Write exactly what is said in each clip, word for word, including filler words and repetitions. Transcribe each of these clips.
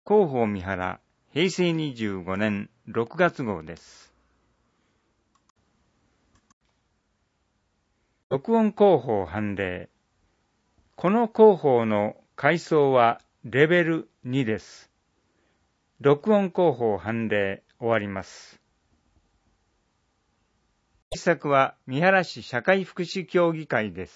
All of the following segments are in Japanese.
広報三原へいせいにじゅうごねんろくがつ号です。録音広報判例。この広報の階層はレベルにです。録音広報判例終わります。対策は三原市社会福祉協議会です。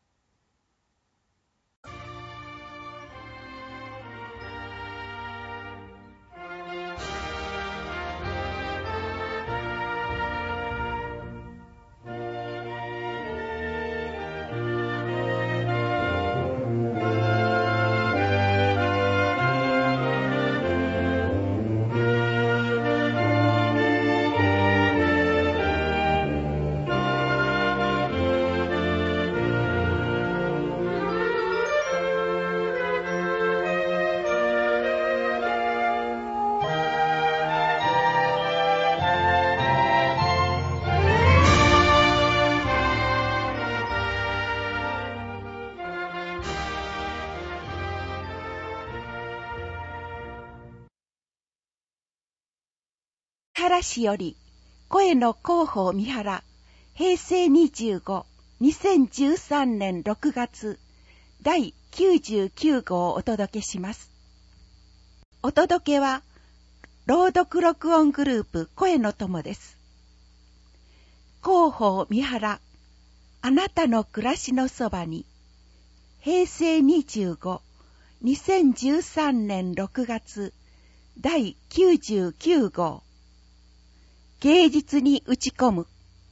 三原市より声の広報三原へいせいにじゅうご、にせんじゅうさんねんろくがつだいきゅうじゅうきゅうごうをお届けします。お届けは朗読録音グループ声の友です。広報三原、あなたの暮らしのそばにへいせいにじゅうご、にせんじゅうさんねんろくがつだいきゅうじゅうきゅうごう芸術に打ち込む。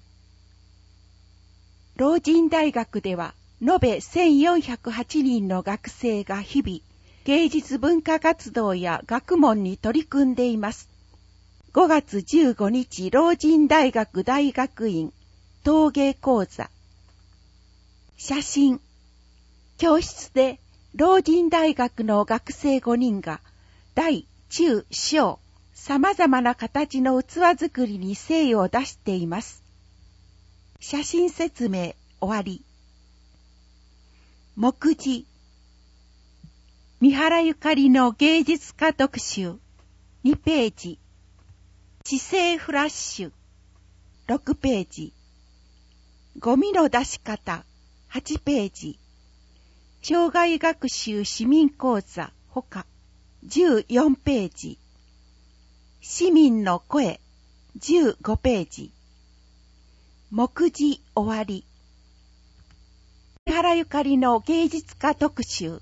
老人大学では延べせんよんひゃくはちにんの学生が日々芸術文化活動や学問に取り組んでいます。ごがつじゅうごにち老人大学大学院陶芸講座。写真。教室で老人大学の学生ごにんが大中小様々な形の器作りに精を出しています。写真説明終わり。目次。三原ゆかりの芸術家特集にページ。知性フラッシュろくページ。ゴミの出し方はちページ。障害学習市民講座ほかじゅうよんページ。市民の声じゅうごページ。目次終わり。三原ゆかりの芸術家特集。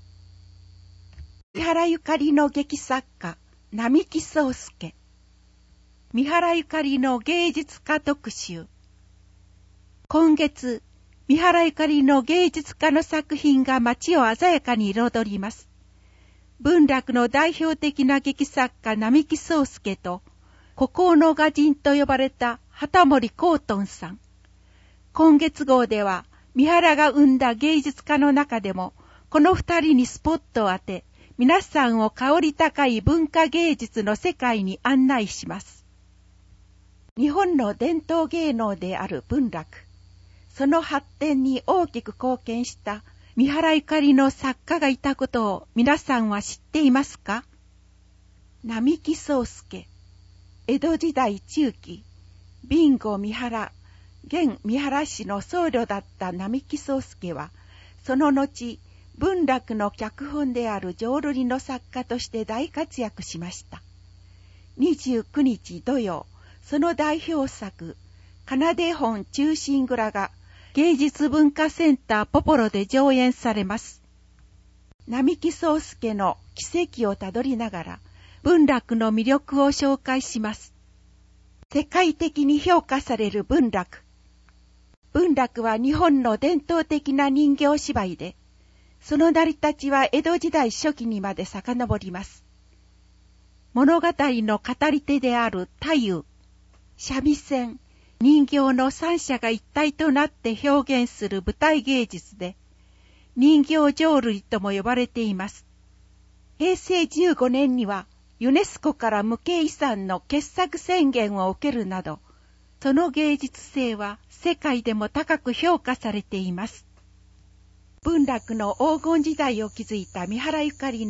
三原ゆかりの劇作家並木宗介。三原ゆかりの芸術家特集。今月三原ゆかりの芸術家の作品が街を鮮やかに彩ります。文楽の代表的な劇作家並木宗介と孤高の画人と呼ばれた畑森光頓さん。今月号では三原が生んだ芸術家の中でもこの二人にスポットを当て、皆さんを香り高い文化芸術の世界に案内します。日本の伝統芸能である文楽、その発展に大きく貢献した三原ゆかりの作家がいたことを皆さんは知っていますか？並木宗介、江戸時代中期、備後三原、現三原市の僧侶だった並木宗介は、その後、文楽の脚本である浄瑠璃の作家として大活躍しました。にじゅうくにち土曜、その代表作、奏で本忠臣蔵が、芸術文化センターポポロで上演されます。並木宗介の奇跡をたどりながら文楽の魅力を紹介します。世界的に評価される文楽。文楽は日本の伝統的な人形芝居で、その成り立ちは江戸時代初期にまで遡ります。物語の語り手である太夫、三味線、人形の三者が一体となって表現する舞台芸術で、人形浄瑠璃とも呼ばれています。へいせいじゅうごねんにはユネスコから無形遺産の傑作宣言を受けるなど、その芸術性は世界でも高く評価されています。文楽の黄金時代を築いた三原ゆかりの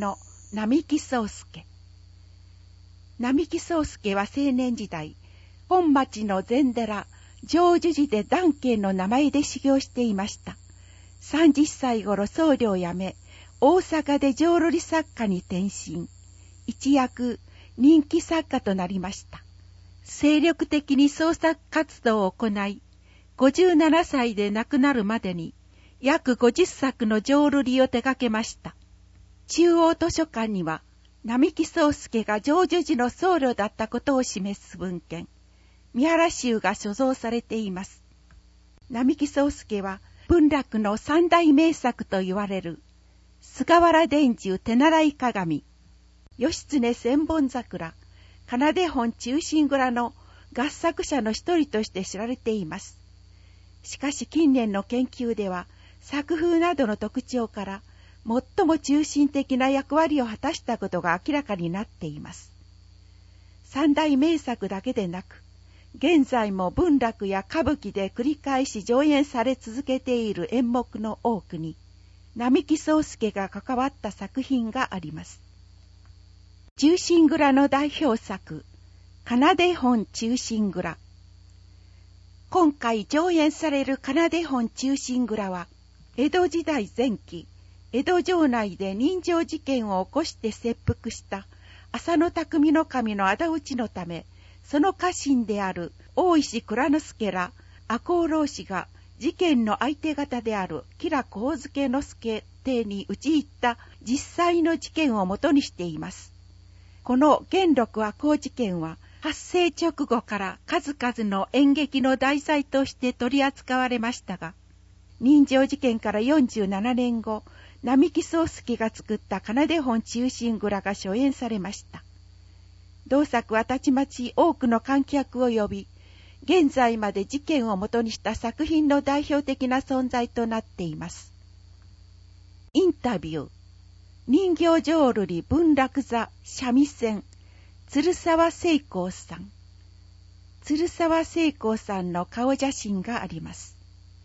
並木宗介。並木宗介は青年時代、本町の禅寺、常寿寺で檀家の名前で修行していました。さんじゅっさい頃僧侶を辞め、大阪で浄瑠璃作家に転身。一躍人気作家となりました。精力的に創作活動を行い、ごじゅうななさいで亡くなるまでに約ごじゅっさくの浄瑠璃を手掛けました。中央図書館には、並木宗介が常寿寺の僧侶だったことを示す文献、三原集が所蔵されています。並木宗介は文楽の三大名作と言われる、菅原伝授手習い鏡、義経千本桜、奏で本忠臣蔵の合作者の一人として知られています。しかし近年の研究では、作風などの特徴から、最も中心的な役割を果たしたことが明らかになっています。三大名作だけでなく、現在も文楽や歌舞伎で繰り返し上演され続けている演目の多くに、並木宗介が関わった作品があります。忠臣蔵の代表作、奏で本忠臣蔵。今回上演される奏で本忠臣蔵は、江戸時代前期、江戸城内で人情事件を起こして切腹した浅野匠の神の仇討ちのため、その家臣である大石内蔵助ら赤穂浪士が事件の相手方である吉良上野介邸に討ち入った実際の事件をもとにしています。この元禄赤穂事件は発生直後から数々の演劇の題材として取り扱われましたが、人情事件からよんじゅうななねんご、並木宗介が作った奏で本忠臣蔵が初演されました。同作はたちまち多くの観客を呼び、現在まで事件をもとにした作品の代表的な存在となっています。インタビュー、人形浄瑠璃文楽座三味線、鶴沢聖光さん。鶴沢聖光さんの顔写真があります。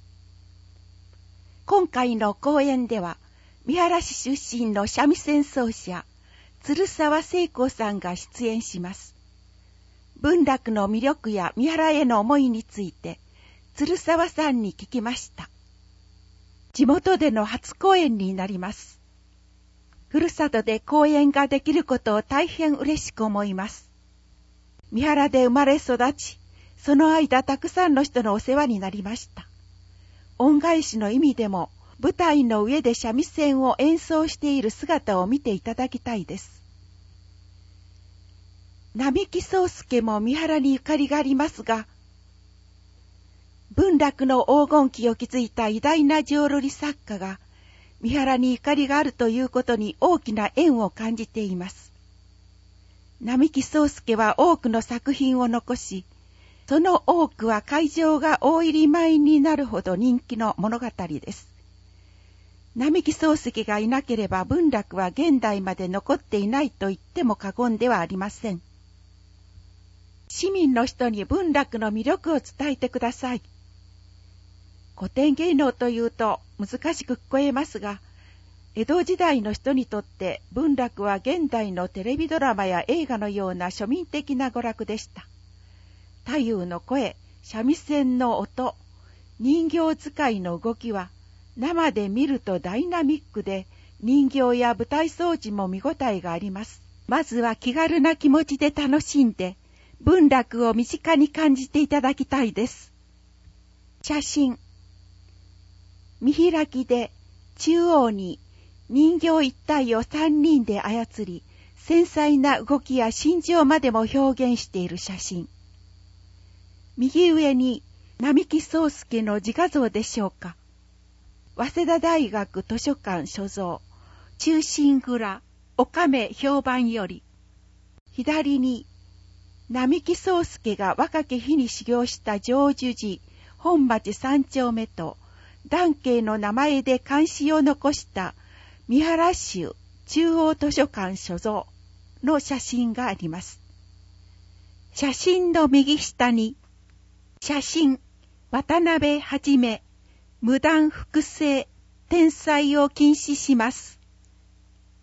今回の公演では、三原市出身の三味線奏者、鶴沢聖光さんが出演します。文楽の魅力や三原への思いについて、鶴沢さんに聞きました。地元での初公演になります。ふるさとで公演ができることを大変嬉しく思います。三原で生まれ育ち、その間たくさんの人のお世話になりました。恩返しの意味でも、舞台の上で三味線を演奏している姿を見ていただきたいです。並木宗介も三原にゆかりがありますが、文楽の黄金期を築いた偉大な浄瑠璃作家が、三原にゆかりがあるということに大きな縁を感じています。並木宗介は多くの作品を残し、その多くは会場が大入り満員になるほど人気の物語です。並木宗介がいなければ文楽は現代まで残っていないと言っても過言ではありません。市民の人に文楽の魅力を伝えてください。古典芸能というと難しく聞こえますが、江戸時代の人にとって文楽は現代のテレビドラマや映画のような庶民的な娯楽でした。太夫の声、三味線の音、人形使いの動きは生で見るとダイナミックで、人形や舞台装置も見応えがあります。まずは気軽な気持ちで楽しんで、文楽を身近に感じていただきたいです。写真。見開きで中央に人形一体を三人で操り、繊細な動きや心情までも表現している写真。右上に並木宗介の自画像でしょうか。早稲田大学図書館所蔵、忠臣蔵、おかめ評判より。左に、並木宗介が若き日に修行した常寿寺、本町三丁目と、檀家の名前で漢詩を残した三原集中央図書館所蔵の写真があります。写真の右下に、写真、渡辺はじめ、無断複製、転載を禁止します。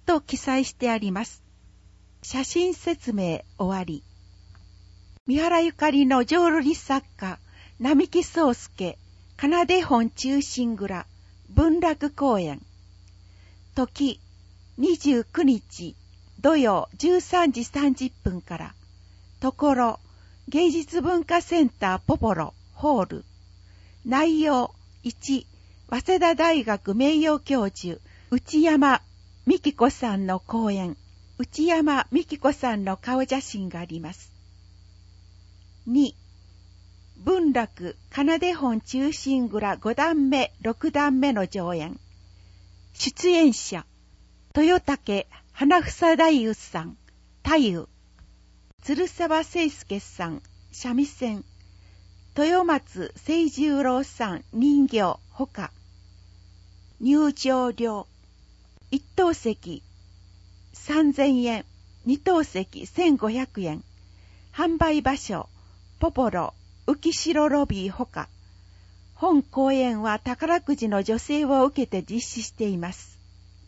と記載してあります。写真説明終わり。三原ゆかりの浄瑠璃作家、並木宗介、奏で本忠臣蔵、文楽公演。時、にじゅうくにち、土曜じゅうさんじさんじゅっぷんから、ところ、芸術文化センターポポロ、ホール。内容、いち、早稲田大学名誉教授、内山美紀子さんの講演。内山美紀子さんの顔写真があります。に、文楽奏で本忠臣蔵ごだんめ、ろくだんめの上演。出演者、豊竹花房太夫さん、太夫。鶴沢清介さん、三味線。豊松清十郎さん、人形、ほか。入場料。一等席さんぜんえん、二等席せんごひゃくえん。販売場所、ポポロ、浮城ロビーほか。本公演は宝くじの助成を受けて実施しています。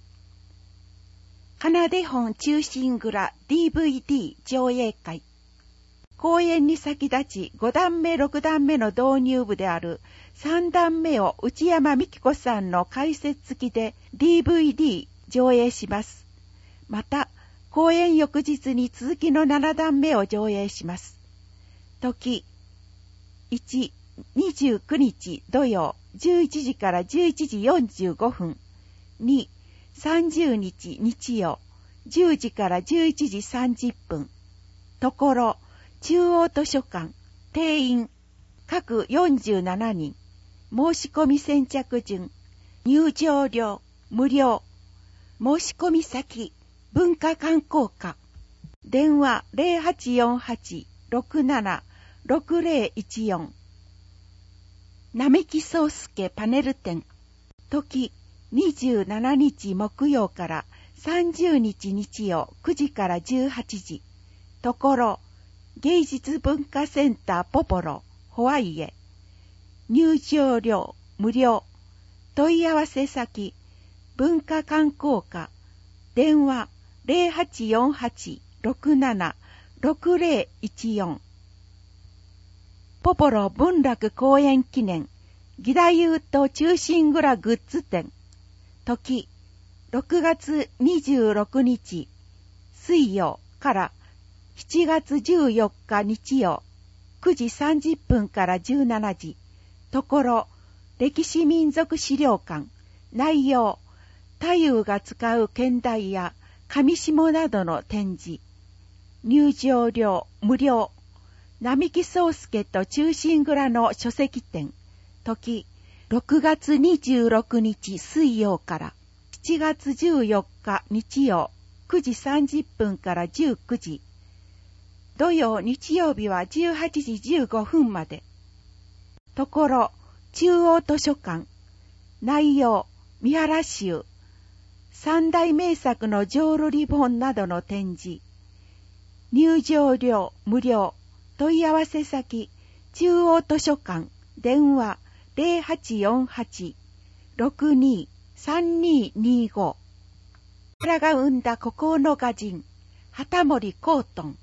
奏で本忠臣蔵 ディーブイディー 上映会。公演に先立ちごだんめろくだんめの導入部であるさんだんめを内山美紀子さんの解説付きで ディーブイディー 上映します。また、公演翌日に続きのななだんめを上映します。時、いち、にじゅうくにち土曜じゅういちじからじゅういちじよんじゅうごふん。に、さんじゅうにち日曜じゅうじからじゅういちじさんじゅっぷん。ところ、中央図書館、定員、各よんじゅうななにん。申し込み先着順、入場料、無料。申し込み先、文化観光課。電話 ゼロはちよんはち ろくなな ろくゼロいちよん。並木宗介パネル展。時、にじゅうしちにち木曜からさんじゅうにち日曜くじからじゅうはちじ。ところ、芸術文化センターポポロ、ホワイエ。入場料、無料。問い合わせ先、文化観光課。電話 ゼロはちよんはち ろくなな ろくゼロいちよん。ポポロ文楽公演記念、義太夫と忠臣蔵グッズ展。時、ろくがつにじゅうろくにち水曜からしちがつじゅうよっか日曜くじさんじゅっぷんからじゅうしちじ。ところ、歴史民族資料館。内容、太夫が使う剣台や上下などの展示。入場料無料。並木宗介と忠臣蔵の書籍展。時、ろくがつにじゅうろくにち水曜からしちがつじゅうよっか日曜くじさんじゅっぷんからじゅうくじ。土曜日曜日はじゅうはちじじゅうごふんまで。ところ、中央図書館。内容、三原集。三大名作の浄瑠璃本などの展示。入場料無料。問い合わせ先、中央図書館。電話 ゼロはちよんはち ろくにさんににご。彼らが生んだ孤高の画人、旗森光頓。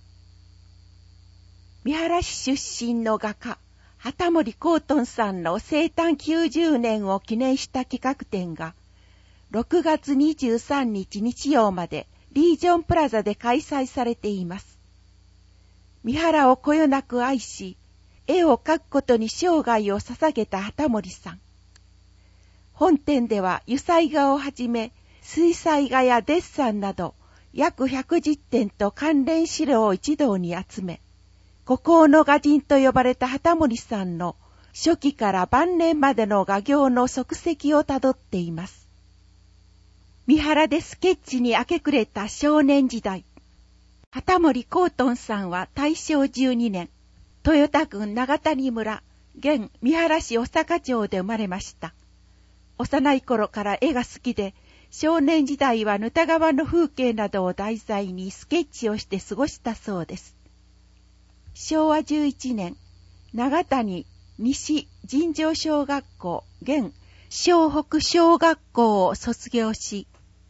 三原市出身の画家、旗森光頓さんの生誕きゅうじゅうねんを記念した企画展が、ろくがつにじゅうさんにち日曜までリージョンプラザで開催されています。三原をこよなく愛し、絵を描くことに生涯を捧げた旗森さん。本展では油彩画をはじめ、水彩画やデッサンなど約ひゃくじゅってんと関連資料を一堂に集め、孤高の画人と呼ばれた旗森さんの初期から晩年までの画業の足跡をたどっています。三原でスケッチに明け暮れた少年時代。旗森光頓さんは大正じゅうにねん、豊田郡長谷村、現三原市小坂町で生まれました。幼い頃から絵が好きで、少年時代はぬた川の風景などを題材にスケッチをして過ごしたそうです。しょうわじゅういちねん、長谷西尋常小学校、現湘北小学校を卒業し、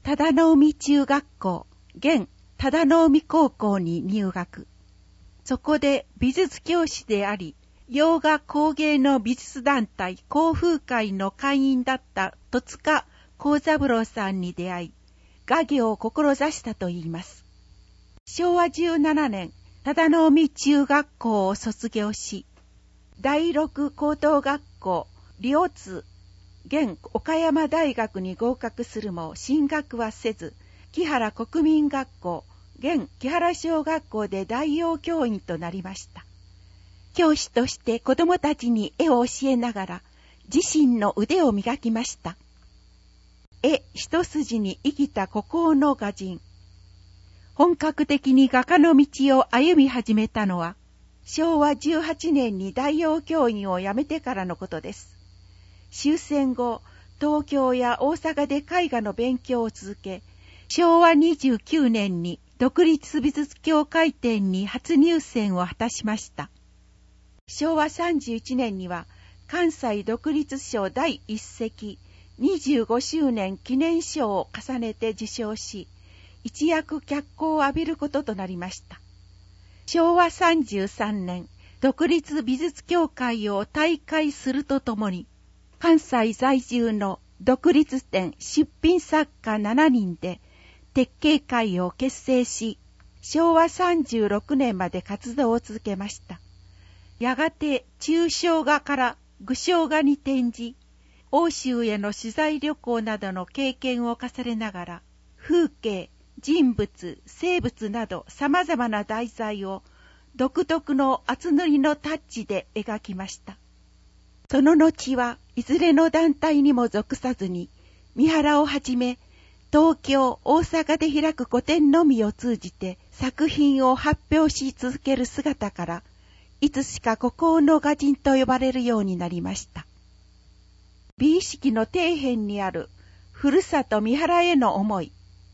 忠臣中学校、現忠臣高校に入学。そこで美術教師であり、洋画工芸の美術団体興風会の会員だった戸塚幸三郎さんに出会い、画業を志したといいます。しょうわじゅうななねん、忠臣中学校を卒業し、第六高等学校、両津、現岡山大学に合格するも進学はせず、木原国民学校、現木原小学校で代用教員となりました。教師として子供たちに絵を教えながら、自身の腕を磨きました。絵一筋に生きた孤高の画人。本格的に画家の道を歩み始めたのは、しょうわじゅうはちねんに代用教員を辞めてからのことです。終戦後、東京や大阪で絵画の勉強を続け、しょうわにじゅうきゅうねんに独立美術協会展に初入選を果たしました。しょうわさんじゅういちねんには関西独立賞第一席にじゅうごしゅうねん記念賞を重ねて受賞し、一躍脚光を浴びることとなりました。しょうわさんじゅうさんねん、独立美術協会を退会するとともに、関西在住の独立展出品作家しちにんで鉄警会を結成し、しょうわさんじゅうろくねんまで活動を続けました。やがて抽象画から具象画に転じ、欧州への取材旅行などの経験を重ねながら、風景、人物、生物など様々な題材を独特の厚塗りのタッチで描きました。その後はいずれの団体にも属さずに、三原をはじめ、東京、大阪で開く個展のみを通じて作品を発表し続ける姿から、いつしか孤高の画人と呼ばれるようになりました。美意識の底辺にあるふるさと三原への思い。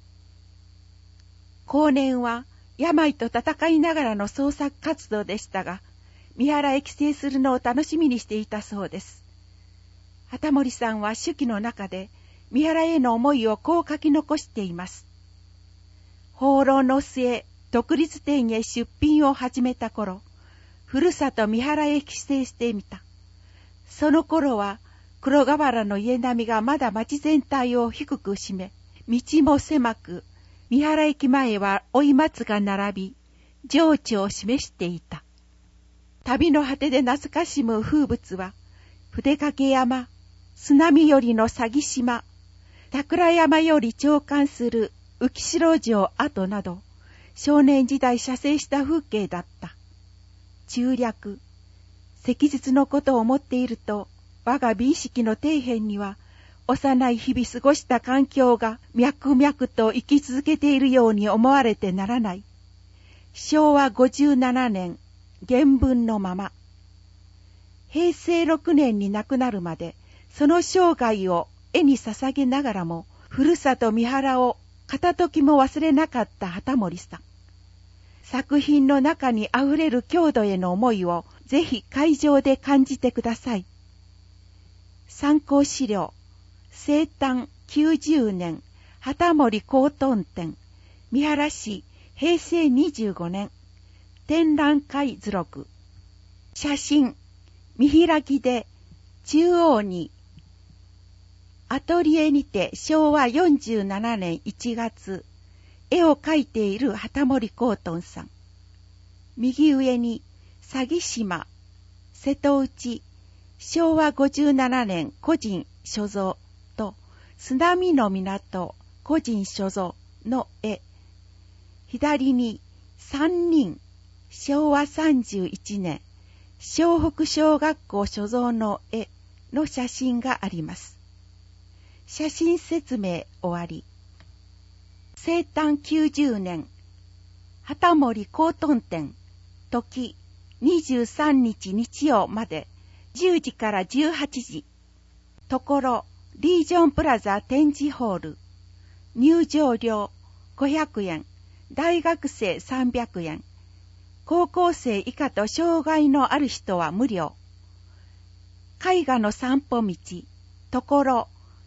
後年は病と戦いながらの創作活動でしたが、三原へ帰省するのを楽しみにしていたそうです。畑森さんは手記の中で三原への思いをこう書き残しています。放浪の末、独立展へ出品を始めた頃、ふるさと三原へ帰省してみた。その頃は黒瓦の家並みがまだ町全体を低く占め、道も狭く、三原駅前は追い松が並び、情緒を示していた。旅の果てで懐かしむ風物は、筆掛山、砂見よりの詐欺島、桜山より長官する浮城城跡など、少年時代写生した風景だった。中略、昔日のことを思っていると、我が美意識の底辺には、幼い日々過ごした環境が脈々と生き続けているように思われてならない。しょうわごじゅうななねん、原文のまま。へいせいろくねんに亡くなるまで、その生涯を絵に捧げながらも、ふるさと三原を片時も忘れなかった畑森さん。作品の中にあふれる郷土への思いをぜひ会場で感じてください。参考資料、生誕きゅうじゅうねん、畑森高頓展、三原市、へいせいにじゅうごねん、展覧会図録。写真、見開きで、中央に、アトリエにてしょうわよんじゅうななねんいちがつ、絵を描いている畑森高頓さん。右上に、詐欺島、瀬戸内、しょうわごじゅうななねん個人所蔵と、砂見の港個人所蔵の絵。左に、さんにん、しょうわさんじゅういちねん、湘北小学校所蔵の絵の写真があります。写真説明終わり。生誕きゅうじゅうねん、畑森高頓展、時にじゅうさんにち日曜までじゅうじからじゅうはちじ。ところ、リージョンプラザ展示ホール。入場料ごひゃくえん、大学生さんびゃくえん。高校生以下と障害のある人は無料。絵画の散歩道、ところ、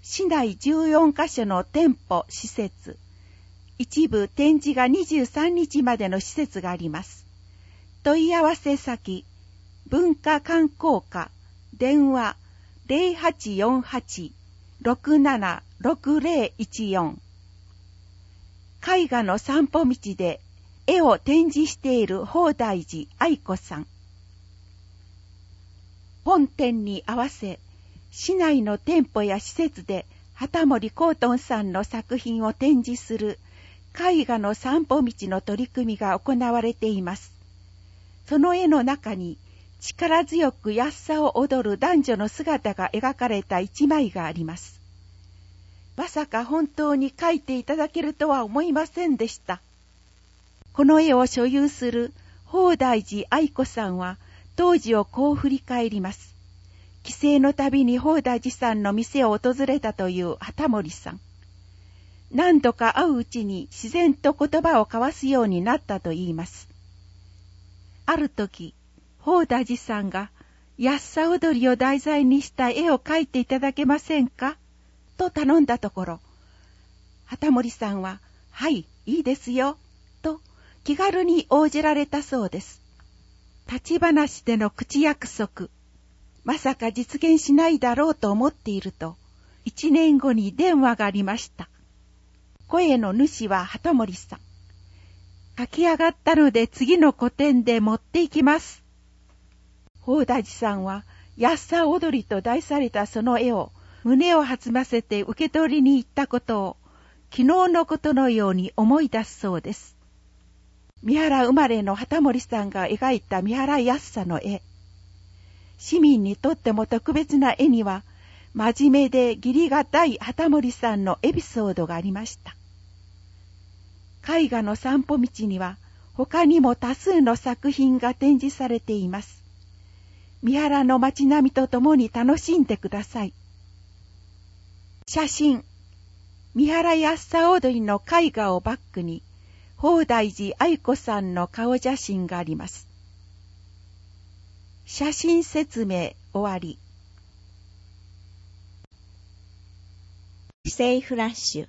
市内じゅうよんカ所の店舗、施設、一部展示がにじゅうさんにちまでの施設があります。問い合わせ先、文化観光課、電話 ゼロはちよんはち ろくななろくゼロいちよん。絵画の散歩道で絵を展示している法大寺愛子さん。本展に合わせ、市内の店舗や施設で畑森光頓さんの作品を展示する絵画の散歩道の取り組みが行われています。その絵の中に力強く安さを踊る男女の姿が描かれた一枚があります。まさか本当に描いていただけるとは思いませんでした。この絵を所有する法大寺愛子さんは当時をこう振り返ります。帰省のたびに法大寺さんの店を訪れたという畑森さん。何度か会ううちに自然と言葉を交わすようになったといいます。ある時、法大寺さんが安さ踊りを題材にした絵を描いていただけませんかと頼んだところ、畑森さんは、はい、いいですよ、と気軽に応じられたそうです。立ち話での口約束、まさか実現しないだろうと思っていると、一年後に電話がありました。声の主は畑森さん。書き上がったので次の個展で持っていきます。法大寺さんは安さ踊りと題されたその絵を胸を弾ませて受け取りに行ったことを昨日のことのように思い出すそうです。三原生まれの畑森さんが描いた三原安さの絵。市民にとっても特別な絵には真面目で義理がたい畑森さんのエピソードがありました。絵画の散歩道には他にも多数の作品が展示されています。三原の街並みとともに楽しんでください。写真、三原安さ踊りの絵画をバックに法大寺愛子さんの顔写真があります。写真説明終わり。 市政フラッシュ。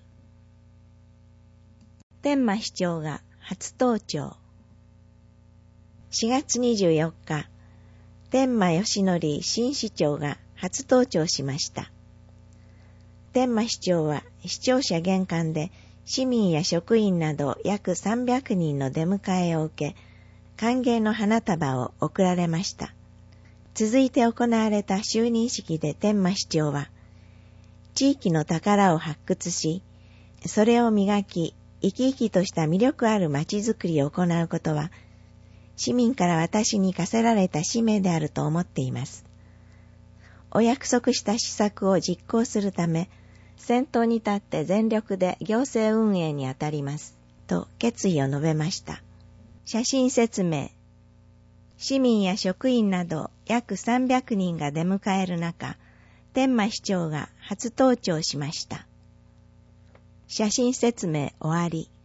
天満市長が初登庁。しがつにじゅうよっか、天満義則新市長が初登庁しました。天満市長は市庁舎玄関で市民や職員など約さんびゃくにんの出迎えを受け、歓迎の花束を贈られました。続いて行われた就任式で天満市長は、地域の宝を発掘し、それを磨き、生き生きとした魅力ある街づくりを行うことは、市民から私に課せられた使命であると思っています。お約束した施策を実行するため、先頭に立って全力で行政運営に当たります、と決意を述べました。写真説明。市民や職員など約さんびゃくにんが出迎える中、天満市長が初登庁しました。写真説明終わり。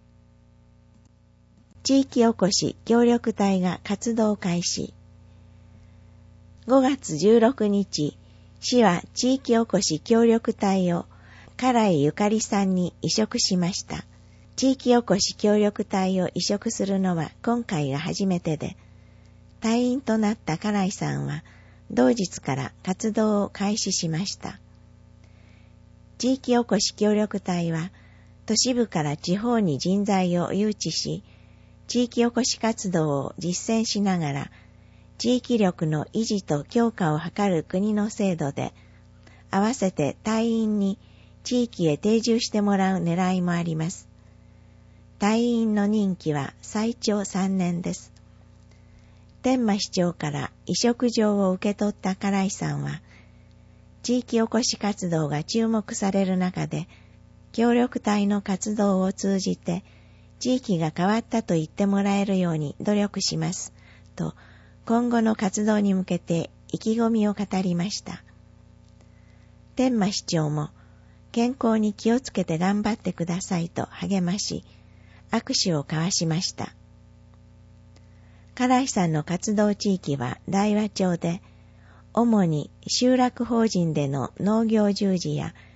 地域おこし協力隊が活動開始。ごがつじゅうろくにち、市は地域おこし協力隊を唐井ゆかりさんに委嘱しました。地域おこし協力隊を委嘱するのは今回が初めてで、隊員となった唐井さんは同日から活動を開始しました。地域おこし協力隊は都市部から地方に人材を誘致し、地域おこし活動を実践しながら、地域力の維持と強化を図る国の制度で、合わせて隊員に地域へ定住してもらう狙いもあります。隊員の任期は最長さんねんです。天満市長から委嘱状を受け取った唐井さんは、地域おこし活動が注目される中で、協力隊の活動を通じて、地域が変わったと言ってもらえるように努力します、と今後の活動に向けて意気込みを語りました。天満市長も、健康に気をつけて頑張ってくださいと励まし、握手を交わしました。唐井さんの活動地域は大和町で、主に集落法人での農業従事や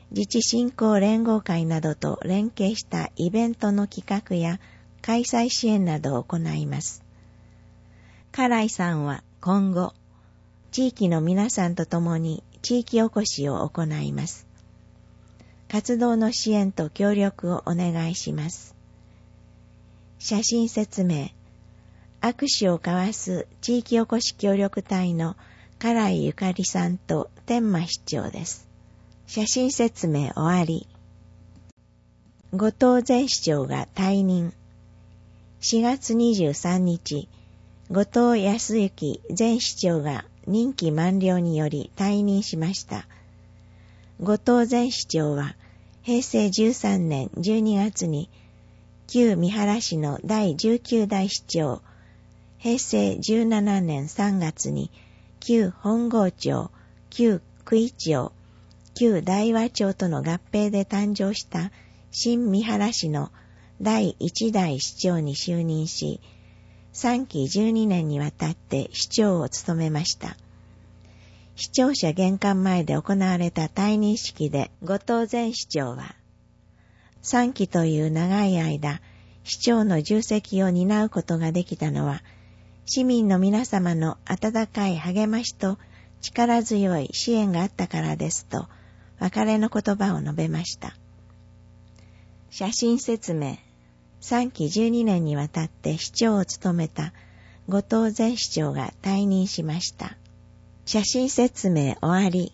自治振興連合会などと連携したイベントの企画や開催支援などを行います。カライさんは今後、地域の皆さんと共に地域おこしを行います。活動の支援と協力をお願いします。写真説明。握手を交わす地域おこし協力隊のカライゆかりさんと天満市長です。写真説明終わり。後藤前市長が退任。しがつにじゅうさんにち、後藤康之前市長が任期満了により退任しました。後藤前市長はへいせいじゅうさんねんじゅうにがつに旧三原市のだいじゅうきゅう代市長、へいせいじゅうななねんさんがつに旧本郷町、旧九井町、旧大和町との合併で誕生した新三原市のだいいち代市長に就任し、さんきじゅうにねんにわたって市長を務めました。市庁舎玄関前で行われた退任式で後藤前市長は、さんきという長い間、市長の重責を担うことができたのは、市民の皆様の温かい励ましと力強い支援があったからですと、別れの言葉を述べました。写真説明。さんきじゅうにねんにわたって市長を務めた後藤前市長が退任しました。写真説明終わり。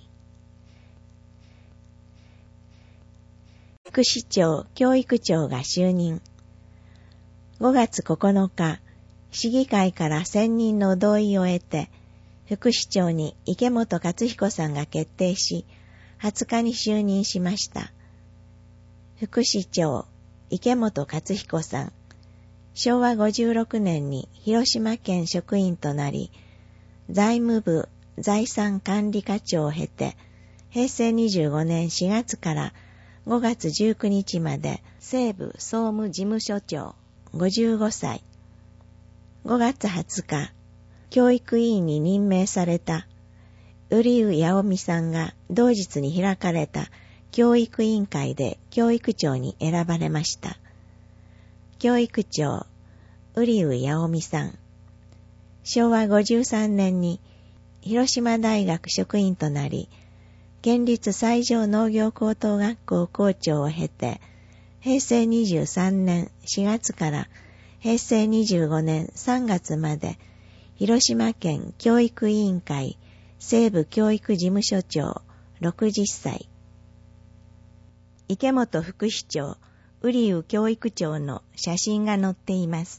副市長、教育長が就任。ごがつここのか、市議会から選任の同意を得て、副市長に池本勝彦さんが決定し、はつかに就任しました。副市長、池本勝彦さん、しょうわごじゅうろくねんに広島県職員となり、財務部財産管理課長を経て、へいせいにじゅうごねんしがつからごがつじゅうくにちまで西部総務事務所長、ごじゅうごさい。ごがつはつか、教育委員に任命された瓜生八尾美さんが同日に開かれた教育委員会で教育長に選ばれました。教育長、瓜生八尾美さん。しょうわごじゅうさんねんに広島大学職員となり、県立西条農業高等学校校長を経て、へいせいにじゅうさんねんしがつからへいせいにじゅうごねんさんがつまで、広島県教育委員会西部教育事務所長ろくじゅっさい。池本副市長、瓜生教育長の写真が載っています。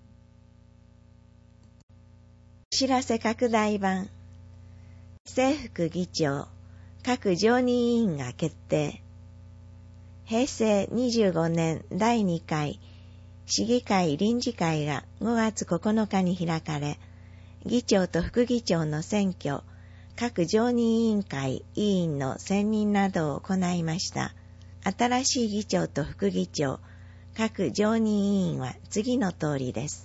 お知らせ拡大版。正副議長、各常任委員が決定。へいせいにじゅうごねんだいにかい市議会臨時会がごがつここのかに開かれ、議長と副議長の選挙、各常任委員会委員の選任などを行いました。新しい議長と副議長、各常任委員は次の通りです。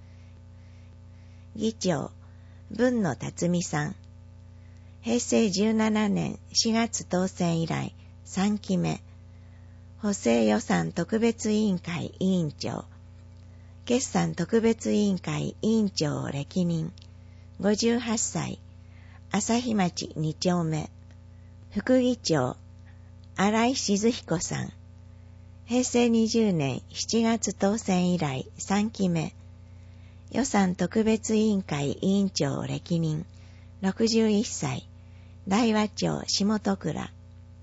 議長、文野辰巳さん。へいせいじゅうななねんしがつ当選以来さんきめ。補正予算特別委員会委員長。決算特別委員会委員長を歴任。ごじゅうはっさい。朝日町に丁目。副議長、新井静彦さん。へいせいにじゅうねんしちがつ当選以来さんきめ。予算特別委員会委員長を歴任。ろくじゅういっさい。大和町下戸倉。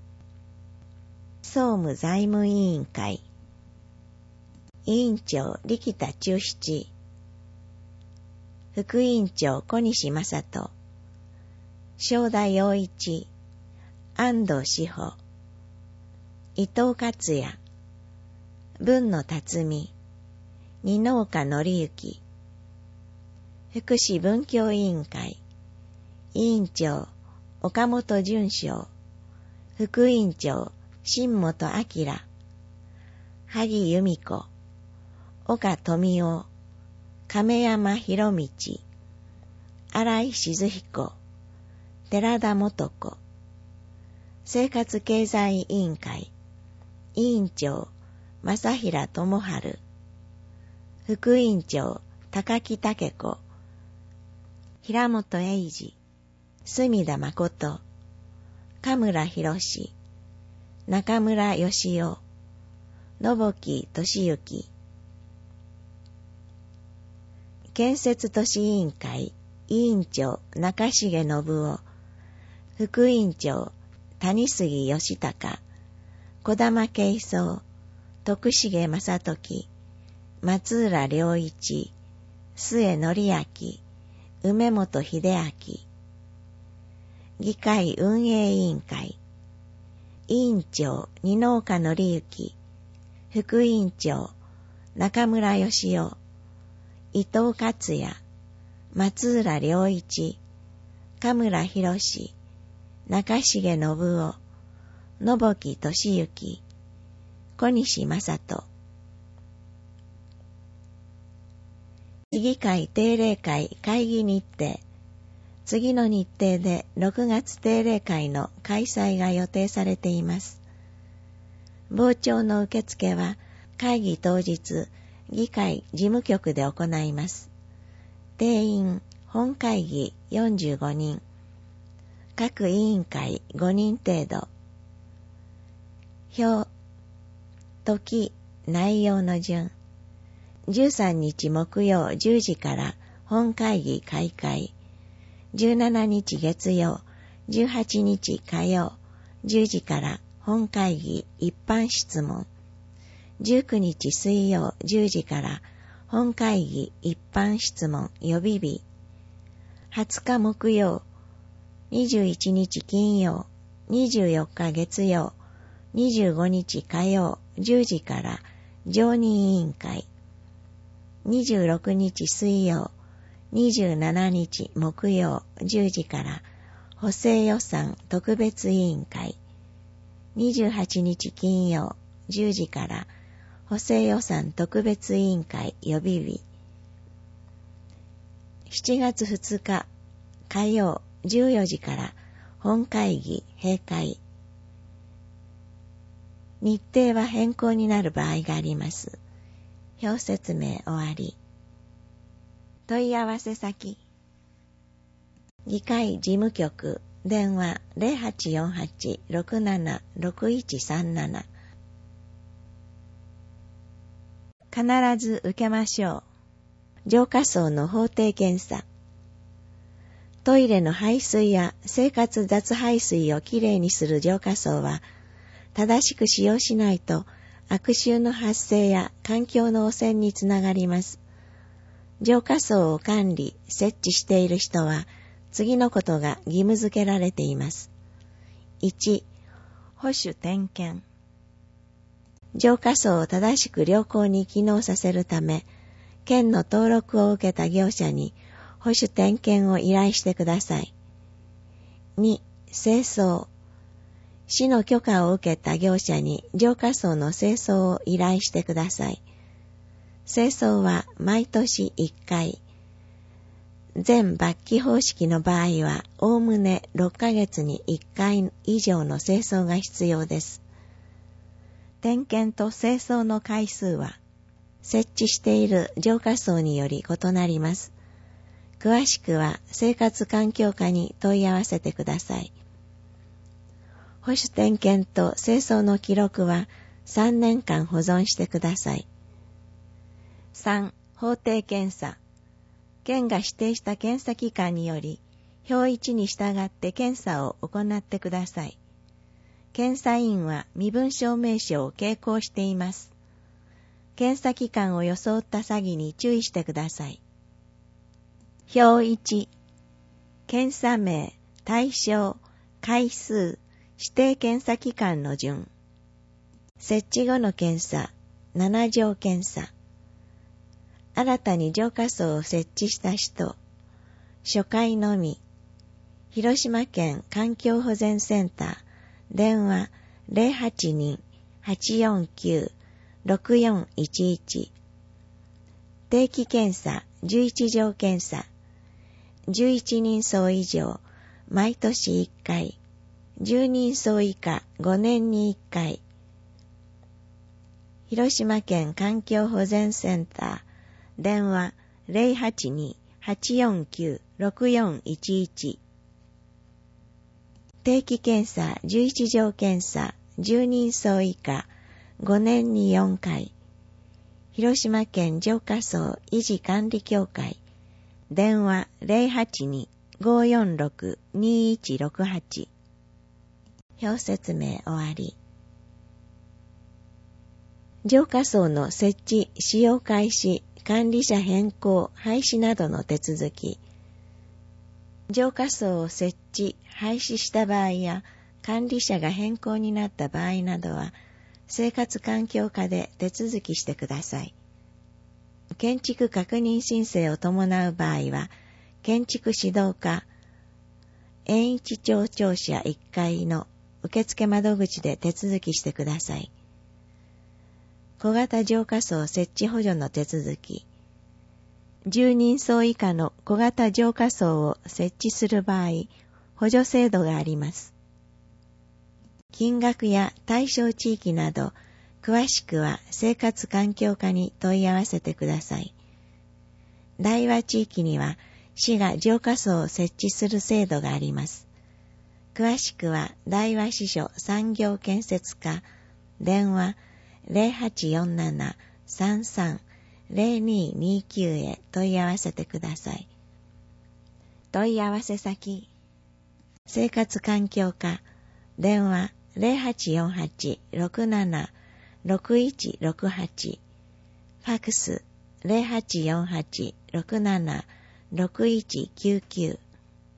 総務財務委員会。委員長力田忠七。副委員長小西正人。正田洋一。安藤志保。伊藤克也。文野辰巳。二能岡紀之。福祉文教委員会。委員長岡本淳章。副委員長新本明。萩由美子。岡富夫。亀山博道。新井静彦。寺田元子。 生活経済委員会委員長正平智春、副委員長高木武子、平本英二、隅田誠、神村博士、中村義夫、信木俊之。建設都市委員会委員長中重信夫、副委員長谷杉義孝、児玉慶三、徳重正時、松浦良一、末則明、梅本秀明。議会運営委員会委員長二岡則之、副委員長中村義夫、伊藤克也、松浦良一、神村博士、中重信夫、信木俊之、小西正人。市議会定例会会議日程。次の日程でろくがつ定例会の開催が予定されています。傍聴の受付は会議当日、議会事務局で行います。定員本会議よんじゅうごにん、各委員会ごにん程度。表、時、内容の順。じゅうさんにち木曜じゅうじから本会議開会。じゅうしちにち月曜、じゅうはちにち火曜、じゅうじから本会議一般質問。じゅうくにち水曜じゅうじから本会議一般質問予備日。はつか木曜、にじゅういちにち金曜、にじゅうよっか月曜、にじゅうごにち火曜じゅうじから常任委員会。にじゅうろくにち水曜、にじゅうしちにち木曜じゅうじから補正予算特別委員会。にじゅうはちにち金曜じゅうじから補正予算特別委員会予備日。しちがつふつか火曜じゅうよじから本会議閉会。日程は変更になる場合があります。表説明終わり。問い合わせ先。議会事務局電話 ゼロはちよんはち ろくなな ろくいちさんなな。必ず受けましょう。浄化槽の法定検査。トイレの排水や生活雑排水をきれいにする浄化槽は正しく使用しないと悪臭の発生や環境の汚染につながります。浄化槽を管理、設置している人は次のことが義務付けられています。いち、保守点検。浄化槽を正しく良好に機能させるため、県の登録を受けた業者に保守点検を依頼してください。に、清掃。市の許可を受けた業者に浄化槽の清掃を依頼してください。清掃は毎年いっかい。全罰記方式の場合は、おおむねろっかげつにいっかい以上の清掃が必要です。点検と清掃の回数は、設置している浄化槽により異なります。詳しくは生活環境課に問い合わせてください。保守点検と清掃の記録はさんねんかん保存してください。さん、法定検査。県が指定した検査機関により、表いちに従って検査を行ってください。検査員は身分証明書を携行しています。検査機関を装った詐欺に注意してください。表いち、検査名、対象、回数、指定検査機関の順。設置後の検査、なな条検査。新たに浄化槽を設置した人、初回のみ。広島県環境保全センター、電話 ゼロはちに はちよんきゅう ろくよんいちいち。定期検査じゅういち条検査。じゅういちにんそう以上、毎年いっかい。 じゅうにんそう以下ごねんにいっかい。広島県環境保全センター、電話 ゼロはちに はちよんきゅう ろくよんいちいち。定期検査じゅういちじょう検査じゅうにんそう以下ごねんによんかい。広島県浄化槽維持管理協会、電話 ゼロはちに ごよんろく にいちろくはち。表説明終わり。浄化槽の設置、使用開始、管理者変更、廃止などの手続き。浄化槽を設置、廃止した場合や、管理者が変更になった場合などは、生活環境課で手続きしてください。建築確認申請を伴う場合は、建築指導課、遠一町庁舎いっかいの受付窓口で手続きしてください。小型浄化槽設置補助の手続き。じゅうにんそう以下の小型浄化槽を設置する場合、補助制度があります。金額や対象地域など、詳しくは生活環境課に問い合わせてください。大和地域には市が浄化槽を設置する制度があります。詳しくは大和支所産業建設課、電話 ゼロはちよんなな さんさん ゼロににきゅう へ問い合わせてください。問い合わせ先、生活環境課、電話 ゼロはちよんはち ろくなな ろくいちろくはち、ファックス ゼロはちよんはち ろくなな ろくいちきゅうきゅう。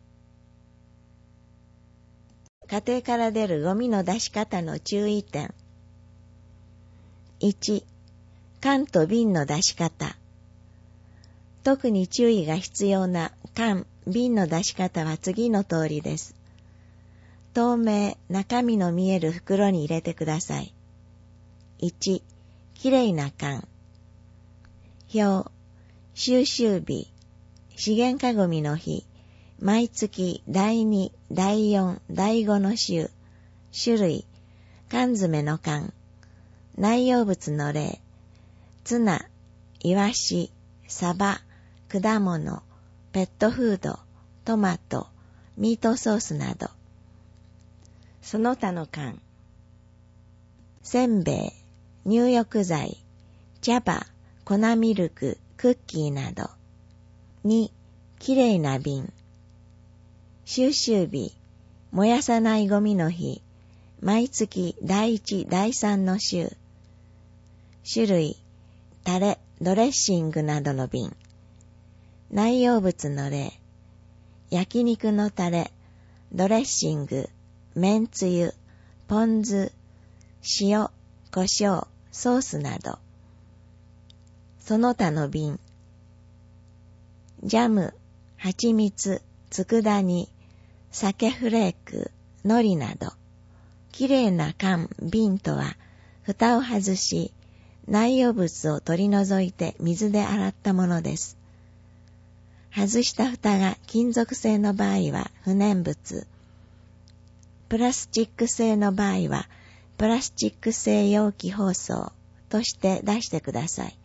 家庭から出るゴミの出し方の注意点。いち、缶と瓶の出し方。特に注意が必要な缶、瓶の出し方は次の通りです。透明、中身の見える袋に入れてください。いち、きれいな缶。表、収集日、資源化ゴミの日、毎月だいに、だいよん、だいごの週、種類、缶詰の缶、内容物の例、ツナ、イワシ、サバ、果物、ペットフード、トマト、ミートソースなど。その他の缶、せんべい、入浴剤、茶葉、粉ミルク、クッキーなど。に、きれいな瓶。収集日、燃やさないゴミの日、毎月だいいち、だいさんの週。種類、タレ、ドレッシングなどの瓶。内容物の例、焼肉のタレ、ドレッシング、めんつゆ、ポン酢、塩、胡椒、ソースなど。その他の瓶、ジャム、蜂蜜、佃煮、酒フレーク、海苔など。きれいな缶、瓶とは、蓋を外し、内容物を取り除いて水で洗ったものです。外した蓋が金属製の場合は不燃物、プラスチック製の場合はプラスチック製容器包装として出してください。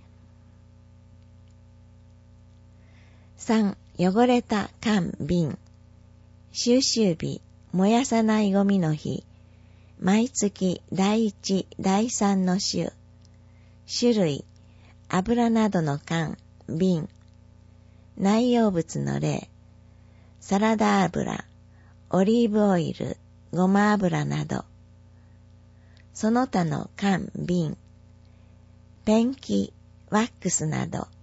さん、汚れた缶、瓶。収集日、燃やさないゴミの日、毎月だいいち、だいさんの週。種類、油などの缶、瓶。内容物の例、サラダ油、オリーブオイル、ごま油など。その他の缶、瓶。ペンキ、ワックスなど。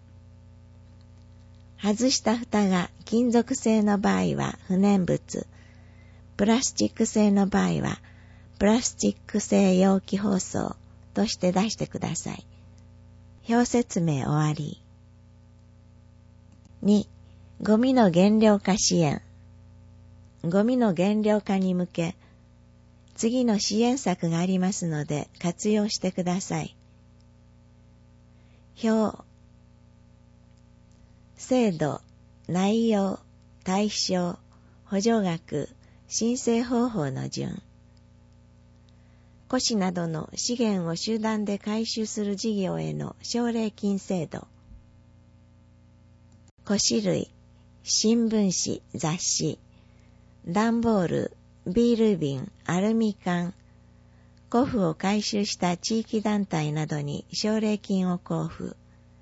外した蓋が金属製の場合は不燃物、プラスチック製の場合はプラスチック製容器包装として出してください。表説明終わり。に、ゴミの減量化支援。ゴミの減量化に向け、次の支援策がありますので活用してください。表、制度、内容、対象、補助額、 申請方法の順。古紙などの資源を集団で回収する事業への奨励金制度。古紙類、新聞紙、雑誌、段ボール、ビール瓶、アルミ缶、古布を回収した地域団体などに奨励金を交付。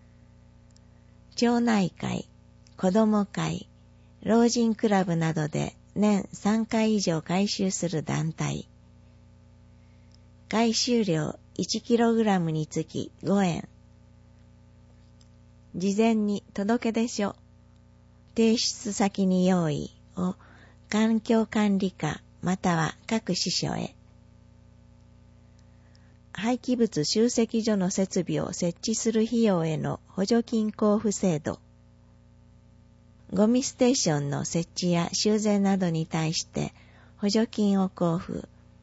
町内会、子ども会、老人クラブなどで年さんかい以上回収する団体。回収量 いちキログラム につきごえん。事前に届出書、提出先に用意を環境管理課または各支所へ。廃棄物集積所の設備を設置する費用への補助金交付制度。ゴミステーションの設置や修繕などに対して補助金を交付。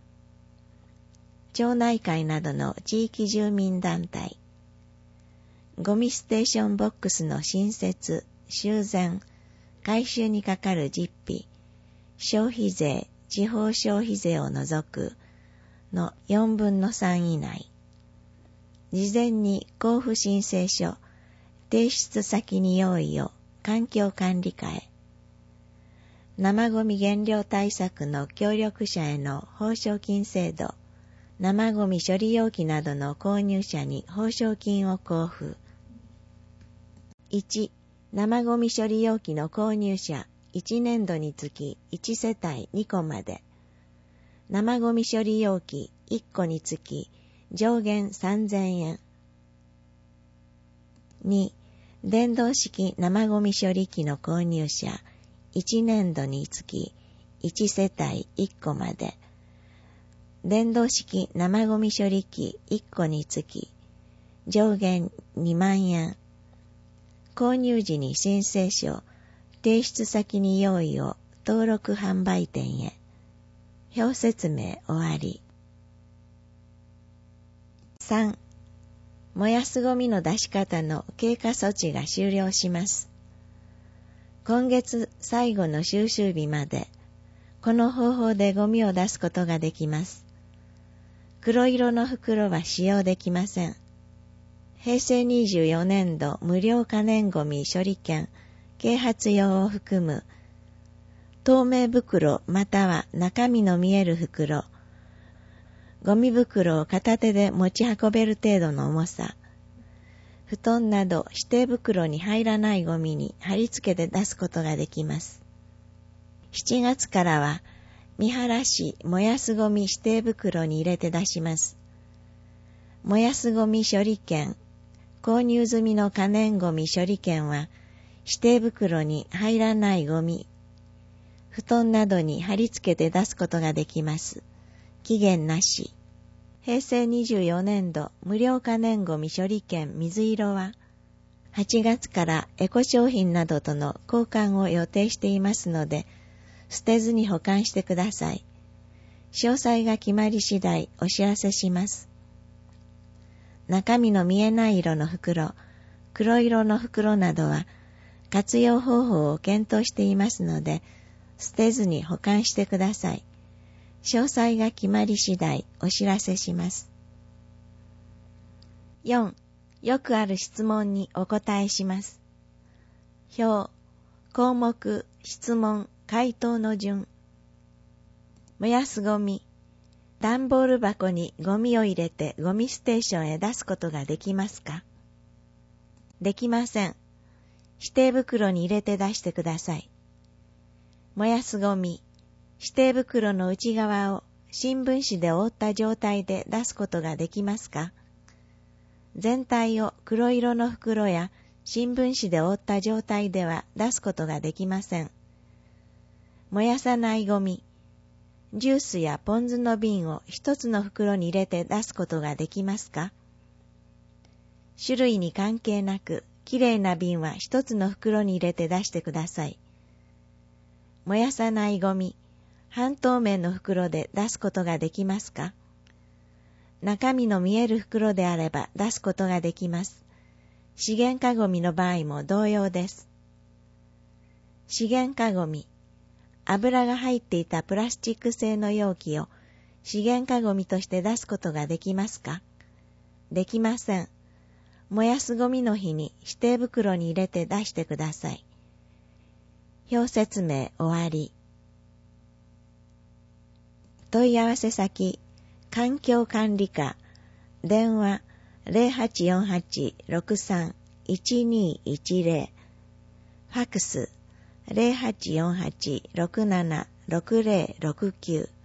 町内会などの地域住民団体。ゴミステーションボックスの新設、修繕、回収にかかる実費、消費税、地方消費税を除くのよんぶんのさん以内。事前に交付申請書、提出先に用意を環境管理課へ。生ゴミ減量対策の協力者への報奨金制度。生ゴミ処理容器などの購入者に報奨金を交付。いち、生ゴミ処理容器の購入者いちねんどにつきいちせたいにこまで。生ゴミ処理容器いっこにつき上限さんぜんえん。に、電動式生ゴミ処理機の購入者いちねんどにつきいちせたいいっこまで。電動式生ゴミ処理機いっこにつき上限にまんえん。購入時に申請書、提出先に用意を登録販売店へ。表説明終わり。さん、燃やすゴミの出し方の経過措置が終了します。今月最後の収集日まで、この方法でゴミを出すことができます。黒色の袋は使用できません。へいせいにじゅうよねんど無料可燃ゴミ処理券、啓発用を含む、透明袋または中身の見える袋、ゴミ袋を片手で持ち運べる程度の重さ、布団など指定袋に入らないゴミに貼り付けて出すことができます。しちがつからは、三原市燃やすゴミ指定袋に入れて出します。燃やすゴミ処理券、購入済みの可燃ゴミ処理券は、指定袋に入らないゴミ、布団などに貼り付けて出すことができます。期限なし。へいせいにじゅうよねんど無料可燃ゴミ処理券水色は、はちがつからエコ商品などとの交換を予定していますので、捨てずに保管してください。詳細が決まり次第お知らせします。中身の見えない色の袋、黒色の袋などは活用方法を検討していますので、捨てずに保管してください。詳細が決まり次第お知らせします。よん、よくある質問にお答えします。表、項目、質問、回答の順。燃やすゴミ。段ボール箱にゴミを入れてゴミステーションへ出すことができますか？できません。指定袋に入れて出してください。燃やすゴミ。指定袋の内側を新聞紙で覆った状態で出すことができますか？全体を黒色の袋や新聞紙で覆った状態では出すことができません。燃やさないゴミ。ジュースやポン酢の瓶を一つの袋に入れて出すことができますか？種類に関係なく、きれいな瓶は一つの袋に入れて出してください。燃やさないゴミ。半透明の袋で出すことができますか？中身の見える袋であれば出すことができます。資源化ゴミの場合も同様です。資源化ゴミ。 油が入っていたプラスチック製の容器を資源化ゴミとして出すことができますか？できません。燃やすゴミの日に指定袋に入れて出してください。表説明終わり。問い合わせ先、環境管理課、電話 ゼロはちよんはち ろくさん いちにいちゼロ、ファックス ゼロはちよんはち ろくなな ろくゼロろくきゅう。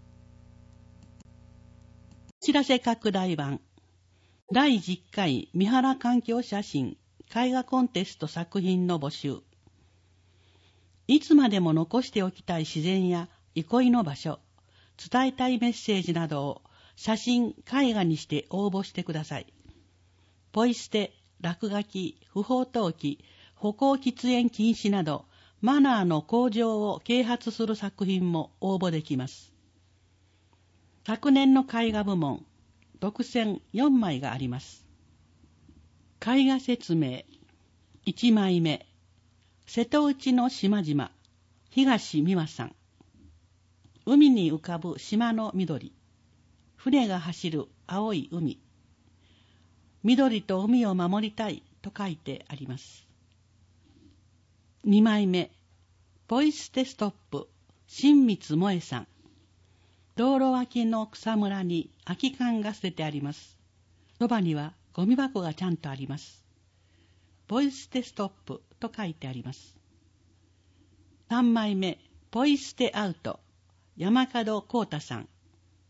知らせ拡大版だいじゅっかい三原環境写真絵画コンテスト作品の募集。いつまでも残しておきたい自然や憩いの場所、伝えたいメッセージなどを写真、絵画にして応募してください。ポイ捨て、落書き、不法投棄、歩行喫煙禁止などマナーの向上を啓発する作品も応募できます。昨年の絵画部門、特選よんまいがあります。絵画説明いちまいめ、瀬戸内の島々、東美和さん。海に浮かぶ島の緑、船が走る青い海。緑と海を守りたいと書いてあります。にまいめ、ポイ捨てストップ、新光萌さん。道路脇の草むらに空き缶が捨ててあります。そばにはゴミ箱がちゃんとあります。ポイ捨てストップと書いてあります。さんまいめ、ポイ捨てアウト、山門幸太さん。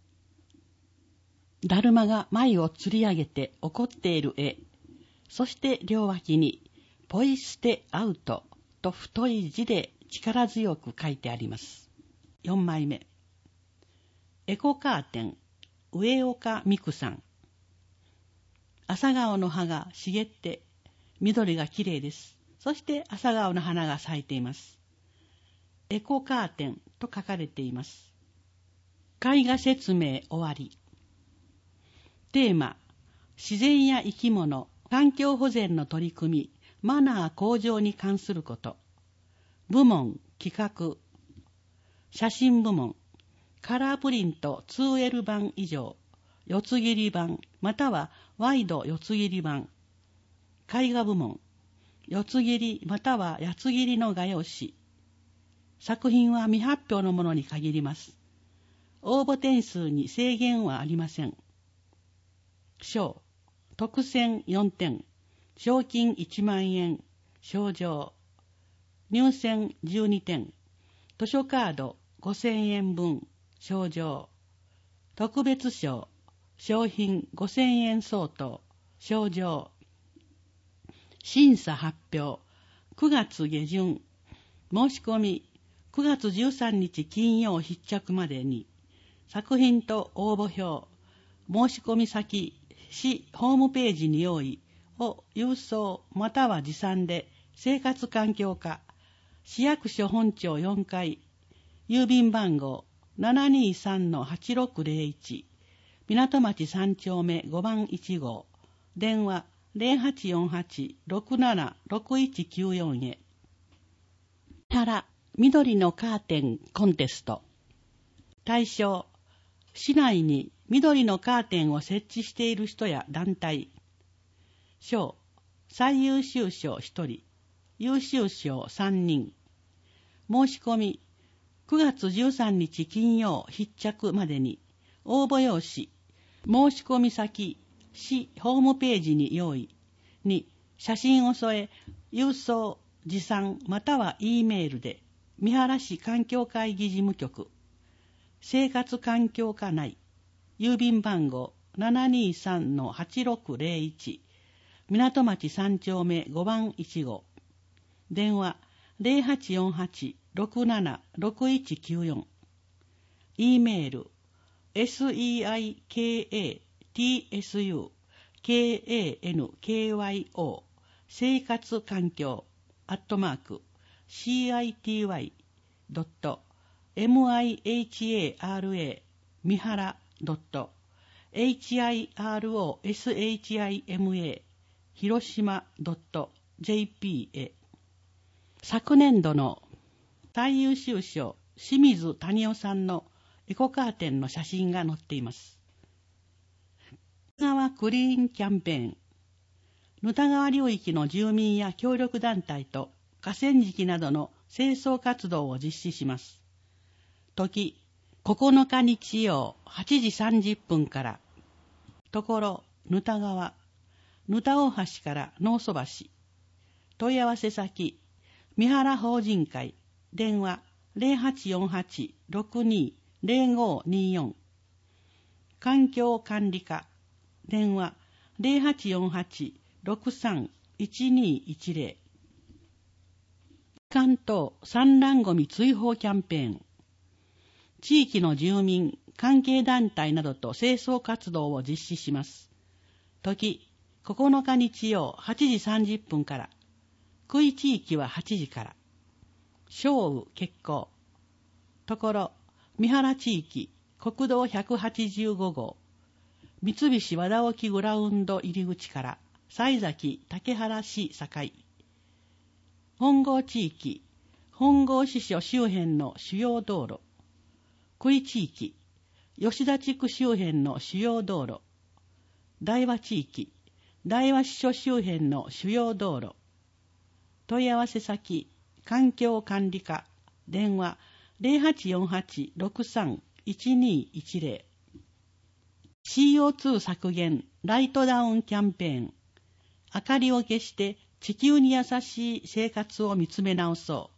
だるまが前を吊り上げて怒っている絵。そして両脇に、ポイ捨てアウトと太い字で力強く書いてあります。よんまいめ。エコカーテン、上岡美久さん。朝顔の葉が茂って、緑がきれいです。そして朝顔の花が咲いています。エコカーテンと書かれています。絵画説明終わり。テーマ、自然や生き物、環境保全の取り組み、マナー向上に関すること。部門、企画。写真部門、カラープリント ツーエル 版以上、四つ切り版、またはワイド四つ切り版。絵画部門、四つ切りまたは八つ切りの画用紙。作品は未発表のものに限ります。応募点数に制限はありません。賞、特選よんてん、賞金いちまんえん、賞状。入選じゅうにてん、図書カードごせんえんぶん、賞状。特別賞、賞品ごせんえん相当、賞状。審査発表、くがつげじゅん。申し込み、くがつじゅうさんにち金曜必着までに、作品と応募表、申し込み先、市ホームページに用意を郵送または持参で生活環境課、市役所本庁よんかい、郵便番号 ななにさんのはちろくゼロいち、港町さん丁目ごばんいち号、電話ゼロはちよんはち ろくなな ろくいちきゅうよんへ。三原緑のカーテンコンテスト。対象、市内に緑のカーテンを設置している人や団体。賞、最優秀賞ひとり、優秀賞さんにん。申し込み、くがつじゅうさんにち金曜必着までに、応募用紙、申し込み先、市ホームページに用意に写真を添え、郵送、持参または E メールで、三原市環境会議事務局、生活環境課内、郵便番号 ななにさんのはちろくゼロいち、港町さん丁目ごばんいち号、電話ゼロはちよんはち ろくなな ろくいちきゅうよん、E メール セイカツ 生活環境アットマーク シーアイティーワイ ドット ミハラ 三原 ドット ヒロシマ 広島 ドット ジェーピー へ。昨年度の最優秀賞清水谷夫さんのエコカーテンの写真が載っています。ぬた川クリーンキャンペーン。ぬた川流域の住民や協力団体と河川敷などの清掃活動を実施します。時、ここのか日曜はちじさんじゅっぷんから。ところ、ぬた川、ぬた大橋から農祖橋。問い合わせ先、三原法人会、電話 ゼロはちよんはち ろくに ゼロごによん。環境管理課、電話 ゼロはちよんはち ろくさん いちにいちゼロ。関東産卵ゴミ追放キャンペーン。地域の住民、関係団体などと清掃活動を実施します。時、ここのか日曜はちじさんじゅっぷんから。区域地域ははちじから。小雨決行。ところ、三原地域、国道ひゃくはちじゅうご号。三菱和田沖グラウンド入り口から、西崎竹原市境。本郷地域、本郷支所周辺の主要道路。区域地域、吉田地区周辺の主要道路。大和地域、大和支所周辺の主要道路。問い合わせ先、環境管理課、電話 ゼロはちよんはち ろくさん いちにいちゼロ。シーオーツー 削減ライトダウンキャンペーン。明かりを消して地球に優しい生活を見つめ直そう。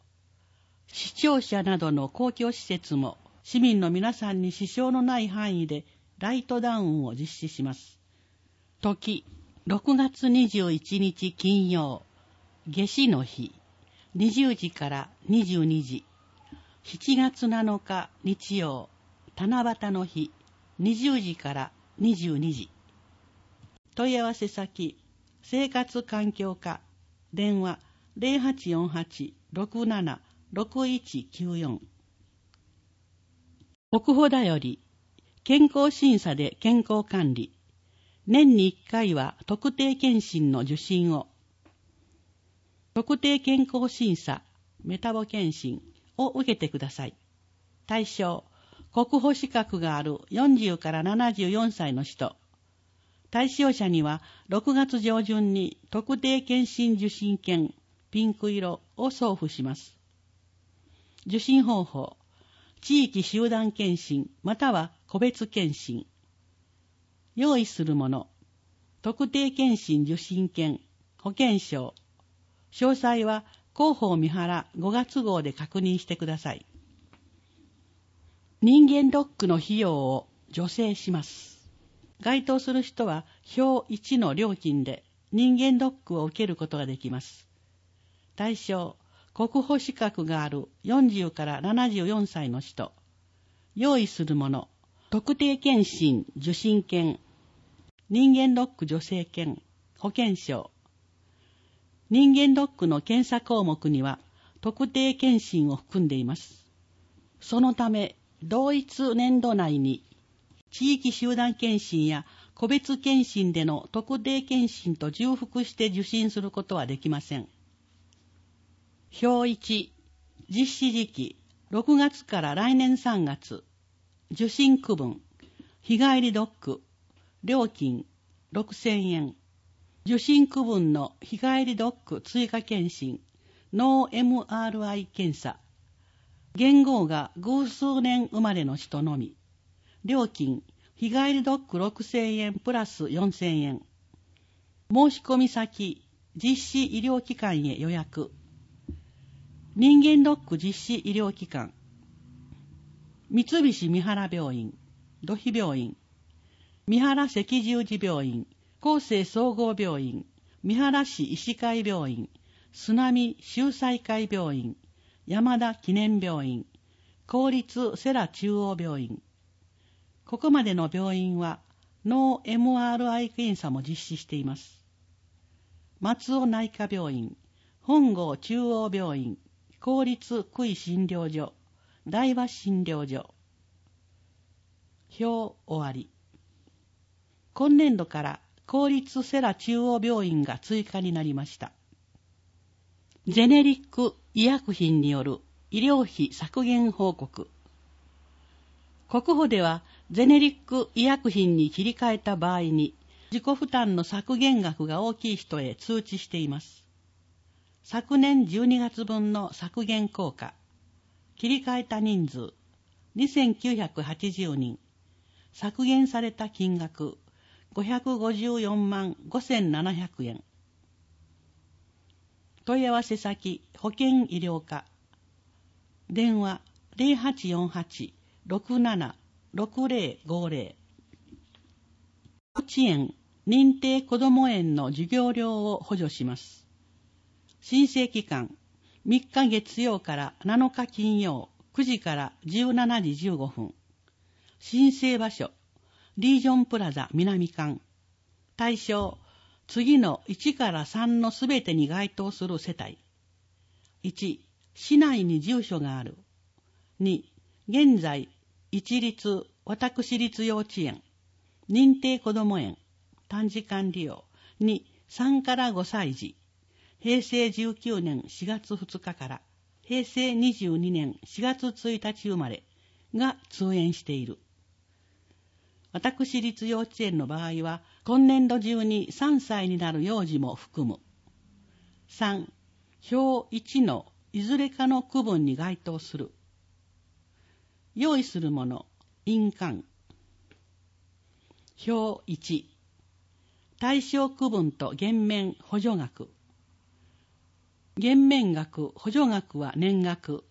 市庁舎などの公共施設も市民の皆さんに支障のない範囲でライトダウンを実施します。時、ろくがつにじゅういちにち金曜、夏至の日、にじゅうじからにじゅうにじ。しちがつなのか日曜、七夕の日、にじゅうじからにじゅうにじ。問い合わせ先、生活環境課、電話 ゼロはちよんはち ろくなな ろくいちきゅうよん。国保だより、健康審査で健康管理。年にいっかいは特定健診の受診を。特定健康審査、メタボ検診を受けてください。対象、国保資格があるよんじゅうからななじゅうよんさいの人。対象者にはろくがつ上旬に特定健診受診券ピンク色を送付します。受診方法、地域集団健診または個別健診。用意するもの、特定健診受診券、保険証。詳細は広報三原ごがつ号で確認してください。人間ドックの費用を助成します。該当する人は表いちの料金で人間ドックを受けることができます。対象、国保資格があるよんじゅうからななじゅうよんさいの人。用意するもの、特定健診受診券、人間ドック助成券、保険証。人間ドックの検査項目には特定健診を含んでいます。そのため、同一年度内に地域集団健診や個別健診での特定健診と重複して受診することはできません。表いち、実施時期、ろくがつから来年さんがつ、受診区分、日帰りドック、料金ろくせんえん。受診区分の日帰りドック追加検診、ノー エムアールアイ 検査。元号が偶数年生まれの人のみ。料金、日帰りドックろくせんえんプラスよんせんえん。申し込み先、実施医療機関へ予約。人間ドック実施医療機関。三菱三原病院、土肥病院、三原赤十字病院、厚生総合病院、三原市医師会病院、須波秀才会病院、山田記念病院、公立世羅中央病院。ここまでの病院はノー エムアールアイ 検査も実施しています。松尾内科病院、本郷中央病院、公立区医診療所、大和診療所。表終わり。今年度から公立世羅中央病院が追加になりました。ジェネリック医薬品による医療費削減報告。国保ではゼネリック医薬品に切り替えた場合に自己負担の削減額が大きい人へ通知しています。昨年じゅうにがつぶんの削減効果、切り替えた人数にせんきゅうひゃくはちじゅうにん、削減された金額ごひゃくごじゅうよんまんごせんななひゃくえん。問い合わせ先保険医療課、電話 ゼロはちよんはち ろくなな ろくゼロごゼロ。幼稚園、認定こども園の授業料を補助します。申請期間みっか月曜からなのか金曜くじからじゅうしちじじゅうごふん。申請場所リージョンプラザ南館。対象次のいちからさんのすべてに該当する世帯。いち、市内に住所がある。に、現在一律私立幼稚園認定こども園短時間利用にさんからごさい児、平成じゅうきゅうねんしがつふつかから平成にじゅうにねんしがつついたち生まれが通園している。私立幼稚園の場合は今年度中にさんさいになる幼児も含む。さん、表いちのいずれかの区分に該当する。用意するもの、印鑑。表いち、対象区分と減免補助額。減免額、補助額は年額。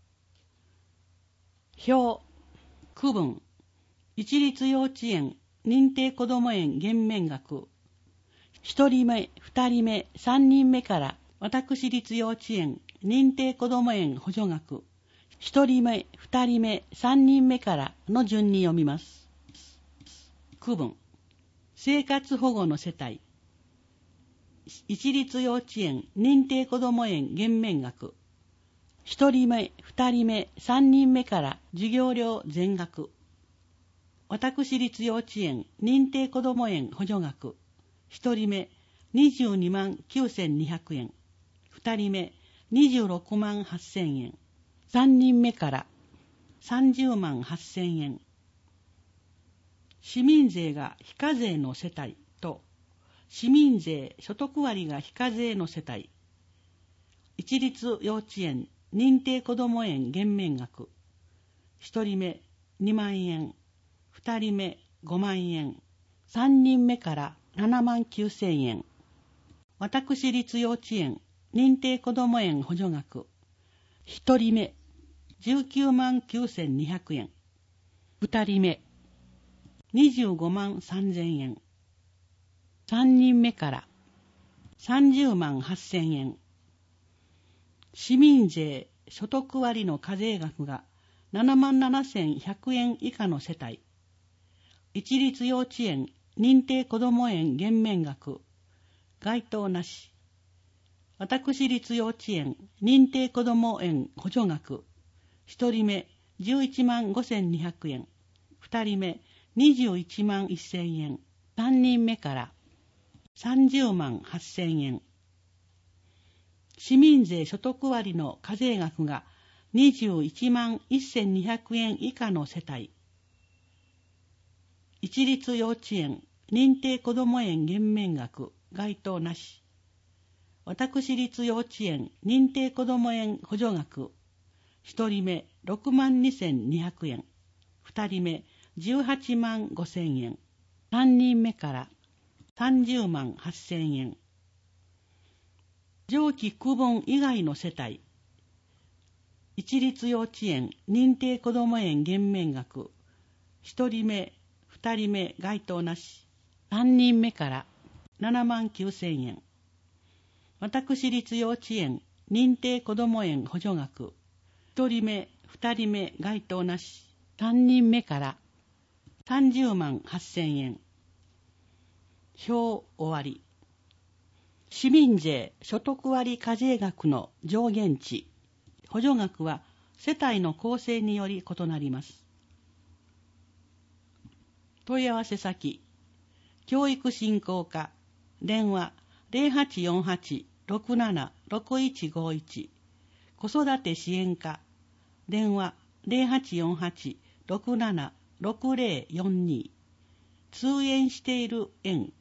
表、区分、一律幼稚園、認定こども園減免額。一人目、二人目、三人目から私立幼稚園、認定こども園補助額。一人目、二人目、三人目からの順に読みます。区分、生活保護の世帯。一律幼稚園、認定こども園減免額。一人目、二人目、三人目から授業料全額。私立幼稚園、認定こども園補助額。一人目、にじゅうにまんきゅうせんにひゃくえん。二人目、にじゅうろくまんはっせんえん。三人目からさんじゅうまんはっせんえん。市民税が非課税の世帯と市民税所得割が非課税の世帯。一律幼稚園認定こども園減免額。一人目にまんえん、二人目ごまんえん、三人目からななまんきゅうせんえん。私立幼稚園認定こども園補助額。一人目じゅうきゅうまんきゅうせんにひゃくえん。二人目にじゅうごまんさんぜんえん。三人目からさんじゅうまんはっせんえん。市民税所得割の課税額がななまんななせんひゃくえん以下の世帯。一律幼稚園認定こども園減免額。該当なし。私立幼稚園認定こども園補助額。一人目じゅういちまんごせんにひゃくえん。二人目にじゅういちまんせんえん。三人目からさんじゅうまんはっせんえん。市民税所得割の課税額がにじゅういちまんせんにひゃくえん以下の世帯。一律幼稚園認定こども園減免額。該当なし。私立幼稚園認定こども園補助額。一人目ろくまんにせんにひゃくえん。二人目じゅうはちまんごせんえん。三人目からさんじゅうまんはっせんえん。上記区分以外の世帯。一律幼稚園認定こども園減免額。一人目、二人目該当なし。三人目からななまんきゅうせんえん。私立幼稚園認定こども園補助額。一人目、二人目該当なし。三人目からさんじゅうまんはっせんえん。表終わり。市民税所得割課税額の上限値。補助額は世帯の構成により異なります。問い合わせ先、教育振興課、電話ゼロはちよんはち ろくなな ろくいちごいち、子育て支援課電話 ゼロはちよんはち ろくなな ろくゼロよんに。通園している園。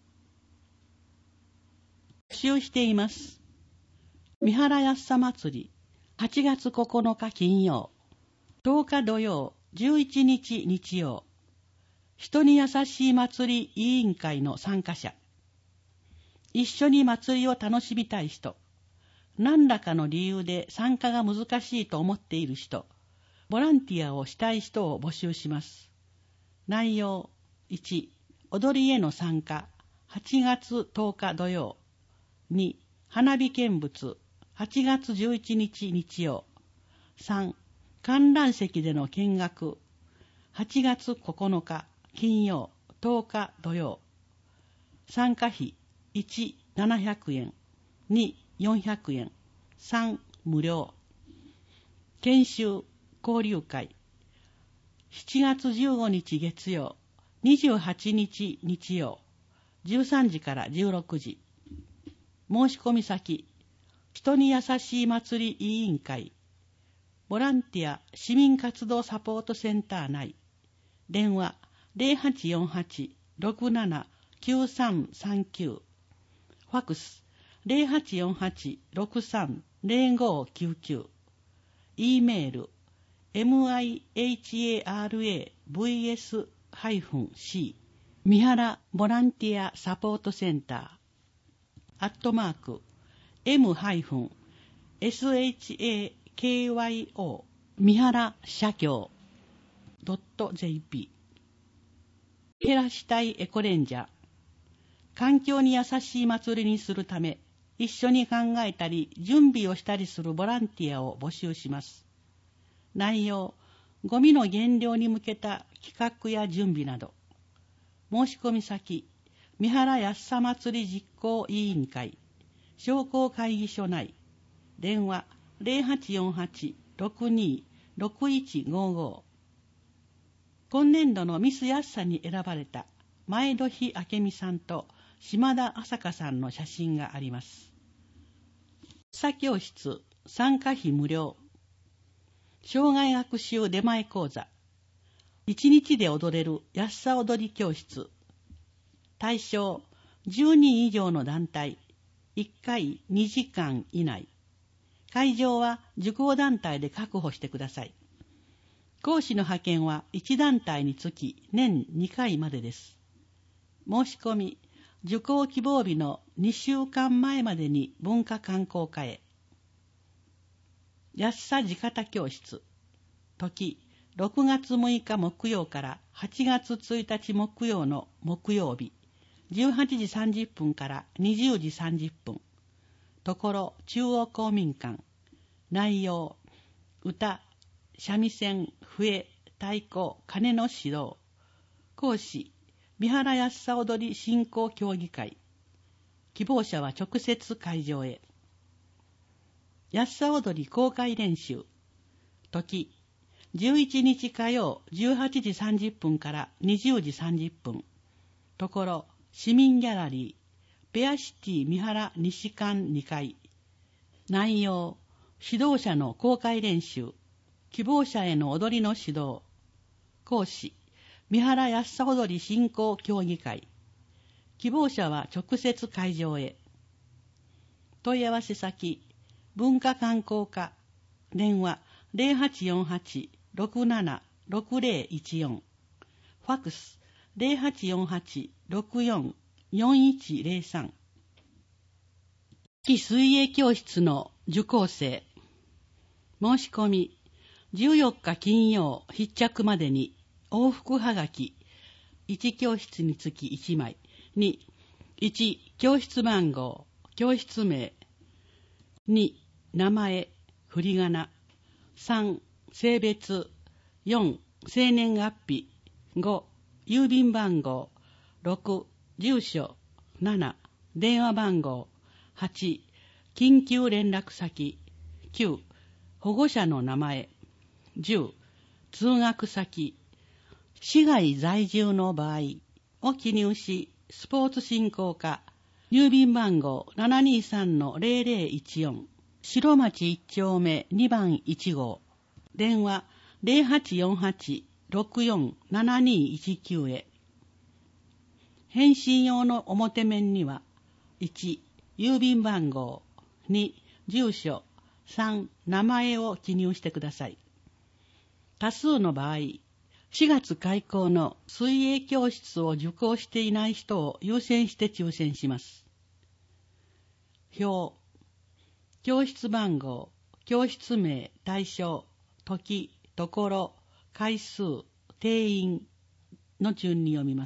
募集しています。三原安さ祭り、はちがつここのか金曜、とおか土曜、じゅういちにち日曜。人に優しい祭り委員会の参加者。一緒に祭りを楽しみたい人。何らかの理由で参加が難しいと思っている人。ボランティアをしたい人を募集します。内容いち、踊りへの参加、はちがつとおか土曜。に、花火見物、はちがつじゅういちにち日曜。さん、観覧席での見学、はちがつここのか金曜、とおか土曜。参加費いち、ななひゃくえん、に、よんひゃくえん、さん、無料。研修、交流会、しちがつじゅうごにち月曜、にじゅうはちにち日曜、じゅうさんじからじゅうろくじ。申し込み先、人に優しい祭り委員会、ボランティア市民活動サポートセンター内。電話ゼロはちよんはち ろくなな きゅうさんさんきゅう。ファクスゼロはちよんはち ろくさん ゼロごきゅうきゅう。E メール ミハラ ブイエス C 三原ボランティアサポートセンターアットマーク エム エス エイチ エー ケー ワイ オー 三原社協 .jp 減らしたいエコレンジャー。環境に優しい祭りにするため、一緒に考えたり準備をしたりするボランティアを募集します。内容、ゴミの減量に向けた企画や準備など。申し込み先、三原安さ祭り実行委員会、商工会議所内。電話ゼロはちよんはち ろくに ろくいちごご。今年度のミス安さに選ばれた前戸日明美さんと島田朝香さんの写真があります。朝教室、参加費無料。障害学習出前講座。一日で踊れる安さ踊り教室。対象じゅうにん以上の団体。いっかいにじかん以内。会場は受講団体で確保してください。講師の派遣はいち団体につき年にかいまでです。申し込み、受講希望日のにしゅうかんまえまでに文化観光課へ。安さ地方教室。時、ろくがつむいか木曜からはちがつついたち木曜の木曜日。じゅうはちじさんじゅっぷんからにじゅうじさんじゅっぷん。ところ中央公民館。内容、歌、三味線、笛、太鼓、鐘の指導。講師、三原安さ踊り振興協議会。希望者は直接会場へ。安さ踊り公開練習。時、じゅういちにち火曜じゅうはちじさんじゅっぷんからにじゅうじさんじゅっぷん。ところ市民ギャラリー、ペアシティ三原西館にかい。内容、指導者の公開練習。希望者への踊りの指導。講師、三原安さ踊り振興協議会。希望者は直接会場へ。問い合わせ先、文化観光課。電話ゼロはちよんはち ろくなな ろくゼロいちよん。ファクスゼロはちよんはち ろくよん よんいちゼロさん。水泳教室の受講生。申し込み、じゅうよっか金曜必着までに往復はがきいち教室につきいちまい。に、いち教室番号、教室名。に、名前、振り仮名。さん、性別。よん、生年月日。ご、郵便番号。ろく、住所。なな、電話番号。はち、緊急連絡先。きゅう、保護者の名前。じゅう、通学先。市外在住の場合を記入し、スポーツ振興課、郵便番号 ななにさんのゼロゼロいちよん、白町いち丁目にばんいち号。 電話 ゼロはちよんはち ろくよん ななにいちきゅう へ。返信用の表面には、いち、郵便番号、に、住所、さん、名前を記入してください。多数の場合、しがつ開校の水泳教室を受講していない人を優先して抽選します。表、教室番号、教室名、対象、時、ところ、回数、定員の順に読みます。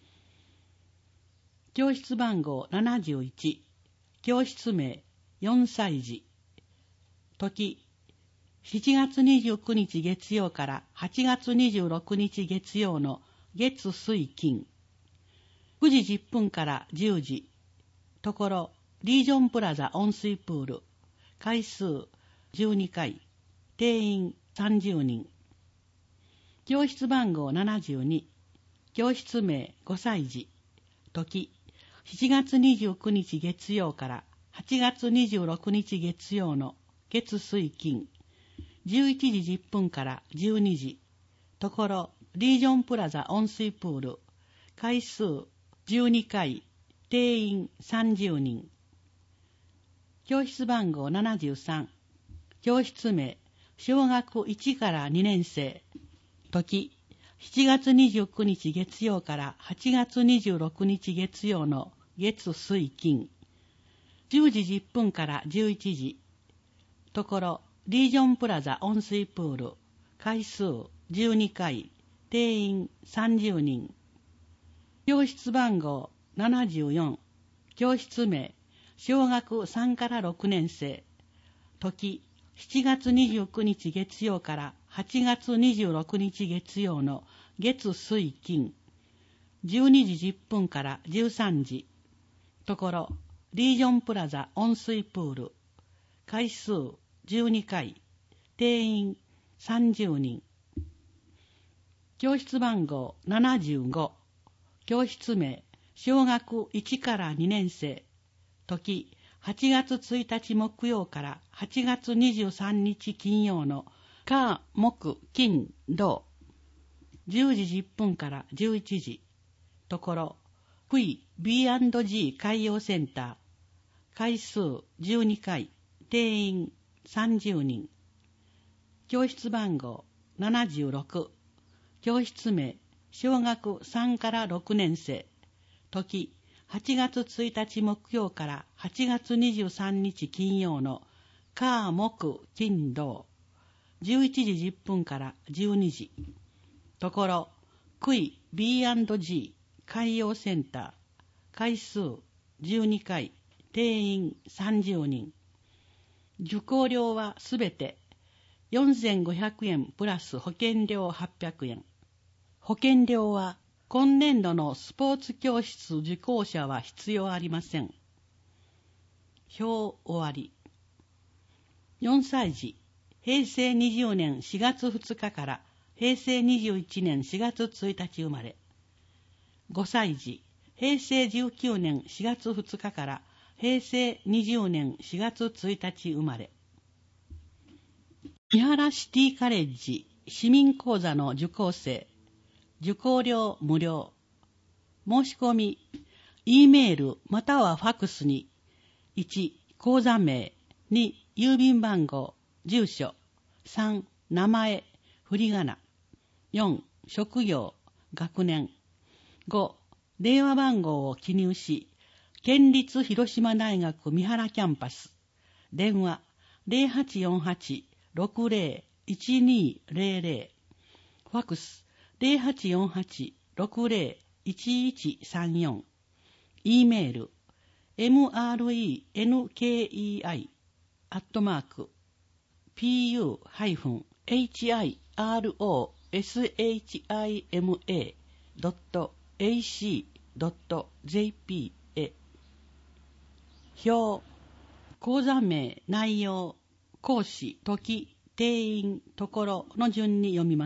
教室番号ななじゅういち、教室名、よんさい児、時、しちがつにじゅうくにち月曜からはちがつにじゅうろくにち月曜の月水金、くじじゅっぷんからじゅうじ、ところ、リージョンプラザ温水プール、回数じゅうにかい、定員さんじゅうにん。教室番号ななじゅうに、教室名ごさい児、時、しちがつにじゅうくにち月曜からはちがつにじゅうろくにち月曜の月水金、じゅういちじじゅっぷんからじゅうにじ、ところ、リージョンプラザ温水プール、回数じゅうにかい、定員さんじゅうにん。教室番号ななじゅうさん、教室名、小学いちからにねん生、時、しちがつにじゅうくにち月曜からはちがつにじゅうろくにち月曜の月水金、じゅうじじゅっぷんからじゅういちじ、ところ、リージョンプラザ温水プール、回数じゅうにかい、定員さんじゅうにん。教室番号ななじゅうよん、教室名、小学さんからろくねん生、時、しちがつにじゅうくにち月曜からはちがつにじゅうろくにち月曜の月水金、じゅうにじじゅっぷんからじゅうさんじ、ところ、リージョンプラザ温水プール、回数じゅうにかい、定員さんじゅうにん。教室番号ななじゅうご、教室名、小学いちからにねん生、時、はちがつついたち木曜からはちがつにじゅうさんにち金曜の火、木、金、土、じゅうじじゅっぷんからじゅういちじ、ところ、クイ ビーアンドジー 海洋センター、回数じゅうにかい、定員さんじゅうにん。教室番号ななじゅうろく、教室名、小学さんからろくねん生、時、はちがつついたち木曜からはちがつにじゅうさんにち金曜の火、木、金、土、じゅういちじじゅっぷんからじゅうにじ、ところ、クイ ビーアンドジー 海洋センター、回数じゅうにかい、定員さんじゅうにん。受講料はすべてよんせんごひゃくえんプラス保険料はっぴゃくえん。保険料は今年度のスポーツ教室受講者は必要ありません。表終わり。よんさい児、へいせいにじゅうねんしがつふつかからへいせいにじゅういちねんしがつついたち生まれ。ごさい児、へいせいじゅうきゅうねんしがつふつかからへいせいにじゅうねんしがつついたち生まれ。三原シティカレッジ市民講座の受講生、受講料無料。申し込み、E メールまたはファックスに、いち、講座名、に、郵便番号、住所、さん、名前、振り仮名、よん、職業、学年、ご、電話番号を記入し、県立広島大学三原キャンパス、電話ゼロはちよんはち ろくゼロ いちにゼロゼロ、ファックスゼロはちよんはち ろくゼロ いちいちさんよん、E メール エムアールイーエヌケーイーアイ アットマーク ピーユー ハイフン エイチアイアールオーエスエイチアイエムエー ドット エーシー ドット ジェーピー へ。表、講座名、内容、講師、時、定員、ところの順に読みます。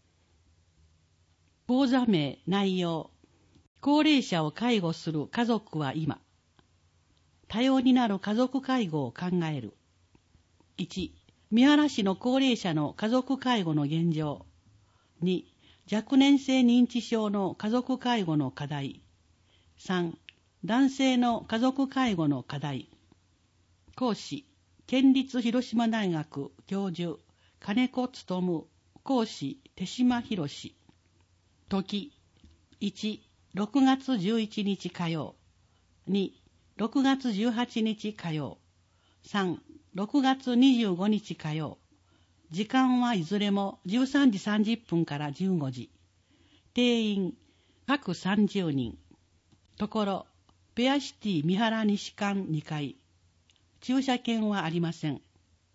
講座名、内容、高齢者を介護する家族は今、多様になる家族介護を考える。いち、 三原市の高齢者の家族介護の現状。に、若年性認知症の家族介護の課題。さん、男性の家族介護の課題。講師、県立広島大学教授、金子勉。講師、手島博士。時、いち、ろくがつじゅういちにち火曜。に、ろくがつじゅうはちにち火曜。さん、ろくがつにじゅうごにち火曜。時間はいずれもじゅうさんじさんじゅっぷんからじゅうごじ。定員、各さんじゅうにん。ところ、ペアシティ三原西館にかい。駐車券はありません。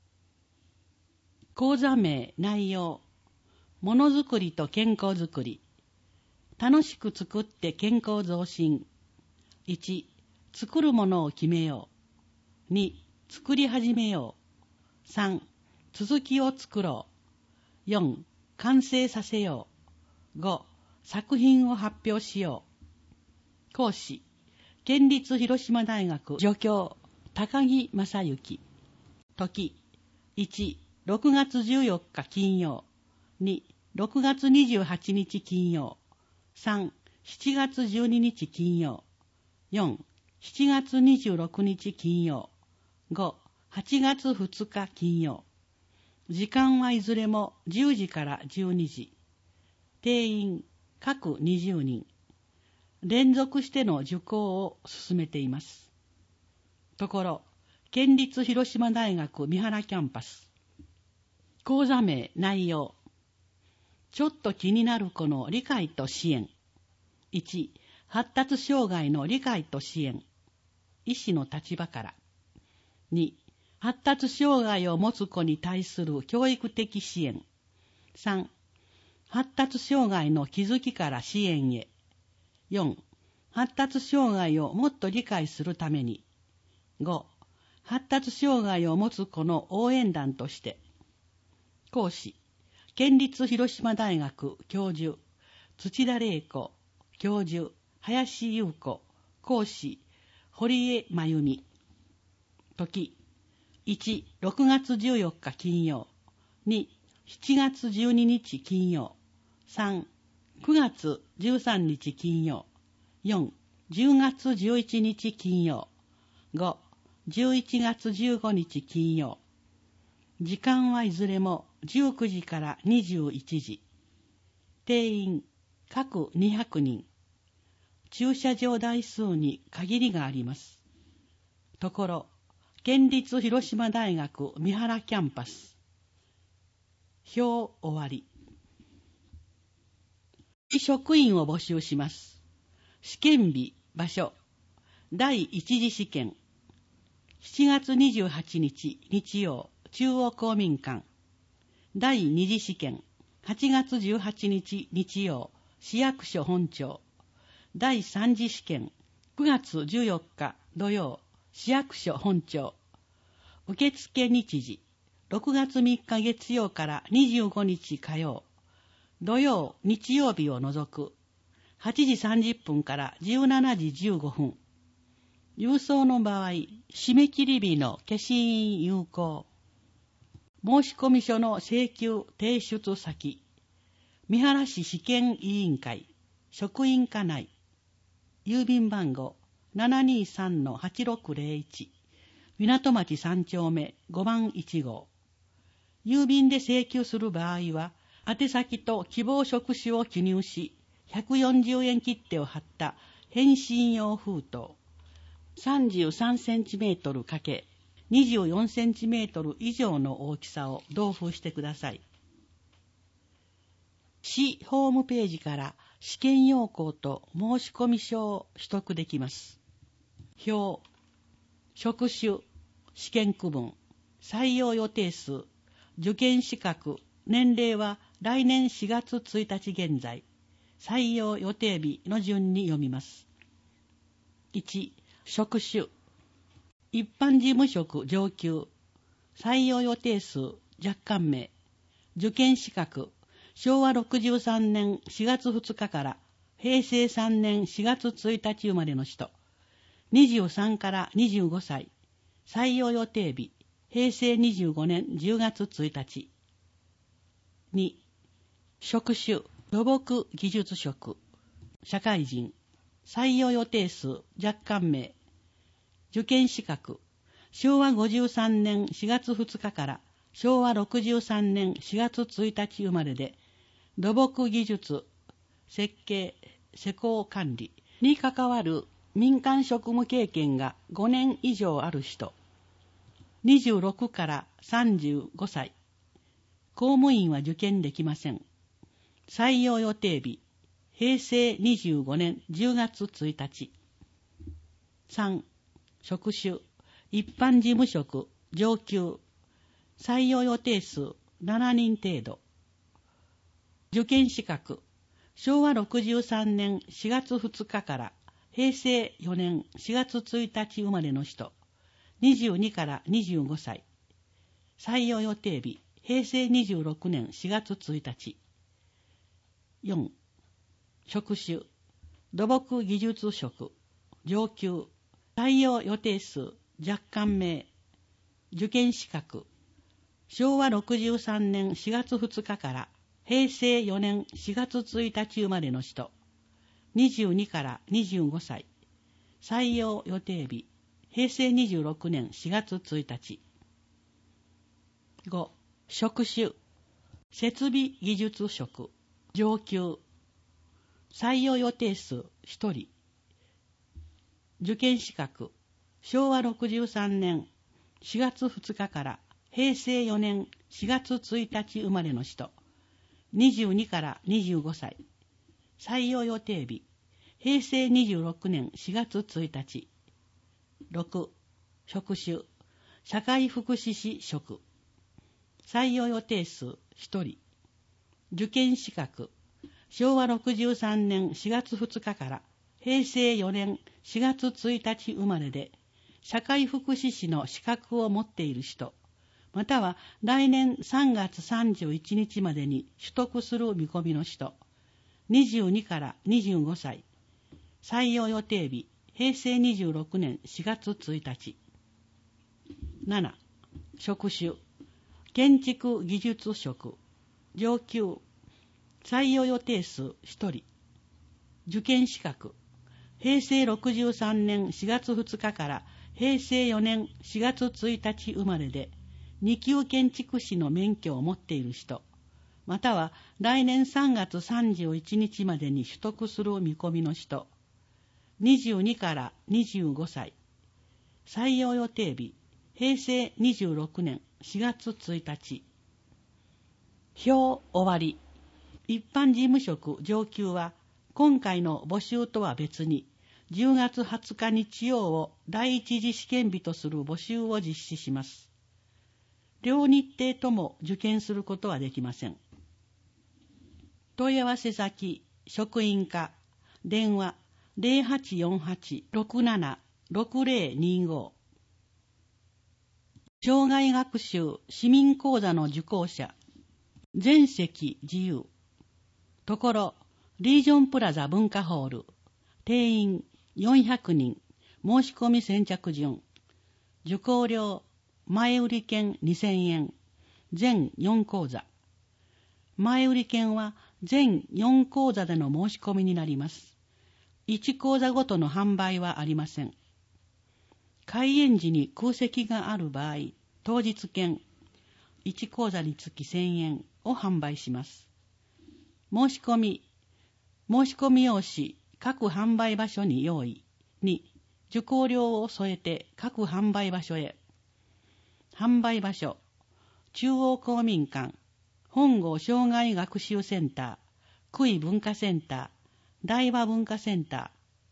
講座名、内容。ものづくりと健康づくり。楽しく作って健康増進。いち、作るものを決めよう。に、作り始めよう。さん、続きを作ろう。よん、完成させよう。ご、作品を発表しよう。講師、県立広島大学助教、高木正幸。時、いち、ろくがつじゅうよっか金曜。に、ろくがつにじゅうはちにち金曜。さん、しちがつじゅうににち金曜。よん、しちがつにじゅうろくにち金曜。ご、はちがつふつか金曜。時間はいずれもじゅうじからじゅうにじ。定員、各にじゅうにん。連続しての受講を進めています。ところ、県立広島大学三原キャンパス。講座名、内容。ちょっと気になる子の理解と支援。いち、発達障害の理解と支援。医師の立場から。に、発達障害を持つ子に対する教育的支援。さん、発達障害の気づきから支援へ。よん、発達障害をもっと理解するために。ご、発達障害を持つ子の応援団として。講師、県立広島大学教授、土田玲子、教授、林優子、講師、堀江真由美。時、いち、ろくがつじゅうよっか金曜。に、しちがつじゅうににち金曜。さん、くがつじゅうさんにち金曜。よん、じゅうがつじゅういちにち金曜。ご、じゅういちがつじゅうごにち金曜。時間はいずれもじゅうくじからにじゅういちじ。定員、各にひゃくにん。駐車場台数に限りがあります。ところ、県立広島大学三原キャンパス。表終わり。職員を募集します。試験日、場所。第一次試験。しちがつにじゅうはちにち日曜、中央公民館。第二次試験。はちがつじゅうはちにち日曜、市役所本庁。第三次試験。くがつじゅうよっか土曜、市役所本庁。受付日時。ろくがつみっか月曜からにじゅうごにち火曜。土曜、日曜日を除く。はちじさんじゅっぷんからじゅうしちじじゅうごふん。郵送の場合、締め切り日の消印有効。申込書の請求提出先。三原市試験委員会、職員課内。郵便番号 ななにさんのはちろくぜろいち。港町さんちょうめごばんいちごう。郵便で請求する場合は、宛先と希望職種を記入し、ひゃくよんじゅうえん切手を貼った返信用封筒。さんじゅうさんセンチメートル×にじゅうよんセンチメートル以上の大きさを同封してください。市ホームページから試験要項と申込書を取得できます。表、職種、試験区分、採用予定数、受験資格、年齢は来年しがつついたち現在、採用予定日の順に読みます。いち、職種、一般事務職上級、採用予定数若干名、受験資格、しょうわろくじゅうさんねんしがつふつかからへいせいさんねんしがつついたち生まれの人、にじゅうさんからにじゅうごさい、採用予定日、 へいせいにじゅうごねんじゅうがつついたち。に、職種、土木技術職、社会人、採用予定数若干名、受験資格、しょうわごじゅうさんねんしがつふつかからしょうわろくじゅうさんねんしがつついたち生まれで、土木技術、設計、施工管理に関わる民間職務経験がごねん以上ある人、にじゅうろくからさんじゅうごさい、公務員は受験できません。採用予定日、へいせいにじゅうごねんじゅうがつついたち。さん、職種、一般事務職、上級、採用予定数しちにん程度。受験資格、しょうわろくじゅうさんねんしがつふつかからへいせいよねんしがつついたち生まれの人、にじゅうにからにじゅうごさい。採用予定日、へいせいにじゅうろくねんしがつついたち。よん、職種、土木技術職、上級、採用予定数若干名、受験資格、しょうわろくじゅうさんねんしがつふつかからへいせいよねんしがつついたち生まれの人、にじゅうにからにじゅうごさい。採用予定日、へいせいにじゅうろくねんしがつついたち。ご、職種、設備技術職、上級、採用予定数ひとり。受験資格、しょうわろくじゅうさんねんしがつふつかからへいせいよねんしがつついたち生まれの人、にじゅうにからにじゅうごさい。採用予定日、へいせいにじゅうろくねんしがつついたち。ろく、職種、社会福祉士職、採用予定数ひとり。受験資格、しょうわろくじゅうさんねんしがつふつかからへいせいよねんしがつついたち生まれで、社会福祉士の資格を持っている人、または来年さんがつさんじゅういちにちまでに取得する見込みの人、にじゅうにからにじゅうごさい。採用予定日、へいせいにじゅうろくねんしがつついたち。なな、職種、建築技術職、上級、採用予定数ひとり。受験資格、へいせいろくじゅうさんねんしがつふつかからへいせいよねんしがつついたち生まれで、にきゅう建築士の免許を持っている人、または来年さんがつさんじゅういちにちまでに取得する見込みの人、にじゅうにからにじゅうごさい。採用予定日、へいせいにじゅうろくねんしがつついたち。表終わり。一般事務職上級は今回の募集とは別にじゅうがつはつか日曜を第一次試験日とする募集を実施します。両日程とも受験することはできません。問い合わせ先、職員課、電話 ゼロはちよんはち ろくなな ろくゼロにご。障害学習市民講座の受講者、全席自由。ところ、リージョンプラザ文化ホール、定員よんひゃくにん、申し込み先着順。受講料、前売り券にせんえん、全よん講座。前売り券は全よん講座での申し込みになります。いち講座ごとの販売はありません。開演時に空席がある場合、当日券、いち講座につきせんえんを販売します。申し込み、申し込み用紙、各販売場所に用意。に、受講料を添えて各販売場所へ。販売場所、中央公民館、本郷障害学習センター、久井文化センター、大和文化センター。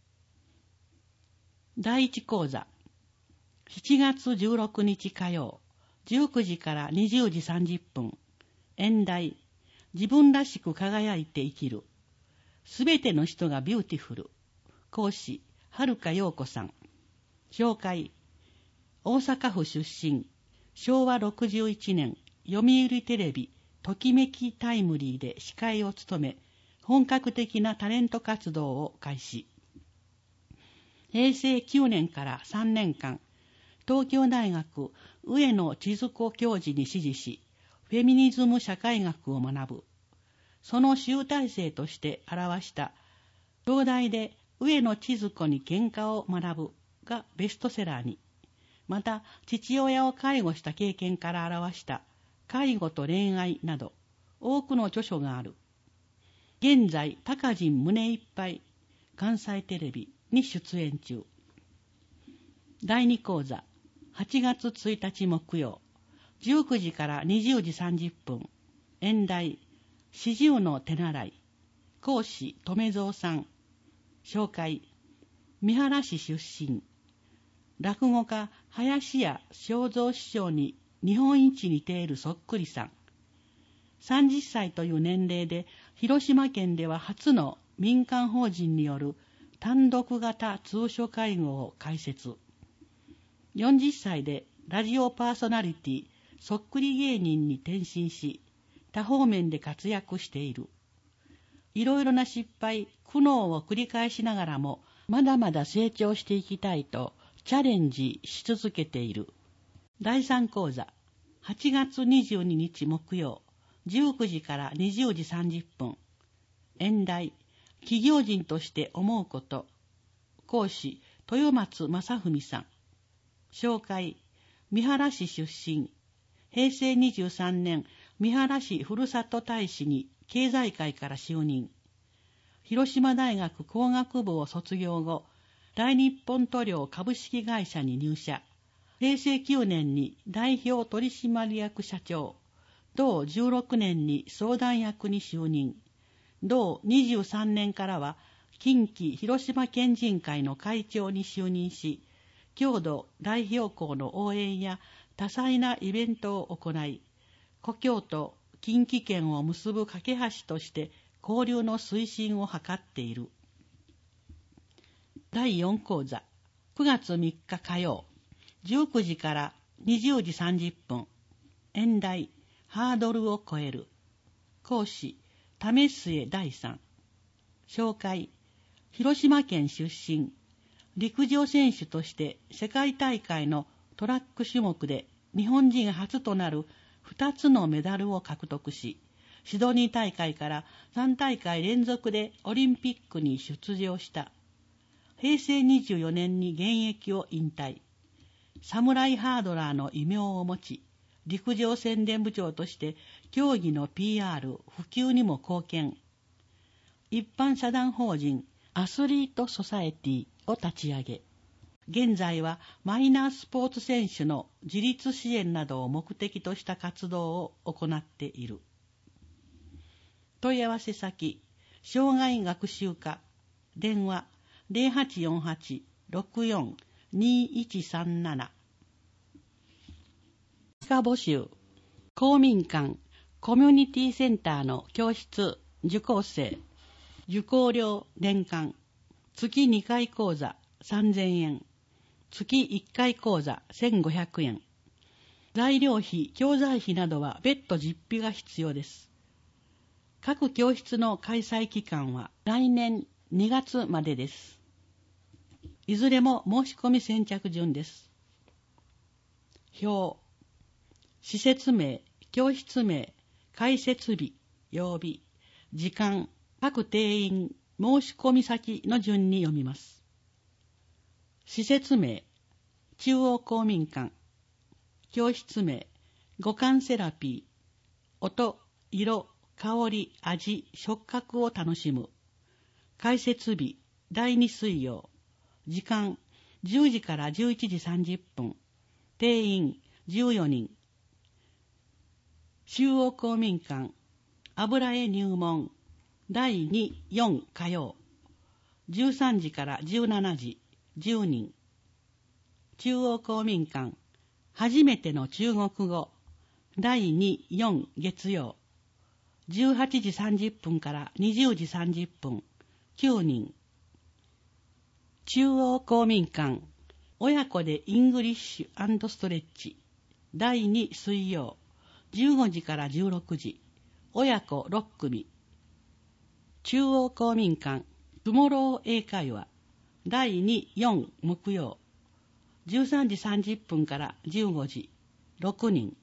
第一講座、しちがつじゅうろくにち火曜、じゅうくじからにじゅうじさんじゅっぷん。演題、自分らしく輝いて生きる。すべての人がビューティフル。講師、春香陽子さん。紹介、大阪府出身、しょうわろくじゅういちねん、読売テレビ、ときめきタイムリーで司会を務め、本格的なタレント活動を開始。へいせいきゅうねんからさんねんかん、東京大学上野千鶴子教授に指示し、フェミニズム社会学を学ぶ。その集大成として表した東大で上野千鶴子に喧嘩を学ぶがベストセラーに、また父親を介護した経験から表した介護と恋愛など多くの著書がある。現在高人胸いっぱい関西テレビに出演中。だいに講座はちがつついたち木曜じゅうくじからにじゅうじさんじゅっぷん、演題四十の手習い、講師留蔵さん、紹介三原市出身、落語家林家正蔵師匠に日本一似ているそっくりさん。さんじゅっさいという年齢で広島県では初の民間法人による単独型通所介護を開設。よんじゅっさいでラジオパーソナリティそっくり芸人に転身し、多方面で活躍している。いろいろな失敗、苦悩を繰り返しながらも、まだまだ成長していきたいとチャレンジし続けている。だいさん講座、はちがつにじゅうににち木曜、じゅうくじからにじゅうじさんじゅっぷん。演題、企業人として思うこと。講師、豊松正文さん。紹介、三原市出身。へいせいにじゅうさんねん、三原市ふるさと大使に経済界から就任。広島大学工学部を卒業後、大日本塗料株式会社に入社。へいせいきゅうねんに代表取締役社長。同じゅうろくねんに相談役に就任。同にじゅうさんねんからは近畿広島県人会の会長に就任し、郷土代表校の応援や多彩なイベントを行い、故郷と近畿圏を結ぶ架け橋として交流の推進を図っている。だいよん講座、くがつみっか火曜、じゅうくじからにじゅうじさんじゅっぷん。演題、ハードルを超える。講師、為末大さん。紹介、広島県出身。陸上選手として世界大会のトラック種目で日本人初となるふたつのメダルを獲得し、シドニー大会からさん大会連続でオリンピックに出場した。へいせいにじゅうよねんに現役を引退。サムライハードラーの異名を持ち、陸上宣伝部長として競技の ピーアール、普及にも貢献。一般社団法人アスリートソサエティを立ち上げ、現在はマイナースポーツ選手の自立支援などを目的とした活動を行っている。問い合わせ先、障害学習課、電話 ゼロはちよんはち ろくよん にいちさんなな。募集、公民館コミュニティセンターの教室受講生、受講料年間、月にかい講座さんぜんえん、月いっかい講座せんごひゃくえん。材料費、教材費などは別途実費が必要です。各教室の開催期間は来年にがつまでです。いずれも申し込み先着順です。表、施設名、教室名、開設日、曜日、時間、各定員、申し込み先の順に読みます。施設名、中央公民館。教室名、五感セラピー。音、色、香り、味、触覚を楽しむ。開設日、だいに水曜。時間、じゅうじからじゅういちじさんじゅっぷん。定員、じゅうよにん。中央公民館、油絵入門。だいに、よん火曜。じゅうさんじからじゅうしちじ、じゅうにん。中央公民館、初めての中国語。だいに、よん月曜。じゅうはちじさんじゅっぷんからにじゅうじさんじゅっぷん、きゅうにん。中央公民館、親子でイングリッシュ&ストレッチ。だいに水曜、じゅうごじからじゅうろくじ、親子ろっくみ。中央公民館、トゥモロー英会話。だいに、よん木曜、じゅうさんじさんじゅっぷんからじゅうごじ、 ろくにん。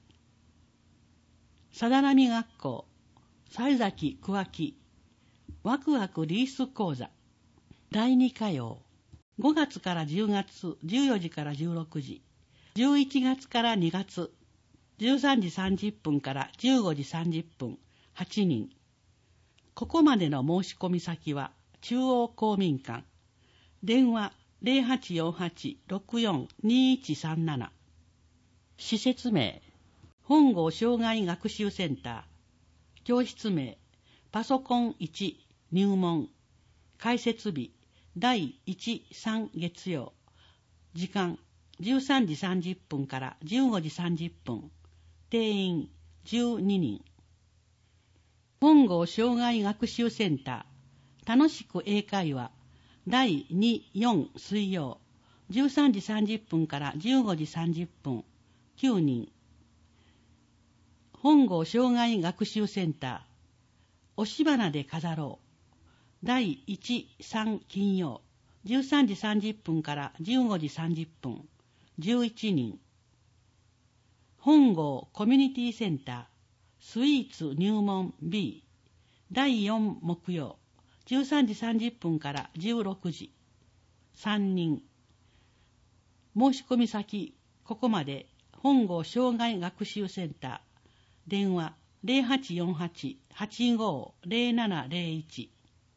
貞波学校、西崎桑木、ワクワクリース講座、だいに火曜、ごがつからじゅうがつ、じゅうよじからじゅうろくじ、じゅういちがつからにがつ、じゅうさんじさんじゅっぷんからじゅうごじさんじゅっぷん、はちにん。ここまでの申し込み先は、中央公民館。電話 ゼロはちよんはち ろくよん にいちさんなな。施設名、本郷障害学習センター。教室名、パソコンいち入門。開設日、だいいち、さん月曜。時間、じゅうさんじさんじゅっぷんからじゅうごじさんじゅっぷん。定員、じゅうににん。本郷障害学習センター。楽しく英会話。だいに、よん水曜。じゅうさんじさんじゅっぷんからじゅうごじさんじゅっぷん。きゅうにん。本郷障害学習センター。押し花で飾ろう。だいいち、さん金曜。じゅうさんじさんじゅっぷんからじゅうごじさんじゅっぷん。じゅういちにん。本郷コミュニティセンター。スイーツ入門 B。だいよん木曜。じゅうさんじさんじゅっぷんからじゅうろくじ。さんにん。申し込み先、ここまで本郷障害学習センター。電話 ゼロはちよんはち はちごー ゼロななゼロいち。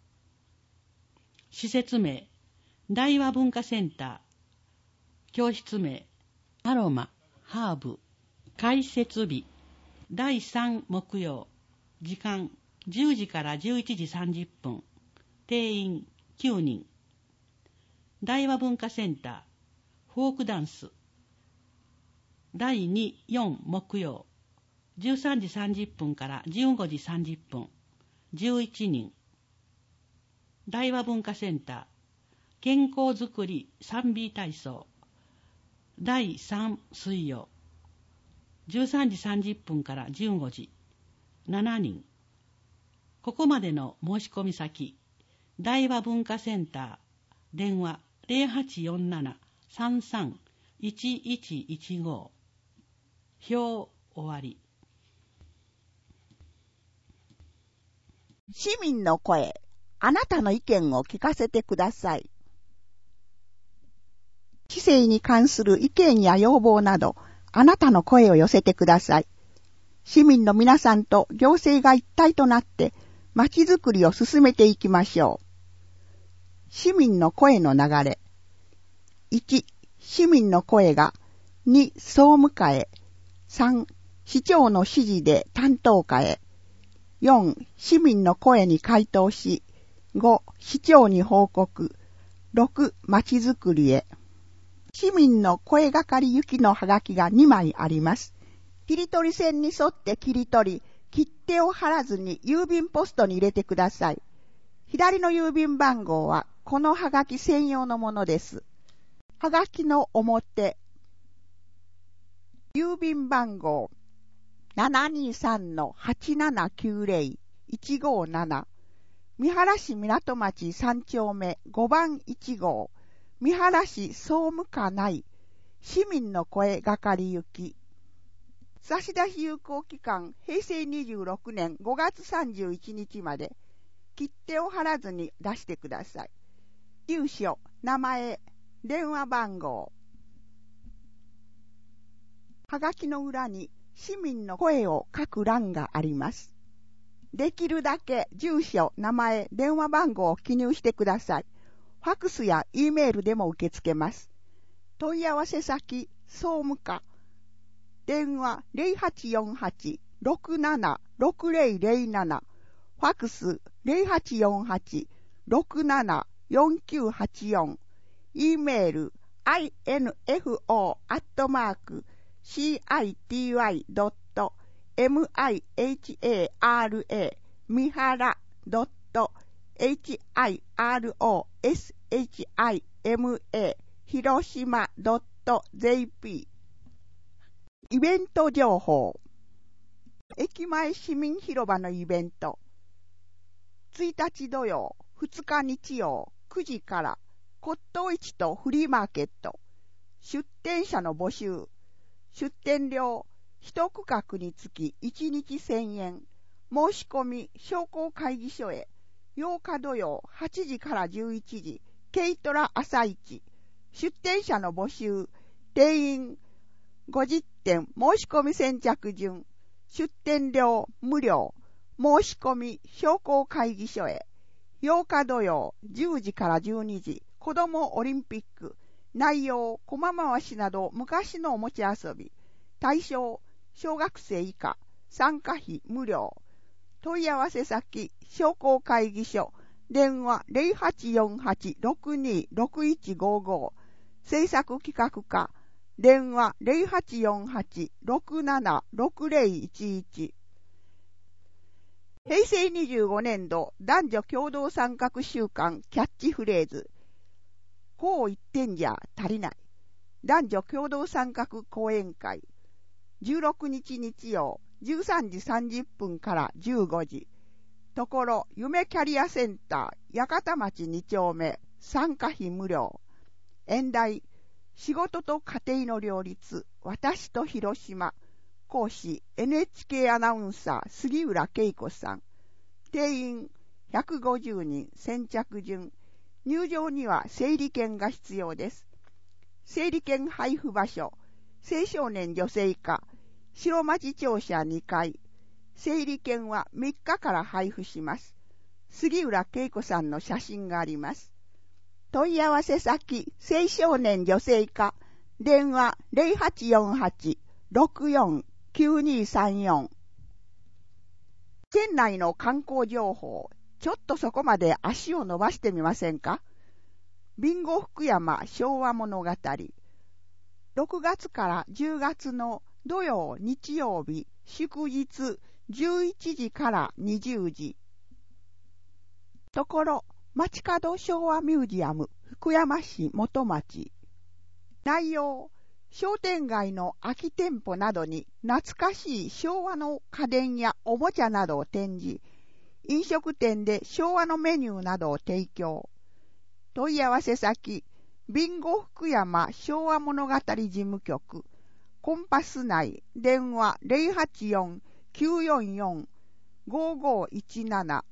施設名、大和文化センター。教室名、アロマ、ハーブ。開設日、だいさん木曜。時間、じゅうじからじゅういちじさんじゅっぷん。定員、きゅうにん。大和文化センター。フォークダンス。だいに、よん木曜。じゅうさんじさんじゅっぷんからじゅうごじさんじゅっぷん。じゅういちにん。大和文化センター。健康づくり スリービー 体操。だいさん水曜。じゅうさんじさんじゅっぷんからじゅうごじ。しちにん。ここまでの申し込み先。大和文化センター。電話 ゼロはちよんなな さんさん いちいちいちご。表終わり。 市民の声、あなたの意見を聞かせてください。市政に関する意見や要望など、あなたの声を寄せてください。市民の皆さんと行政が一体となって、まちづくりを進めていきましょう。市民の声の流れ。いち、市民の声が、に、総務課へ、さん、市長の指示で担当課へ、よん、市民の声に回答し、ご、市長に報告、ろく、まちづくりへ。市民の声がかり行きのハガキがにまいあります。切り取り線に沿って切り取り、切手を貼らずに郵便ポストに入れてください。左の郵便番号はこのハガキ専用のものです。ハガキの表、郵便番号 ななにさんのはちななきゅうゼロ いちごなな 三原市港町さん丁目ごばんいち号三原市総務課内市民の声係行き差出有効期間へいせいにじゅうろくねんごがつさんじゅういちにちまで切手を貼らずに出してください。住所、名前、電話番号。はがきの裏に市民の声を書く欄があります。できるだけ住所、名前、電話番号を記入してください。ファックスや E メールでも受け付けます。問い合わせ先、総務課。電話 ゼロはちよんはち ろくなな ろくゼロゼロなな。ファックス ゼロはちよんはち ろくなな よんきゅうはちよん。E メール アイエヌエフオー アットマーク シーアイティーワイ ドット エムアイエイチエーアールエー みはら ドット エイチアイアールオーエスエイチアイエムエー 広島 ドット ジェーピー イベント情報。駅前市民広場のイベント。ついたち土曜、ふつか日曜、くじから骨董市とフリーマーケット。出店者の募集。出店料一区画につきいちにちせんえん。申し込み商工会議所へ。ようか土曜はちじからじゅういちじ、軽トラ朝市。出店者の募集。定員ごじってん。申し込み先着順。出店料無料。申し込み商工会議所へ。ようか土曜じゅうじからじゅうにじ、子どもオリンピック。内容、駒回しなど昔のおもち遊び。対象、小学生以下。参加費無料。問い合わせ先、商工会議所。電話 ゼロはちよんはち ろくに ろくいちごご。制作企画課。電話 ゼロはちよんはち ろくなな ろくゼロいちいち。平成にじゅうごねん度男女共同参画週間キャッチフレーズ。こう言ってんじゃ足りない。男女共同参画講演会。じゅうろくにち日曜じゅうさんじさんじゅっぷんからじゅうごじ。ところ夢キャリアセンター八幡町に丁目。参加費無料。演題、仕事と家庭の両立、私と広島。講師 エヌエイチケー アナウンサー杉浦恵子さん。定員ひゃくごじゅうにん。先着順。入場には整理券が必要です。整理券配布場所、青少年女性課白町庁舎にかい。整理券はみっかから配布します。杉浦恵子さんの写真があります。問い合わせ先、青少年女性課。電話 ゼロはちよんはち ろくよん きゅうにさんよん。県内の観光情報、ちょっとそこまで足を伸ばしてみませんか。備後福山昭和物語。ろくがつからじゅうがつの土曜日曜日祝日じゅういちじからにじゅうじ。ところ街角昭和ミュージアム福山市元町。内容、商店街の空き店舗などに懐かしい昭和の家電やおもちゃなどを展示。飲食店で昭和のメニューなどを提供。問い合わせ先、備後福山昭和物語事務局。コンパス内、電話 ゼロはちよん きゅうよんよん ごごいちなな。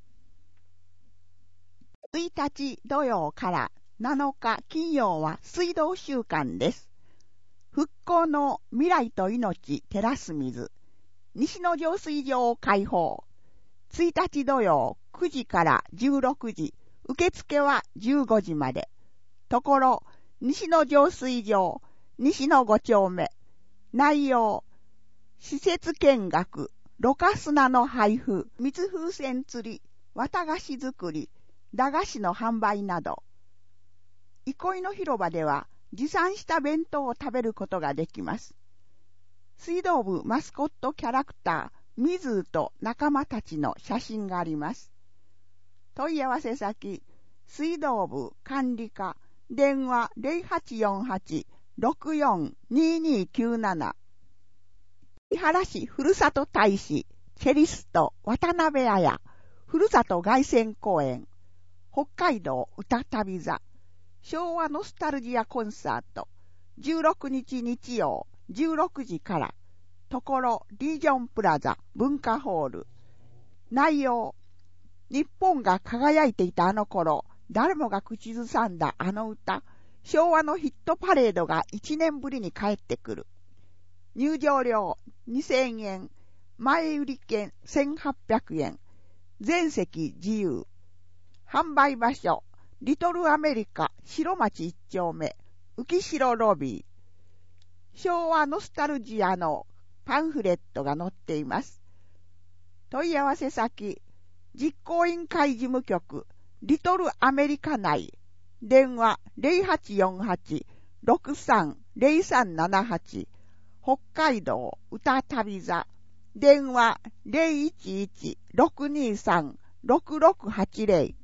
ついたち土曜からなのか金曜は水道週間です。復興の未来と命照らす水。西の浄水場を開放。ついたち土曜くじからじゅうろくじ。受付はじゅうごじまで。ところ、西の浄水場、西のご丁目。内容、施設見学、ろ過砂の配布、密風船釣り、綿菓子作り、駄菓子の販売など。憩いの広場では持参した弁当を食べることができます。水道部マスコットキャラクター、ミズーと仲間たちの写真があります。問い合わせ先、水道部管理課、電話 ゼロはちよんはち ろくよん ににきゅうなな。伊原市ふるさと大使、チェリスト渡辺彩、ふるさと凱旋公演、北海道歌旅座、昭和ノスタルジアコンサート、じゅうろくにち日曜じゅうろくじから、ところリージョンプラザ文化ホール。内容、日本が輝いていたあの頃、誰もが口ずさんだあの歌、昭和のヒットパレードがいちねんぶりに帰ってくる。入場料にせんえん、前売り券せんはっぴゃくえん、全席自由。販売場所、リトルアメリカ白町一丁目、浮城ロビー。昭和ノスタルジアのパンフレットが載っています。問い合わせ先、実行委員会事務局、リトルアメリカ内、電話 ゼロはちよんはち ろくさん ゼロさんななはち、北海道歌旅座、電話 ゼロいちいち ろくにさん ろくろくはちゼロ。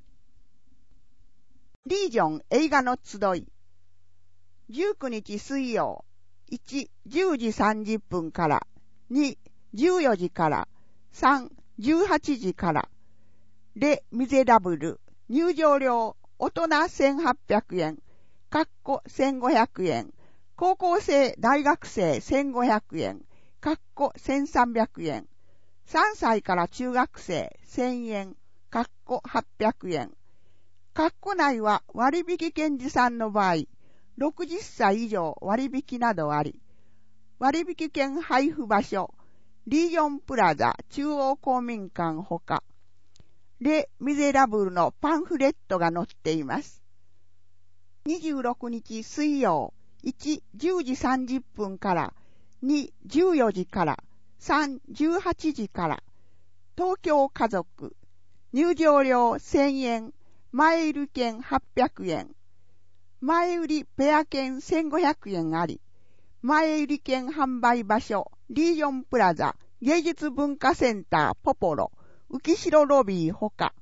リージョン映画の集い。じゅうくにち水曜、いち、じゅうじさんじゅっぷんから、に、じゅうよじから、さん、じゅうはちじから、レ・ミゼラブル、入場料、大人せんはっぴゃくえん、かっこせんごひゃくえん、高校生、大学生せんごひゃくえん、 かっこせんさんびゃくえん。さんさいから中学生せんえん、かっこはっぴゃくえん。かっこ内は割引券持参の場合、ろくじゅっさい以上割引などあり、割引券配布場所、リージョンプラザ中央公民館ほか、レ・ミゼラブルのパンフレットが載っています。にじゅうろくにち水曜、いち、じゅうじさんじゅっぷんから、に、じゅうよじから、さん、じゅうはちじから、東京家族、入場料せんえん、前売り券はっぴゃくえん、前売りペア券せんごひゃくえんあり、前売り券販売場所、リージョンプラザ、芸術文化センターポポロ、浮城ロビーほか、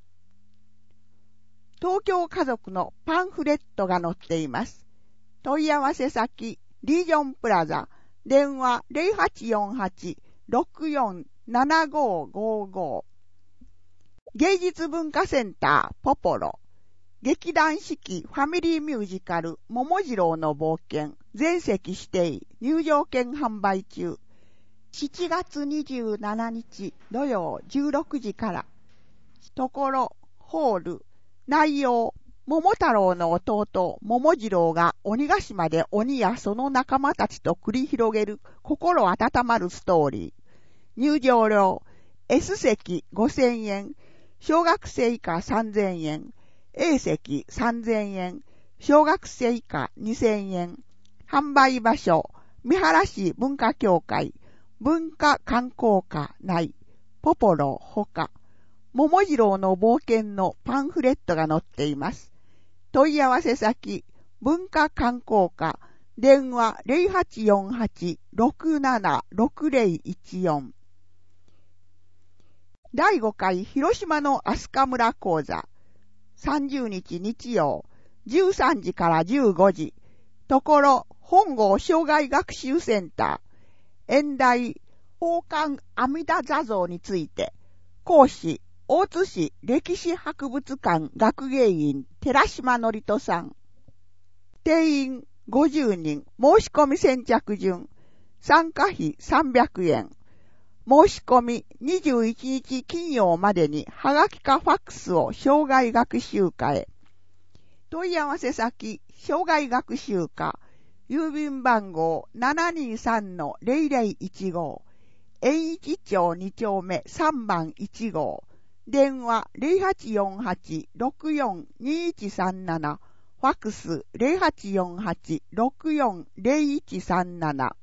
東京家族のパンフレットが載っています。問い合わせ先、リージョンプラザ、電話 ゼロはちよんはち ろくよん ななごごご。芸術文化センターポポロ、劇団四季ファミリーミュージカル桃次郎の冒険、全席指定、入場券販売中。しちがつにじゅうしちにち土曜じゅうろくじから、ところ、ホール、内容、桃太郎の弟、桃次郎が鬼ヶ島で鬼やその仲間たちと繰り広げる心温まるストーリー。入場料、S 席ごせんえん、小学生以下さんぜんえん、A 席さんぜんえん、小学生以下にせんえん。販売場所、三原市文化協会、文化観光課内、ポポロほか、桃次郎の冒険のパンフレットが載っています。問い合わせ先、文化観光課、電話 ゼロはちよんはち ろくなな ろくゼロいちよん。だいごかい広島の飛鳥村講座、さんじゅうにち日曜、じゅうさんじからじゅうごじ、ところ本郷障害学習センター、演題、宝冠阿弥陀座像について、講師、大津市歴史博物館学芸員寺島典人さん。定員ごじゅうにん、申し込み先着順、参加費さんびゃくえん。申し込みにじゅういちにち金曜までにはがきかファックスを障害学習課へ。問い合わせ先、障害学習課、郵便番号 ななにさんのゼロゼロいちご、円一町に丁目さんばんいちごう、電話 ゼロはちよんはち ろくよん にいちさんなな、ファックス ゼロはちよんはち ろくよん ゼロいちさんなな。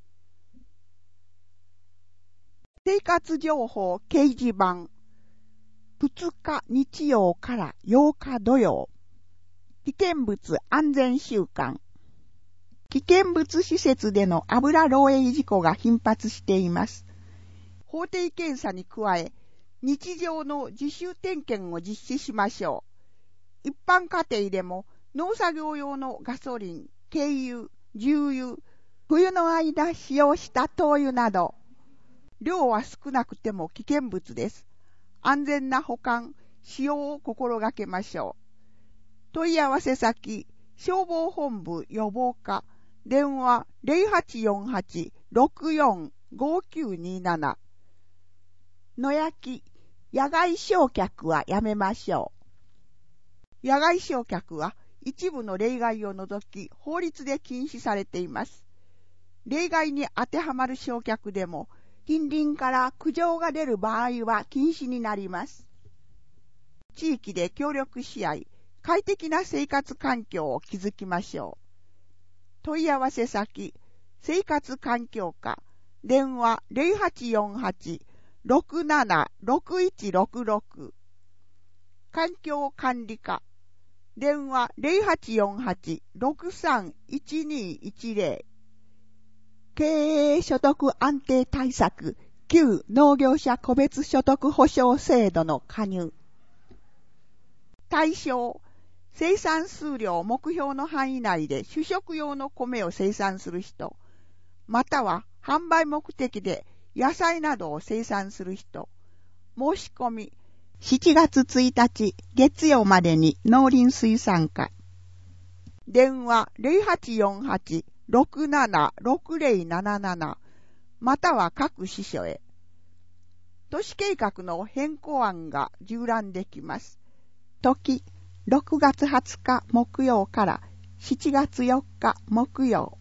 生活情報掲示板、ふつか日曜からようか土曜、危険物安全週間。危険物施設での油漏洩事故が頻発しています。法定検査に加え、日常の自主点検を実施しましょう。一般家庭でも農作業用のガソリン、軽油、重油、冬の間使用した灯油など、量は少なくても危険物です。安全な保管、使用を心がけましょう。問い合わせ先、消防本部予防課、電話 ゼロはちよんはち ろくよん ごきゅうになな。野焼き、野外焼却はやめましょう。野外焼却は一部の例外を除き法律で禁止されています。例外に当てはまる焼却でも、近隣から苦情が出る場合は禁止になります。地域で協力し合い、快適な生活環境を築きましょう。問い合わせ先、生活環境課、電話 ゼロはちよんはち ろくなな ろくいちろくろく。環境管理課、電話 ゼロはちよんはち ろくさん いちにいちゼロ。経営所得安定対策、旧農業者個別所得保障制度の加入。対象、生産数量目標の範囲内で主食用の米を生産する人、または販売目的で野菜などを生産する人。申し込み、しちがつついたち月曜までに農林水産課。電話 ゼロはちよんはち ろくなな ろくゼロなななな、 または各支所へ。都市計画の変更案が縦覧できます。時、ろくがつはつか木曜からしちがつよっか木曜。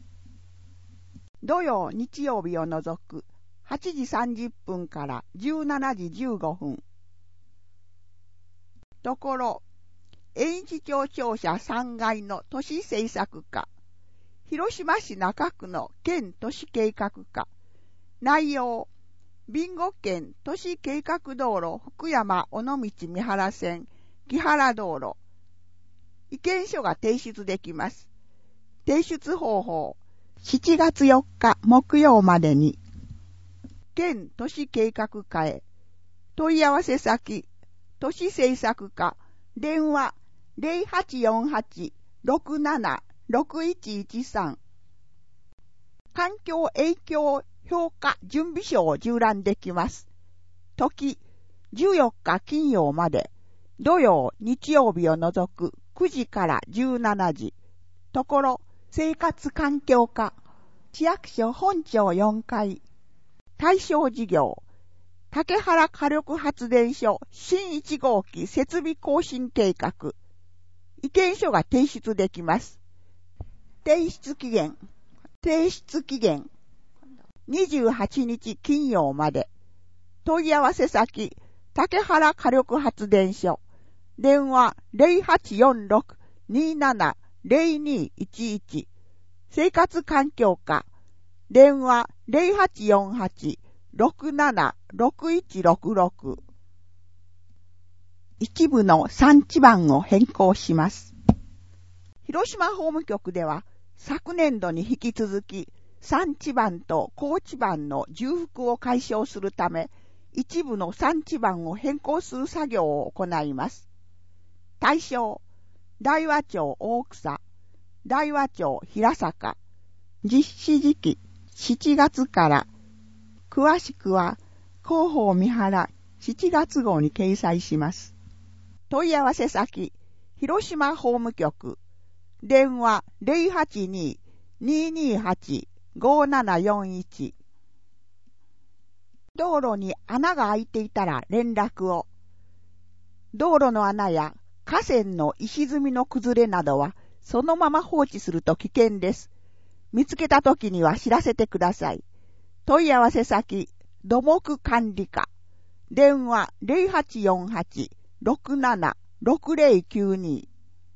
土曜、日曜日を除くはちじさんじゅっぷんからじゅうしちじじゅうごふん。ところ、遠市町庁舎さんがいの都市政策課、広島市中区の県都市計画課、内容、備後県都市計画道路福山尾道三原線木原道路。意見書が提出できます。提出方法、しちがつよっか木曜までに。県都市計画課へ。問い合わせ先、都市政策課、電話 ゼロはちよんはち ろくなな ろくいちいちさん。環境影響評価準備書を縦覧できます。時、じゅうよっか金曜まで、土曜、日曜日を除くくじからじゅうしちじ。ところ、生活環境課、市役所本庁よんかい。対象事業、竹原火力発電所新いちごうき設備更新計画。意見書が提出できます。提出期限、提出期限、にじゅうはちにち金曜まで。問い合わせ先、竹原火力発電所。電話 ゼロはちよんろく になな ゼロにいちいち。生活環境課。電話 ゼロはちよんはち ろくなな ろくいちろくろく。一部の産地番を変更します。広島法務局では、昨年度に引き続き、産地番と高知番の重複を解消するため、一部の産地番を変更する作業を行います。対象、大和町大草、大和町平坂。実施時期、しちがつから。詳しくは、広報三原しちがつ号に掲載します。問い合わせ先、広島法務局。電話 ゼロはちに にーにーはち ごななよんいち。道路に穴が開いていたら連絡を。道路の穴や河川の石積みの崩れなどはそのまま放置すると危険です。見つけたときには知らせてください。問い合わせ先、土木管理課。電話 ゼロはちよんはち ろくなな ろくゼロきゅうに。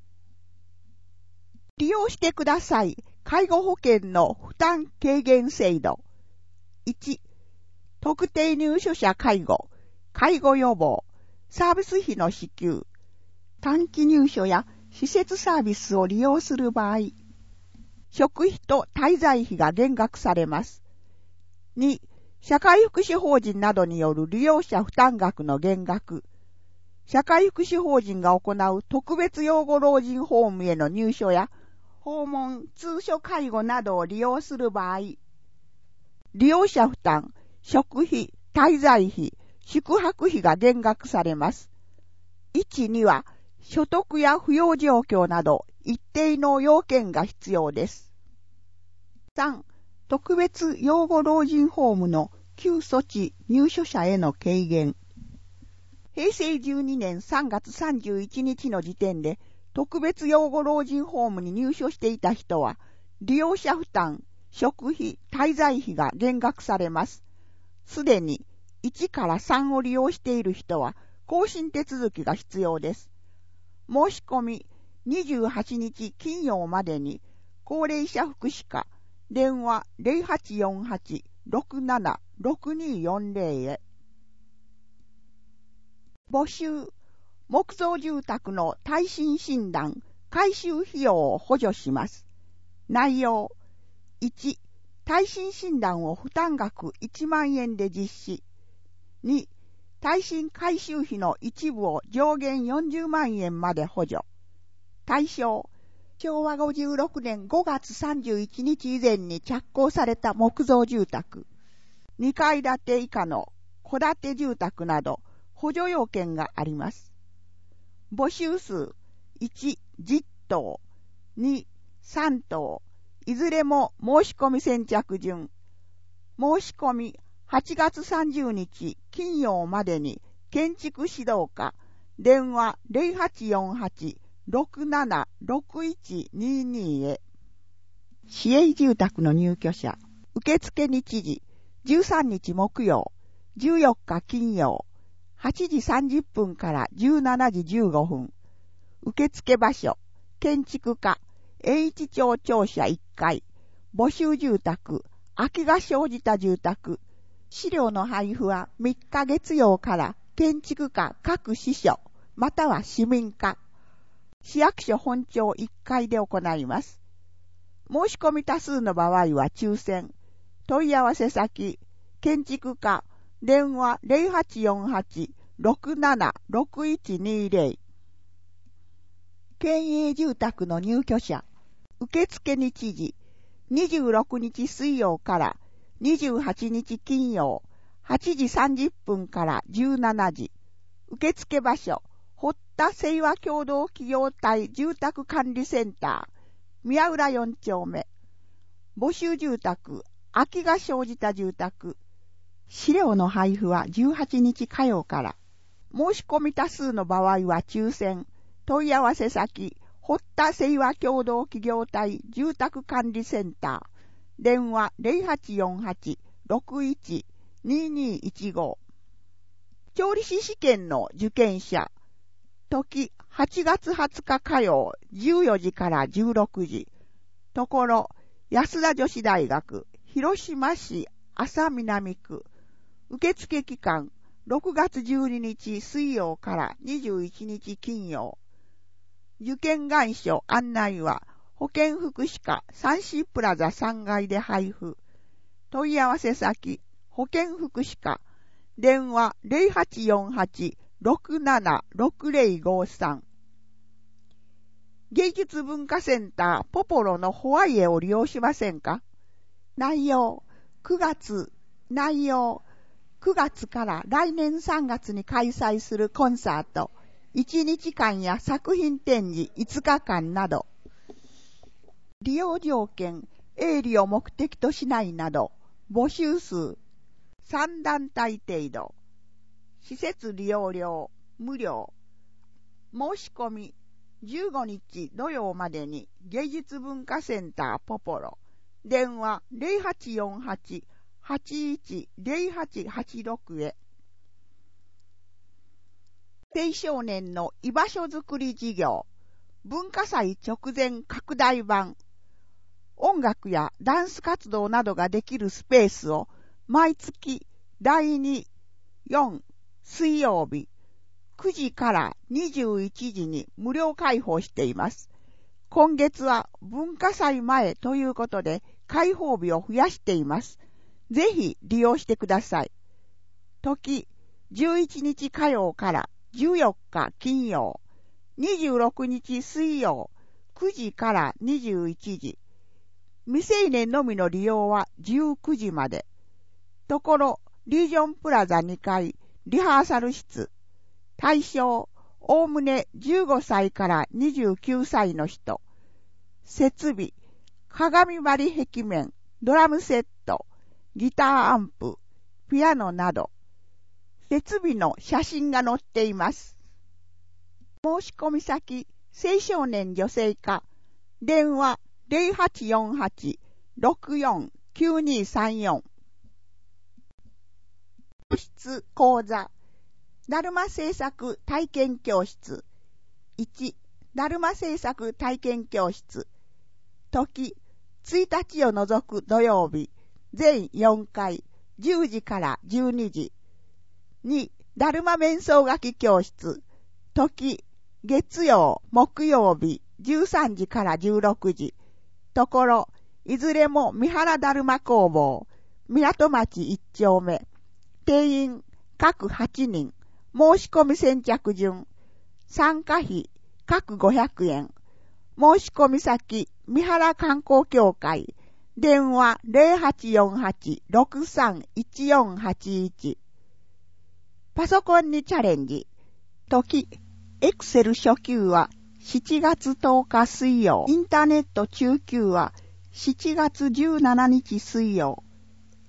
利用してください。介護保険の負担軽減制度。いち、特定入所者介護、介護予防、サービス費の支給、短期入所や施設サービスを利用する場合、食費と滞在費が減額されます。に、社会福祉法人などによる利用者負担額の減額、社会福祉法人が行う特別養護老人ホームへの入所や訪問、通所介護などを利用する場合、利用者負担、食費、滞在費、宿泊費が減額されます。いち、には、所得や扶養状況など一定の要件が必要です。さん、特別養護老人ホームの旧措置入所者への軽減。へいせいじゅうにねんさんがつさんじゅういちにちの時点で、特別養護老人ホームに入所していた人は、利用者負担、食費、滞在費が減額されます。すでにいちからさんを利用している人は、更新手続きが必要です。申し込みにじゅうはちにち金曜までに、高齢者福祉課、電話 ゼロはちよんはち ろくなな ろくによんゼロ へ。募集。木造住宅の耐震診断、改修費用を補助します。内容。いち、耐震診断を負担額いちまんえんで実施。に、耐震改修費の一部を上限よんじゅうまんえんまで補助。対象。しょうわごじゅうろくねんごがつさんじゅういちにち以前に着工された木造住宅。にかい建て以下の戸建て住宅など補助要件があります。募集数いち、じゅっとう、に、さんとう、いずれも申し込み先着順。 申し込みはちがつさんじゅうにち金曜までに建築指導課電話 ゼロはちよんはち ろくなな ろくいちにに へ。市営住宅の入居者受付日時じゅうさんにち木曜、じゅうよっか金曜、はちじさんじゅっぷんからじゅうしちじじゅうごふん。受付場所、建築課、H 町庁舎いっかい、募集住宅、空きが生じた住宅。資料の配布はみっか月曜から建築課各支所、または市民課、市役所本庁いっかいで行います。申し込み多数の場合は抽選。問い合わせ先、建築課、電話 ゼロはちよんはち ろくなな ろくいちにぜろ。県営住宅の入居者、受付日時、にじゅうろくにち水曜からにじゅうはちにち金曜、はちじさんじゅっぷんからじゅうしちじ。受付場所、堀田清和共同企業体住宅管理センター、宮浦よんちょうめ。募集住宅、空きが生じた住宅。資料の配布はじゅうはちにち火曜から。申し込み多数の場合は抽選。問い合わせ先、堀田清和共同企業体住宅管理センター。電話 ゼロはちよんはち ろくいちににいちご。調理師試験の受験者。時はちがつはつか火曜じゅうよじからじゅうろくじ。ところ、安田女子大学、広島市安佐南区。受付期間、ろくがつじゅうににち水曜からにじゅういちにち金曜。受験願書案内は、保健福祉課サンシープラザさんがいで配布。問い合わせ先、保健福祉課、電話 ゼロはちよんはち ろくなな ろくぜろごさん。芸術文化センターポポロのホワイエを利用しませんか？内容、くがつ、内容、くがつから来年さんがつに開催するコンサート、いちにちかんや作品展示いつかかんなど。利用条件、営利を目的としないなど、募集数、さんだんたい程度。施設利用料、無料。申し込み、じゅうごにち土曜までに芸術文化センターポポロ。電話 ゼロはちよんはち はちいち ゼロはちはちろく へ。青少年の居場所づくり事業、文化祭直前拡大版。音楽やダンス活動などができるスペースを毎月だいに、よん水曜日くじからにじゅういちじに無料開放しています。今月は文化祭前ということで開放日を増やしています。ぜひ利用してください。時じゅういちにち火曜からじゅうよっか金曜、にじゅうろくにち水曜くじからにじゅういちじ。未成年のみの利用はじゅうくじまで。ところ、リージョンプラザにかい、リハーサル室。対象、おおむねじゅうごさいからにじゅうきゅうさいの人。設備、鏡張り壁面、ドラムセット、ギターアンプ、ピアノなど。設備の写真が載っています。申し込み先、青少年女性課。電話、ゼロはちよんはち ろくよん きゅうにさんよん。教室講座、だるま製作体験教室。いち、だるま製作体験教室。時、ついたちを除く土曜日、全よんかい、じゅうじからじゅうにじ。に、だるま面相書き教室。時、月曜、木曜日、じゅうさんじからじゅうろくじ。ところ、いずれも三原だるま工房、港町いっちょうめ。定員、各はちにん。申し込み先着順。参加費、各ごひゃくえん。申し込み先、三原観光協会。電話 ゼロはちよんはち ろくさん いちよんはちいち。パソコンにチャレンジ。時、エクセル初級はしちがつとおか水曜。インターネット中級はしちがつじゅうしちにち水曜。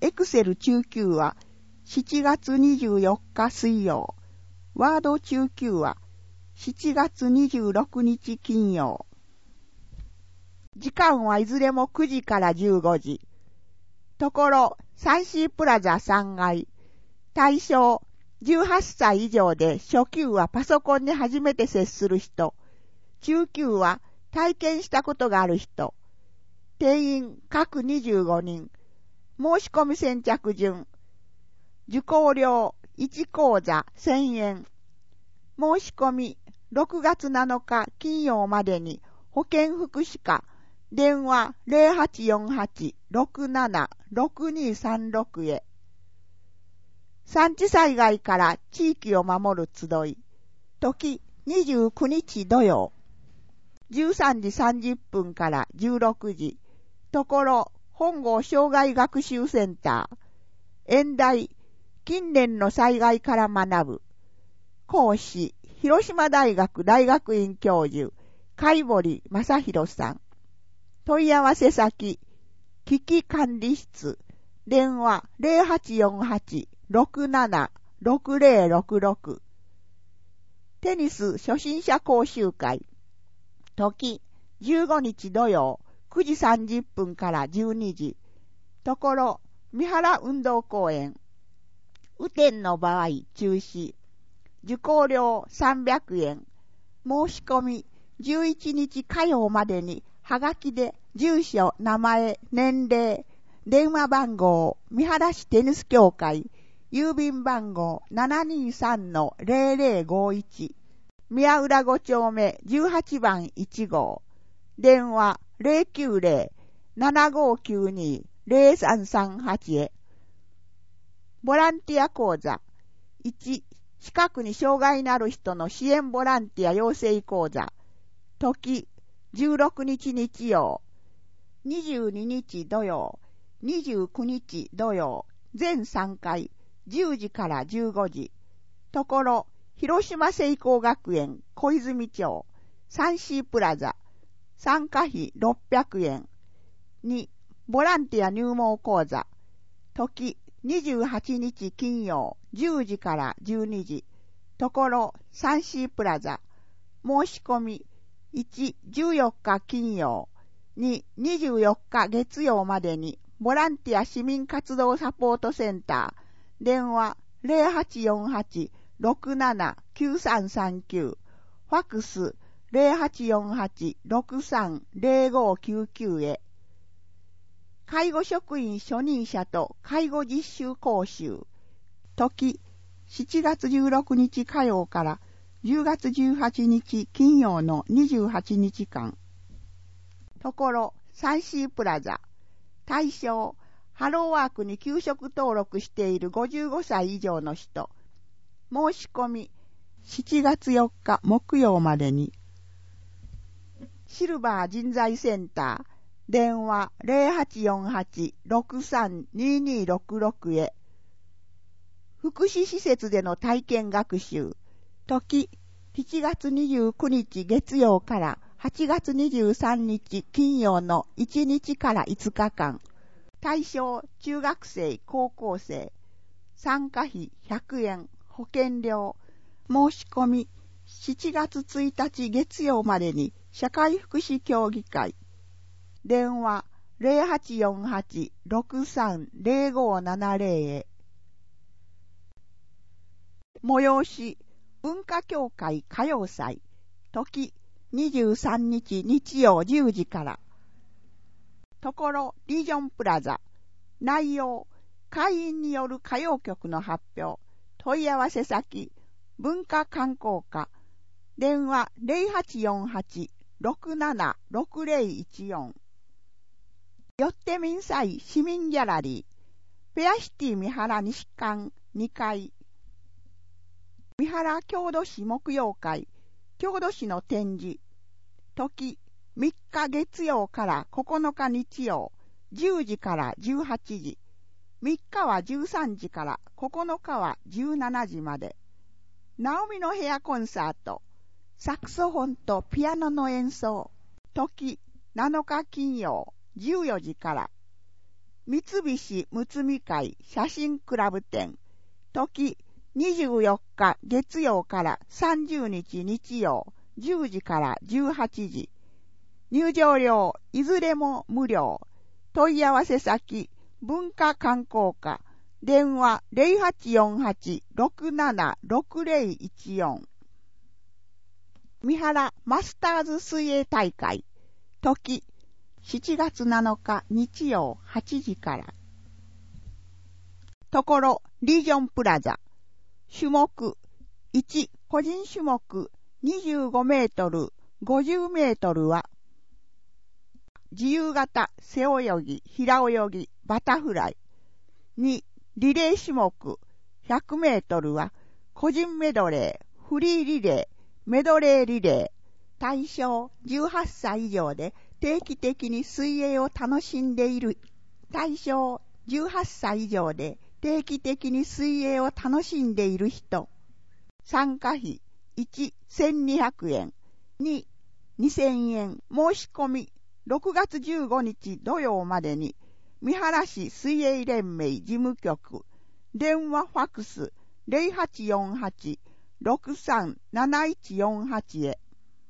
エクセル中級はしちがつにじゅうよっか水曜。ワード中級はしちがつにじゅうろくにち金曜。時間はいずれもくじからじゅうごじ。ところ、サンシープラザさんがい。対象、じゅうはっさい以上で初級はパソコンに初めて接する人。中級は体験したことがある人。定員各にじゅうごにん。申し込み先着順。受講料いち講座せんえん。申し込みろくがつなのか金曜までに保健福祉課電話 ゼロはちよんはち ろくなな ろくにさんろく へ。産地災害から地域を守る集い。時にじゅうくにち土曜。じゅうさんじさんじゅっぷんからじゅうろくじ。ところ、本郷障害学習センター。演題、近年の災害から学ぶ。講師、広島大学大学院教授、貝堀正弘さん。問い合わせ先、危機管理室、電話 ゼロはちよんはち ろくなな ろくゼロろくろく。テニス初心者講習会。時、じゅうごにち土曜、くじさんじゅっぷんからじゅうにじ。ところ、三原運動公園。雨天の場合中止。受講料さんびゃくえん。申し込みじゅういちにち火曜までにはがきで住所、名前、年齢、電話番号、三原市テニス協会、郵便番号 ななにさんのゼロゼロごいち。宮浦ご丁目じゅうはちばんいち号。電話ゼロきゅうゼロ ななごきゅうに ゼロさんさんはち へ。ボランティア講座。いち、近くに障害のある人の支援ボランティア養成講座。時、じゅうろくにち日曜。にじゅうににち土曜。にじゅうくにち土曜。全さんかい。じゅうじからじゅうごじ。ところ、広島聖光学園小泉町。サンシープラザ。参加費ろっぴゃくえん。に、ボランティア入門講座。時、にじゅうはちにち金曜、じゅうじからじゅうにじ。ところ、サンシープラザ。申し込み、いち、じゅうよっか金曜、に、にじゅうよっか月曜までに、ボランティア市民活動サポートセンター、電話ゼロはちよんはち ろくなな きゅうさんさんきゅう、ファックスゼロはちよんはち ろくさん ゼロごきゅうきゅうへ。介護職員初任者と介護実習講習。時、しちがつじゅうろくにち火曜からじゅうがつじゅうはちにち金曜のにじゅうはちにちかん。ところ、サンシープラザ。対象、ハローワークに休職登録しているごじゅうごさい以上の人。申し込み、しちがつよっか木曜までに。シルバー人材センター、電話ゼロはちよんはち ろくさん ににろくろくへ。福祉施設での体験学習。時、しちがつにじゅうくにち月曜からはちがつにじゅうさんにち金曜のいちにちからいつかかん。対象、中学生、高校生。参加費ひゃくえん、保険料。申し込み、しちがつついたち月曜までに社会福祉協議会。電話ゼロはちよんはち ろくさん ゼロごななゼロへ。催し、文化協会歌謡祭。時、にじゅうさんにち日曜じゅうじから。ところ、リージョンプラザ。内容、会員による歌謡曲の発表。問い合わせ先、文化観光課。電話ゼロはちよんはち ろくなな ろくゼロいちよん。よってみんさい市民ギャラリー。ペアシティ三原西館にかい。三原郷土史木曜会。郷土史の展示。時、みっか月曜からここのか日曜。じゅうじからじゅうはちじ。みっかはじゅうさんじからここのかはじゅうしちじまで。ナオミの部屋コンサート。サクソフォンとピアノの演奏。時、なのか金曜、じゅうよじから。 三菱むつみ会写真クラブ店、時にじゅうよっか月曜からさんじゅうにち日曜、じゅうじからじゅうはちじ。入場料いずれも無料。問い合わせ先、文化観光課、電話 ゼロはちよんはち ろくなな ろくゼロいちよん。三原マスターズ水泳大会、時しちがつなのか日曜はちじから。ところリージョンプラザ、種目いち、個人種目にじゅうごメートル、ごじゅうメートルは自由形、背泳ぎ、平泳ぎ、バタフライ。に、リレー種目ひゃくメートルは個人メドレー、フリーリレー、メドレーリレー。対象じゅうはっさい以上で定期的に水泳を楽しんでいる。対象じゅうはっさい以上で定期的に水泳を楽しんでいる人。参加費いち、せんにひゃくえん。に、にせんえん。申し込みろくがつじゅうごにち土曜までに三原市水泳連盟事務局、電話ファックス ゼロはちよんはち ろくさんなないちよんはち へ。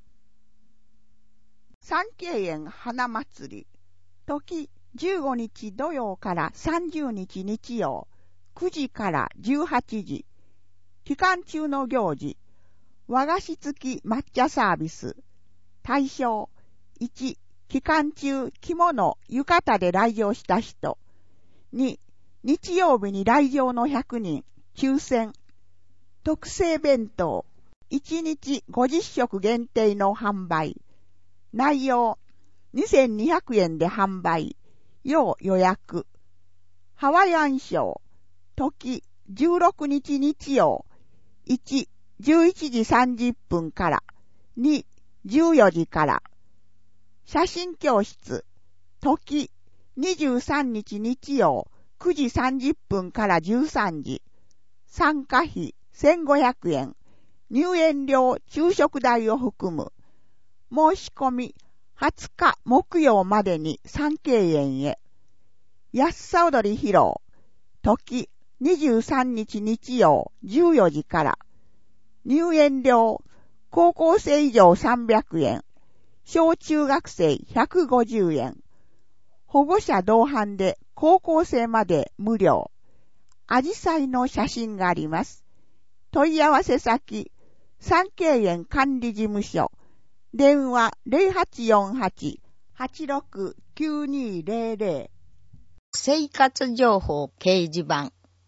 三景園花祭り、時じゅうごにち土曜からさんじゅうにち日曜、くじからじゅうはちじ。期間中の行事、和菓子付き抹茶サービス。対象いち、期間中着物浴衣で来場した人。に、日曜日に来場のひゃくにん抽選。特製弁当いちにちごじゅっしょく限定の販売。内容にせんにひゃくえんで販売。要予約。ハワイアンショー、時じゅうろくにち日曜。いち、じゅういちじさんじゅっぷんから。に、じゅうよじから。写真教室、時にじゅうさんにち日曜、くじさんじゅっぷんからじゅうさんじ。参加費せんごひゃくえん。入園料昼食代を含む。申し込みはつか木曜までに三景園へ。安さ踊り披露、時にじゅうさんにち日曜じゅうよじから。入園料高校生以上さんびゃくえん。小中学生ひゃくごじゅうえん。保護者同伴で高校生まで無料。アジサイの写真があります。問い合わせ先、三景園管理事務所。電話 ゼロはちよんはち はちろくきゅうにゼロゼロ。 生活情報掲示板。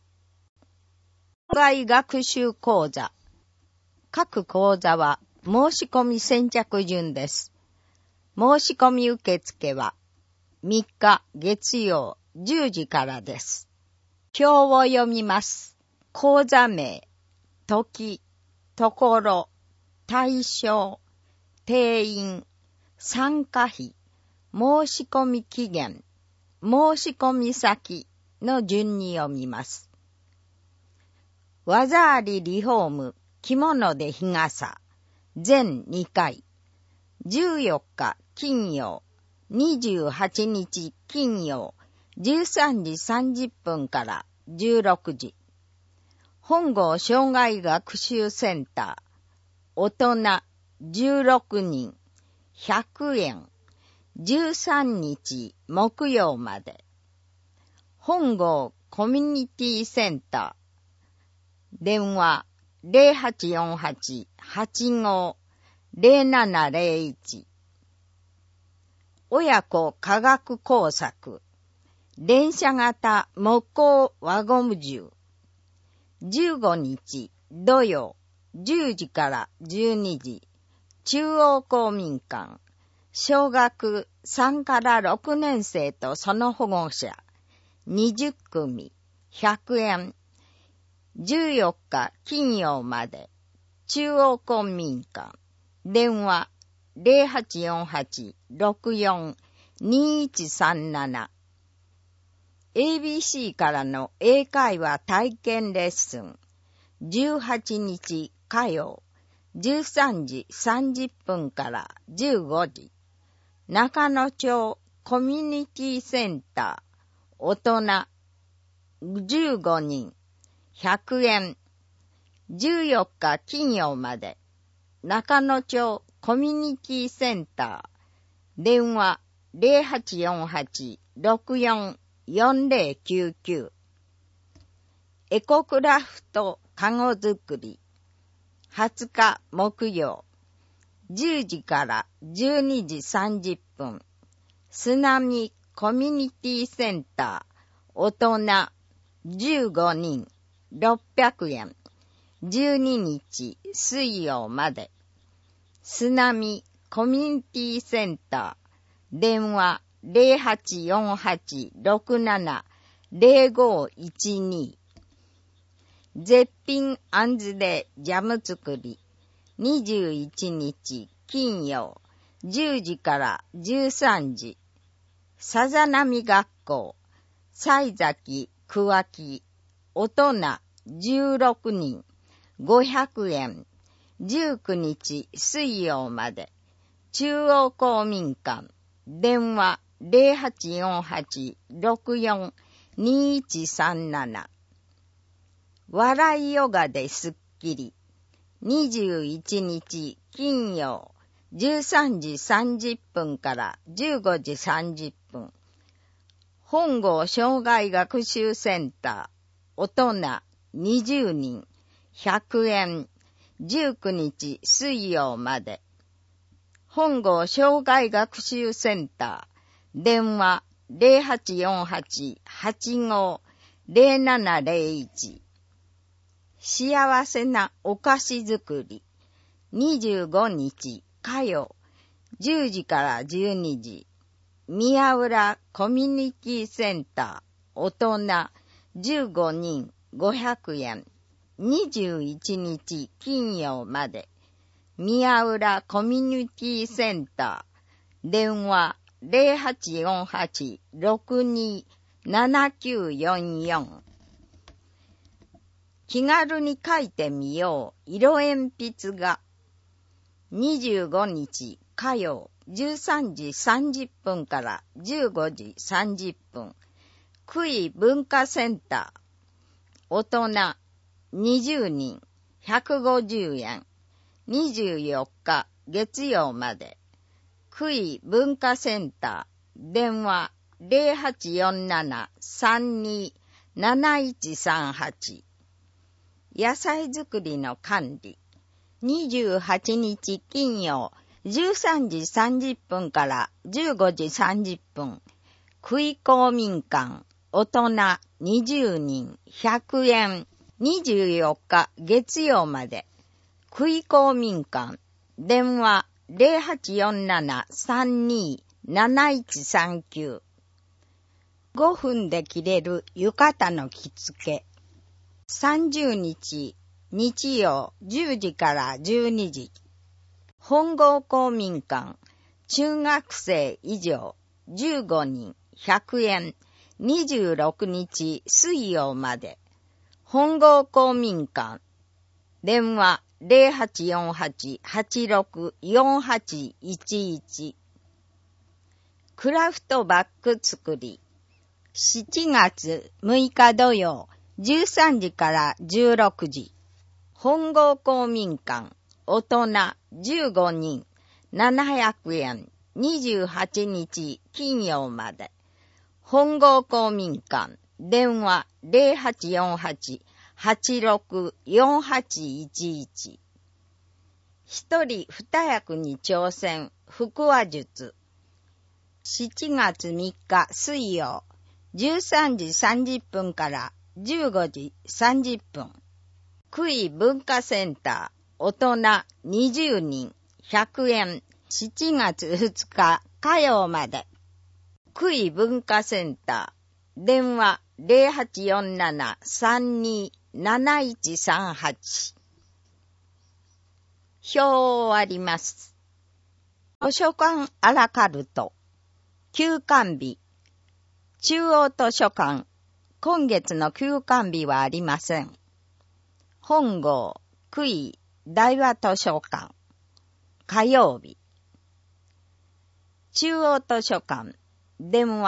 外学習講座。各講座は申し込み先着順です。申し込み受付はみっか月曜じゅうじからです。表を読みます。講座名、時、ところ、対象、定員、参加費、申し込み期限、申し込み先の順に読みます。技ありリフォーム、着物で日傘、全にかい。じゅうよっか金曜、にじゅうはちにち金曜、じゅうさんじさんじゅっぷんからじゅうろくじ。本郷障害学習センター、大人じゅうろくにん、ひゃくえん、じゅうさんにち木曜まで。本郷コミュニティセンター、電話ゼロはちよんはち はちご ゼロななゼロいち。親子科学工作、電車型木工輪ゴム銃。じゅうごにち土曜じゅうじからじゅうにじ、中央公民館、小学さんからろくねん生とその保護者、にじゅっくみ、ひゃくえん。じゅうよっか金曜まで、中央公民館、電話ゼロはちよんはち ろくよん にいちさんなな。エービーシー からの英会話体験レッスン、じゅうはちにち火曜、じゅうさんじさんじゅっぷんからじゅうごじ。中野町コミュニティセンター、 大人じゅうごにん、ひゃくえん。じゅうよっか金曜まで、中野町コミュニティセンター、電話 ゼロはちよんはち ろくよん よんゼロきゅうきゅう。エコクラフトかご作り、はつか木曜、じゅうじからじゅうにじさんじゅっぷん、すなみコミュニティセンター、大人じゅうごにん、ろっぴゃくえん。じゅうににち水曜まで、すなみコミュニティセンター、電話 ゼロはちよんはち ろくなな ゼロごいちに。絶品あんずでジャム作り、にじゅういちにち金曜、じゅうじからじゅうさんじ、さざなみ学校、西崎桑木、大人じゅうろくにん、ごひゃくえん。じゅうくにち水曜まで、中央公民館、電話 ゼロはちよんはち ろくよん にいちさんなな。笑いヨガですっきり、にじゅういちにち金曜、じゅうさんじさんじゅっぷんからじゅうごじさんじゅっぷん。本郷障害学習センター、大人にじゅうにん、ひゃくえん。じゅうくにち水曜まで。本郷障害学習センター、電話 ゼロはちよんはち はちご ゼロななゼロいち。幸せなお菓子作り、にじゅうごにち火曜、じゅうじからじゅうにじ、宮浦コミュニティセンター、大人じゅうごにん、ごひゃくえん。にじゅういちにち金曜まで、宮浦コミュニティセンター、電話 ゼロはちよんはち ろくに ななきゅうよんよん。気軽に書いてみよう色鉛筆画、にじゅうごにち火曜、じゅうさんじさんじゅっぷんからじゅうごじさんじゅっぷん、福井文化センター、大人にじゅうにん、ひゃくごじゅうえん。にじゅうよっか月曜まで、福井文化センター、電話 ゼロはちよんなな さんに なないちさんはち。野菜作りの管理、にじゅうはちにち金曜、じゅうさんじさんじゅっぷんからじゅうごじさんじゅっぷん、福井公民館、大人にじゅうにん、ひゃくえん。にじゅうよっか月曜まで、福井公民館、電話 ゼロはちよんなな さんに なないちさんきゅう。ごふんで着れる浴衣の着付け、さんじゅうにち日曜じゅうじからじゅうにじ、本郷公民館、中学生以上じゅうごにん、ひゃくえん。にじゅうろくにち水曜まで、本郷公民館、電話 ゼロはちよんはち はちろく よんはちいちいち。クラフトバッグ作り、しちがつむいか土曜、じゅうさんじからじゅうろくじ、本郷公民館、大人じゅうごにん、ななひゃくえん。にじゅうはちにち金曜まで、本郷公民館、電話 ゼロはちよんはち はちろく よんはちいちいち。一人二役に挑戦、腹話術。しちがつみっか水曜、じゅうさんじさんじゅっぷんからじゅうごじさんじゅっぷん。福井文化センター、大人にじゅうにん、ひゃくえん。しちがつふつか火曜まで。福井文化センター、電話 ゼロはちよんなな さんに なないちさんはち。表を終わります。図書館アラカルト、休館日。中央図書館、今月の休館日はありません。本郷、福井、大和図書館、火曜日。中央図書館、電話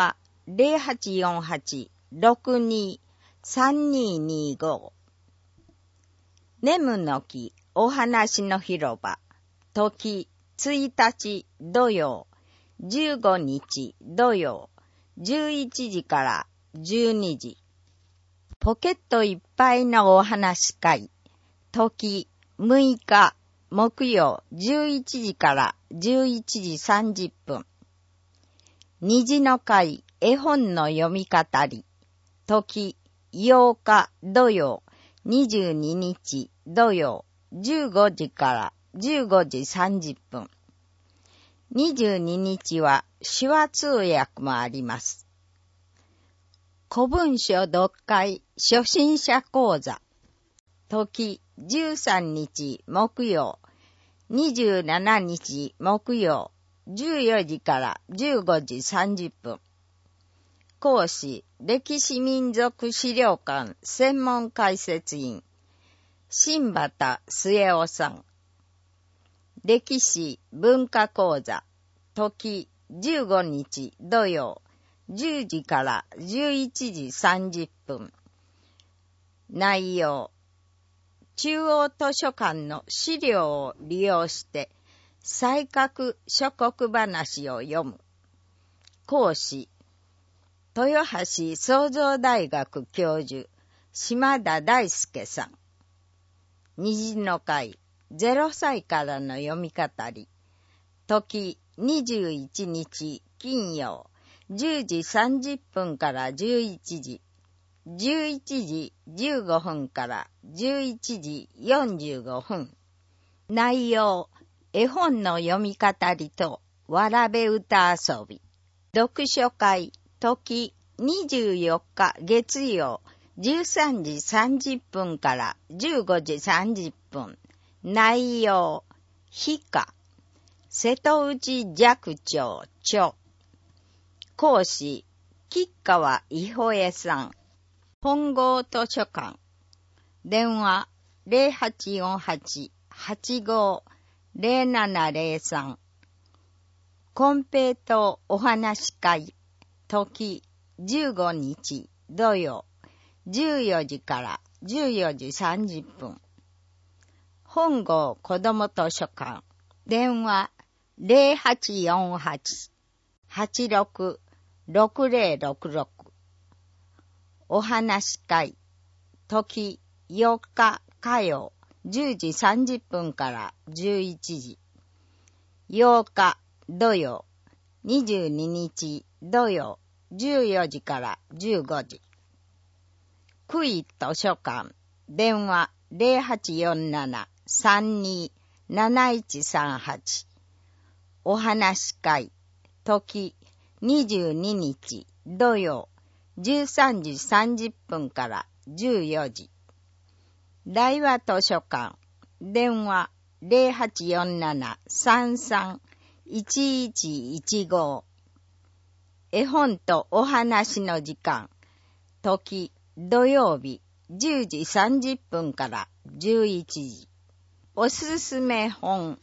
ゼロはちよんはち ろくに さんにーにーご。ネムの木お話の広場。時ついたち土曜、じゅうごにち土曜、じゅういちじからじゅうにじ。ポケットいっぱいのお話会。時むいか木曜じゅういちじからじゅういちじさんじゅっぷん。虹の会絵本の読み語り。時ようか土曜、にじゅうににち土曜、じゅうごじからじゅうごじさんじゅっぷん。にじゅうににちは手話通訳もあります。古文書読解初心者講座。時じゅうさんにち木曜、にじゅうしちにち木曜、じゅうよじからじゅうごじさんじゅっぷん。講師、歴史民族資料館専門解説員、新畑末夫さん。歴史文化講座。時じゅうごにち土曜、じゅうじからじゅういちじさんじゅっぷん。内容、中央図書館の資料を利用して西郭諸国話を読む。講師、豊橋創造大学教授島田大輔さん。虹の会ゼロさいからの読み語り。時にじゅういちにち金曜、じゅうじさんじゅっぷんからじゅういちじ、じゅういちじじゅうごふんからじゅういちじよんじゅうごふん。内容、絵本の読み語りとわらべ歌遊び。読書会、時にじゅうよっか月曜、じゅうさんじさんじゅっぷんからじゅうごじさんじゅっぷん。内容、ひか、瀬戸内寂聴著。講師、吉川伊保江さん。本郷図書館。電話ゼロはちよんはち はちご ゼロななゼロさん。コンペイトお話会。時じゅうごにち土曜、じゅうよじからじゅうよじさんじゅっぷん。本郷子ども図書館。電話ゼロはちよんはち はちろく ろくゼロろくろく。お話会。時よっか火曜、じゅうじさんじゅっぷんからじゅういちじ。ようか土曜、にじゅうににち土曜、じゅうよじからじゅうごじ。クイ図書館。電話ゼロはちよんなな さんに なないちさんはち。お話会。時にじゅうににち土曜、じゅうさんじさんじゅっぷんからじゅうよじ。大和図書館。電話ゼロはちよんなな さんさん いちいちいちご。絵本とお話の時間。時土曜日じゅうじさんじゅっぷんからじゅういちじ。おすすめ本。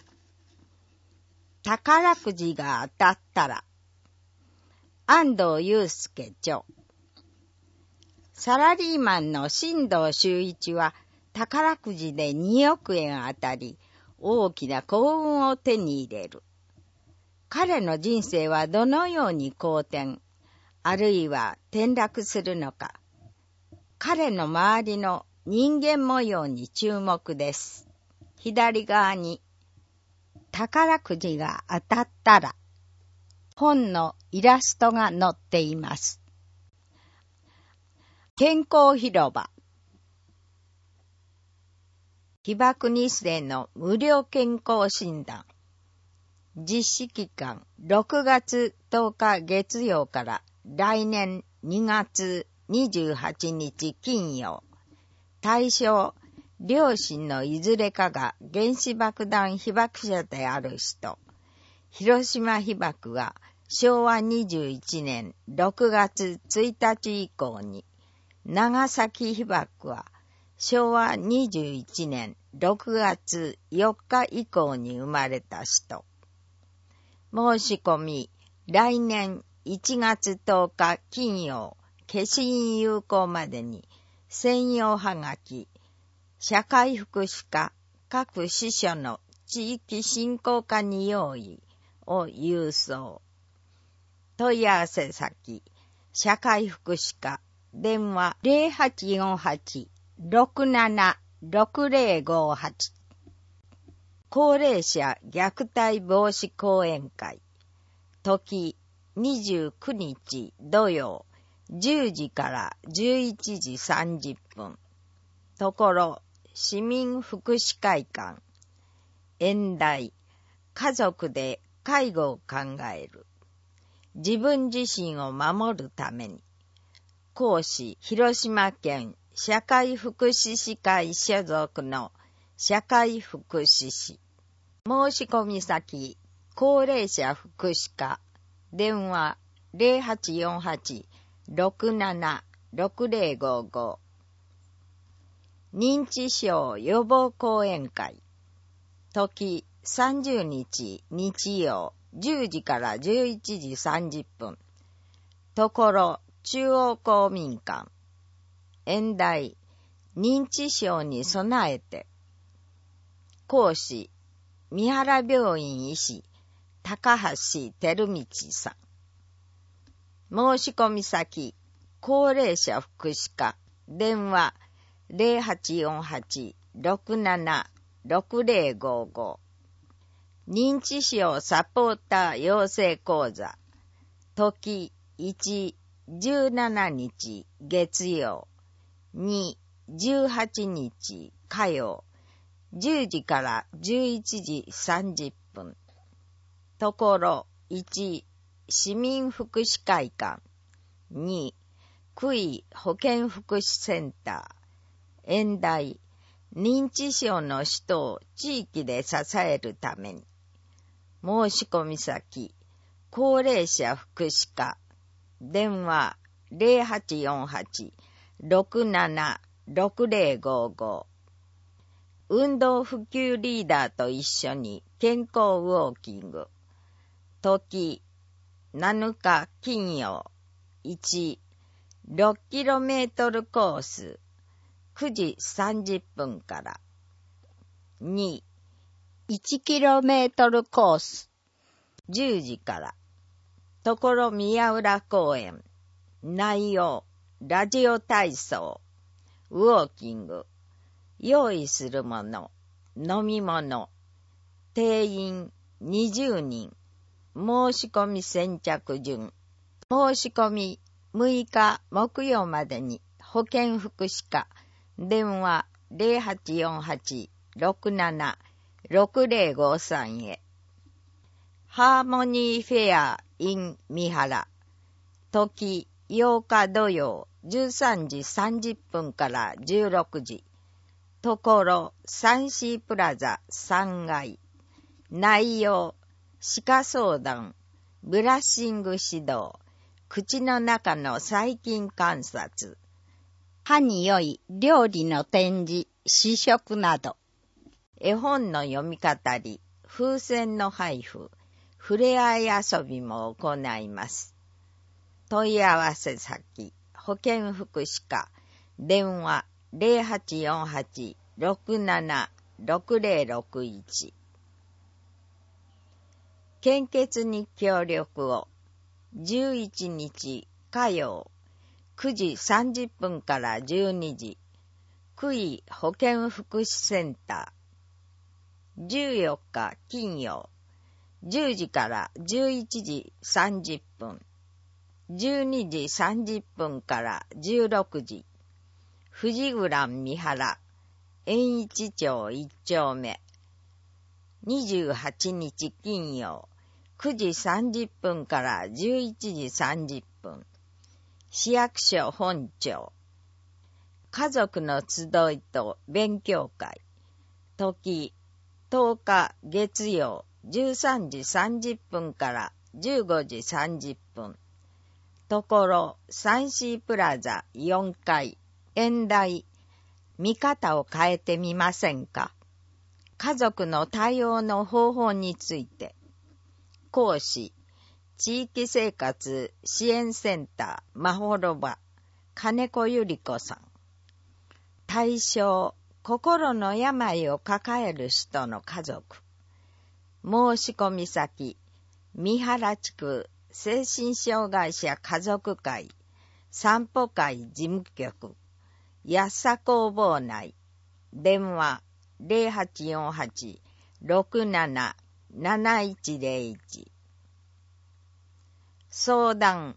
宝くじが当たったら。安藤祐介著。サラリーマンの新藤修一は宝くじでにおくえん当たり、大きな幸運を手に入れる。彼の人生はどのように好転、あるいは転落するのか。彼の周りの人間模様に注目です。左側に宝くじが当たったら本のイラストが載っています。健康広場。被爆に世の無料健康診断。実施期間ろくがつとおか月曜から来年にがつにじゅうはちにち金曜。対象、両親のいずれかが原子爆弾被爆者である人。広島被爆はしょうわにじゅういちねんろくがつついたち以降に、長崎被爆はしょうわにじゅういちねんろくがつよっか以降に生まれた人。申し込み、来年いちがつとおか金曜、消印有効までに専用はがき、社会福祉課各支所の地域振興課に用意を郵送。問い合わせ先、社会福祉課、電話 ゼロはちよんはち ろくなな ろくゼロごはち。高齢者虐待防止講演会、時にじゅうくにち土曜、じゅうじからじゅういちじさんじゅっぷん。ところ、市民福祉会館。演題、家族で介護を考える。自分自身を守るために。講師、広島県社会福祉士会所属の社会福祉士。申し込み先、高齢者福祉課。電話 ゼロはちよんはち ろくなな ろくゼロごご。認知症予防講演会。時さんじゅうにち日曜、じゅうじからじゅういちじさんじゅっぷん。ところ、中央公民館。演題、認知症に備えて。講師、三原病院医師、高橋照道さん。申し込み先、高齢者福祉課。電話ゼロはちよんはち ろくなな ろくゼロごご。認知症サポーター養成講座。時いち、じゅうしちにち月曜。に、じゅうはちにち火曜。じゅうじからじゅういちじさんじゅっぷん。ところいち、市民福祉会館。に、区医保健福祉センター。演題、認知症の人を地域で支えるために。申し込み先、高齢者福祉課。電話ゼロはちよんはち ろくなな ろくゼロごご。運動普及リーダーと一緒に健康ウォーキング。時なのか金曜。いち、ろっキロメートルコース。くじさんじゅっぷんから。に、いちキロメートルコース。じゅうじから。ところ宮浦公園。内容、ラジオ体操。ウォーキング。用意するもの、飲み物。定員にじゅうにん。申し込み先着順。申し込みむいか木曜までに保健福祉課。電話ゼロはちよんはち ろくなな ろくゼロごさんへ。ハーモニーフェア in 三原。時ようか土曜じゅうさんじさんじゅっぷんからじゅうろくじ。ところサンシープラザさんがい。内容、歯科相談、ブラッシング指導、口の中の細菌観察、歯に良い料理の展示、試食など、絵本の読み語り、風船の配布、ふれあい遊びも行います。問い合わせ先、保健福祉課、電話ゼロはちよんはち ろくなな ろくゼロろくいち。献血に協力を。じゅういちにち火曜くじさんじゅっぷんからじゅうにじ。区医保健福祉センター。じゅうよっか金曜じゅうじからじゅういちじさんじゅっぷん。じゅうにじさんじゅっぷんからじゅうろくじ。富士倉三原円一町一丁目。にじゅうはちにち金曜くじさんじゅっぷんからじゅういちじさんじゅっぷん。市役所本庁。家族の集いと勉強会。時とおか月曜じゅうさんじさんじゅっぷんからじゅうごじさんじゅっぷん。ところサンシープラザよんかい。演題、見方を変えてみませんか。家族の対応の方法について。講師、 地域生活支援センターまほろば金子ゆり子さん。対象、心の病を抱える人の家族。申し込み先、三原地区精神障害者家族会散歩会事務局安佐工房内。電話 ゼロはちよんはち ろくなな なないちゼロいち。相談、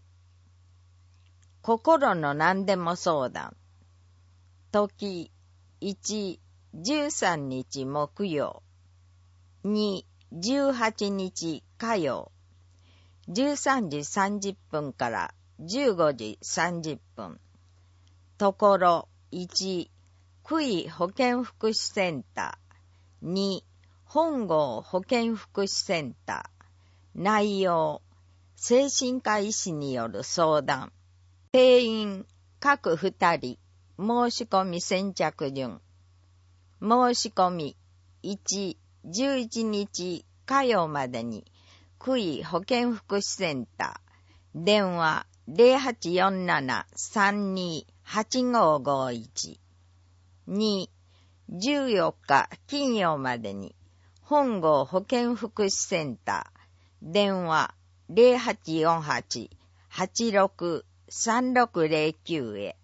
心の何でも相談。時いち、じゅうさんにち木曜。に、じゅうはちにち火曜。じゅうさんじさんじゅっぷんからじゅうごじさんじゅっぷん。ところいち、区域保健福祉センター。に、本郷保健福祉センター。内容、精神科医師による相談。定員各ふたり。申し込み先着順。申し込みいち、じゅういちにち火曜までに区域保健福祉センター。電話 ゼロはちよんなな さんに はちごごいち。に、じゅうよっか金曜までに本郷保健福祉センター。電話 ゼロはちよんはち はちろく さんろくゼロきゅう へ。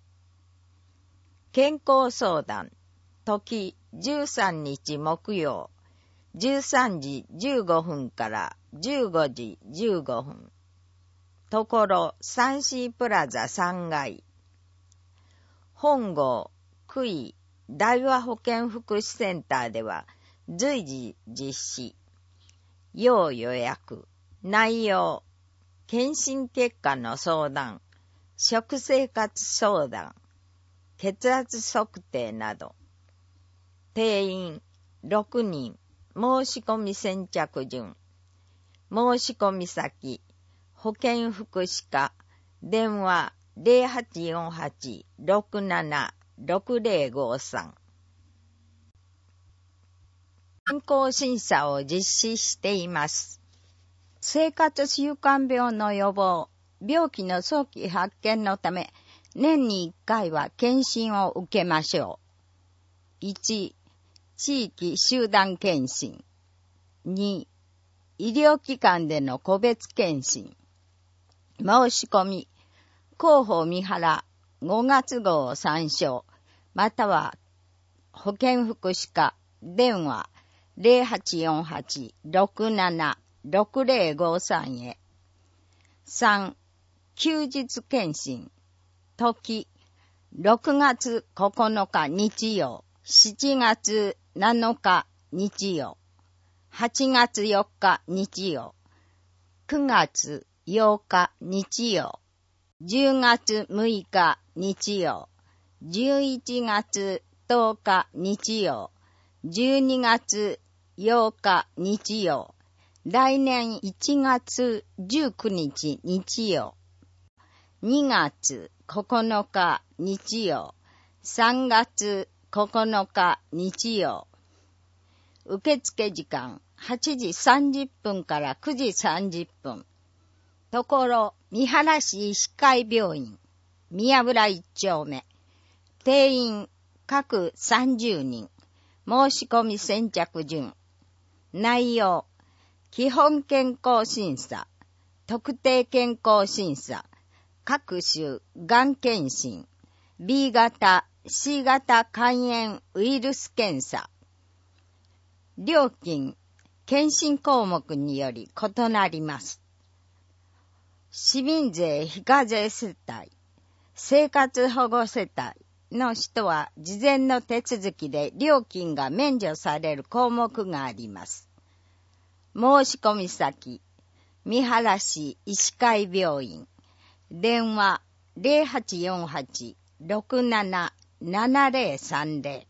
健康相談。時じゅうさんにち木曜。じゅうさんじじゅうごふんからじゅうごじじゅうごふん。ところ サンシー プラザさんがい。本郷区域大和保健福祉センターでは随時実施。要予約。内容、検診結果の相談、食生活相談、血圧測定など。定員ろくにん。申し込み先着順。申し込み先、保健福祉課。電話 ゼロはちよんはち ろくなな ろくゼロごさん。健康審査を実施しています。生活習慣病の予防、病気の早期発見のため、年にいっかいは検診を受けましょう。いち、地域集団検診。に、医療機関での個別検診。申し込み、広報三原ごがつ号を参照、または保健福祉課、電話ゼロはちよんはち ろくなな ろくゼロごさんへ。さん、休日検診。時、ろくがつここのか日曜、しちがつなのか日曜、はちがつよっか日曜、くがつようか日曜、じゅうがつむいか日曜、じゅういちがつとおか日曜、じゅうにがつようか日曜、来年いちがつじゅうくにち日曜、にがつここのか日曜、さんがつここのか日曜。受付時間はちじさんじゅっぷんからくじさんじゅっぷん。ところ三原市医師会病院宮浦一丁目。定員各さんじゅうにん。申し込み先着順。内容、基本健康審査、特定健康審査、各種がん検診、B 型、C 型肝炎ウイルス検査。料金、検診項目により異なります。市民税非課税世帯、生活保護世帯の人は事前の手続きで料金が免除される項目があります。申し込み先、三原市医師会病院。電話ゼロはちよんはち ろくなな ななゼロさんゼ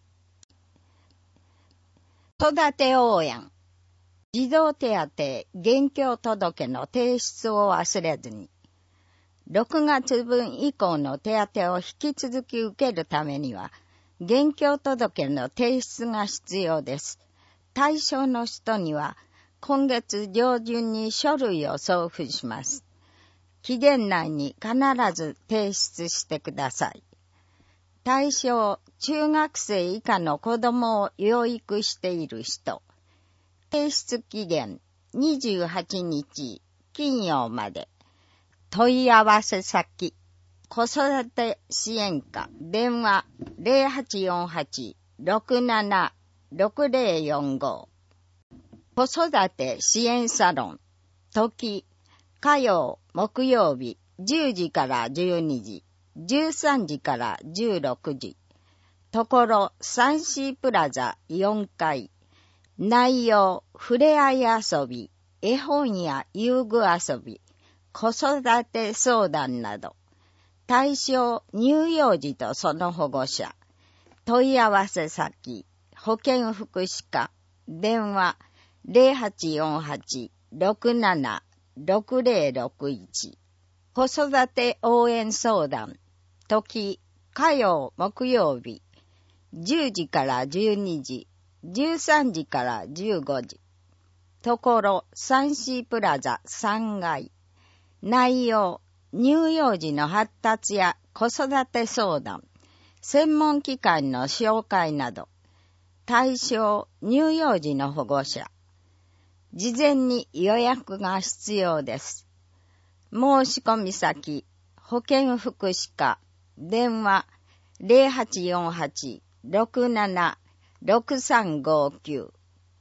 ロ。戸建応援。児童手当現況届の提出を忘れずに。ろくがつぶん以降の手当を引き続き受けるためには、現況届の提出が必要です。対象の人には、 今月上旬に書類を送付します。期限内に必ず提出してください。対象、中学生以下の子供を養育している人。提出期限にじゅうはちにち金曜まで。問い合わせ先、子育て支援課、電話 ゼロはちよんはち ろくなな ろくゼロよんご。子育て支援サロン、時、火曜、木曜日、じゅうじからじゅうにじ、じゅうさんじからじゅうろくじ。ところ、サンシープラザよんかい。内容、ふれあい遊び、絵本や遊具遊び、子育て相談など。対象、乳幼児とその保護者。問い合わせ先、保健福祉課、電話ゼロはちよんはち ろくなな ろくゼロろくいち。子育て応援相談、時、火曜、木曜日、じゅうじからじゅうにじ、じゅうさんじからじゅうごじ。ところ、サンシープラザさんがい。内容、乳幼児の発達や子育て相談、専門機関の紹介など。対象、乳幼児の保護者。事前に予約が必要です。申し込み先、保健福祉課、電話ゼロはちよんはち ろくなな ろくさんごきゅう。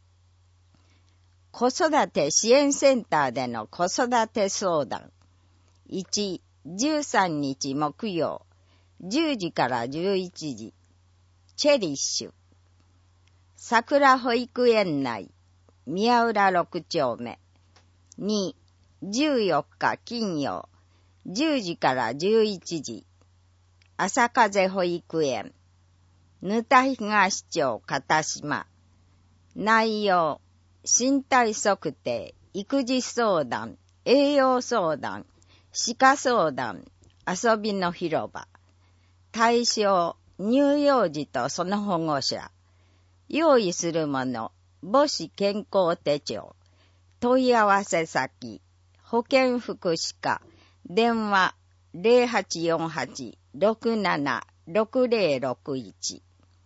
子育て支援センターでの子育て相談。いち、じゅうさんにち木曜、じゅうじからじゅういちじ。チェリッシュ。桜保育園内、宮浦ろくちょうめ。に、じゅうよっか金曜、じゅうじからじゅういちじ。朝風保育園、沼田東町片島。内容、身体測定、育児相談、栄養相談、歯科相談、遊びの広場。対象、乳幼児とその保護者。用意するもの、母子健康手帳。問い合わせ先、保健福祉課、電話ゼロはちよんはち ろくなな ろくゼロろくいち。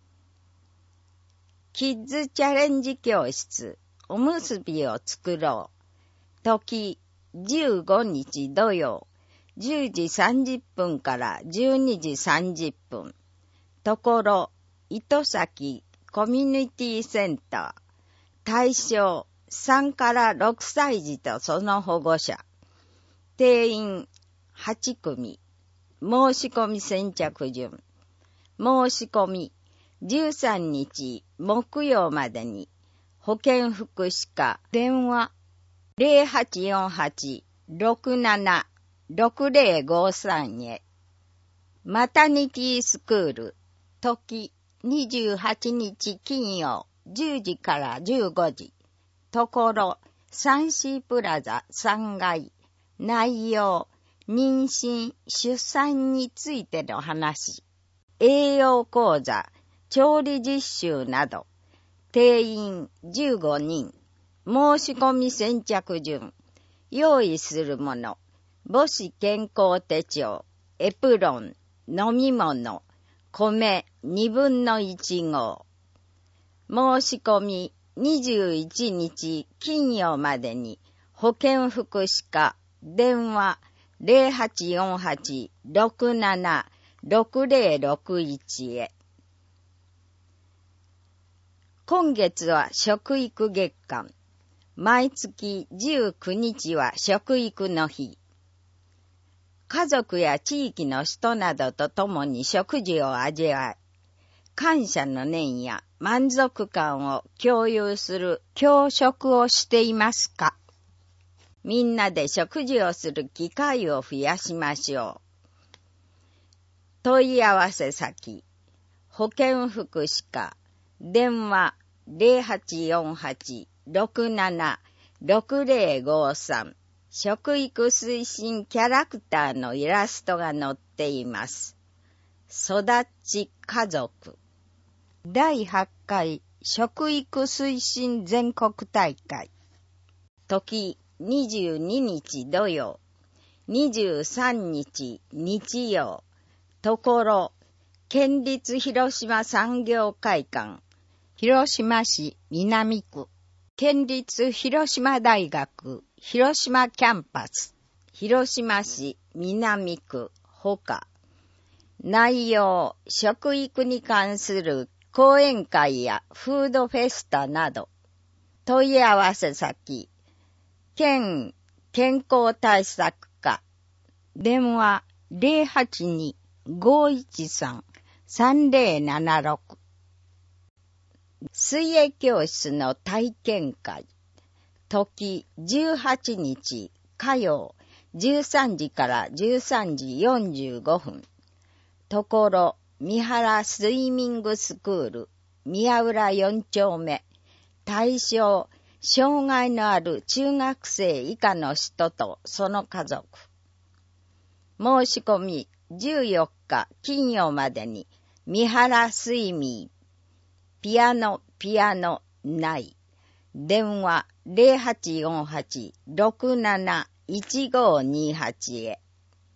キッズチャレンジ教室、おむすびを作ろう。時、じゅうごにち土曜、じゅうじさんじゅっぷんからじゅうにじさんじゅっぷん。ところ、糸崎コミュニティセンター。対象、さんからろくさい児とその保護者。定員はちくみ。申し込み先着順。申し込みじゅうさんにち木曜までに。保健福祉課電話ゼロはちよんはち ろくなな ろくゼロごさんへ。マタニティスクール、時にじゅうはちにち金曜、じゅうじからじゅうごじ。ところ、サンシープラザさんがい。内容、妊娠、出産についての話。栄養講座、調理実習など。定員じゅうごにん。申し込み先着順。用意するもの。母子健康手帳、エプロン、飲み物、米にぶんのいちごう。申し込みにじゅういちにち金曜までに。保健福祉課電話ゼロはちよんはち ろくなな ろくゼロろくいちへ。今月は食育月間。毎月じゅうくにちは食育の日。家族や地域の人などと共に食事を味わい、感謝の念や満足感を共有する共食をしていますか？みんなで食事をする機会を増やしましょう。問い合わせ先、保健福祉課、電話ゼロはちよんはち ろくなな ろくゼロごさん。食育推進キャラクターのイラストが載っています。育ち家族。だいはちかい食育推進全国大会。 時にじゅうににち土曜、にじゅうさんにち日曜、ところ、県立広島産業会館、広島市南区、県立広島大学、広島キャンパス、広島市南区、ほか、内容、食育に関する講演会やフードフェスタなど、問い合わせ先、県健康対策課、電話 ゼロはちに ごいちさん さんぜろななろく、水泳教室の体験会、時じゅうはちにち火曜、じゅうさんじからじゅうさんじよんじゅうごふん、ところ、三原スイミングスクール、宮浦よんちょうめ、対象、障害のある中学生以下の人とその家族。申し込みじゅうよっか金曜までに、三原スイミー、ピアノ、ピアノ、ない。電話ゼロはちよんはち ろくなないちごにはちへ。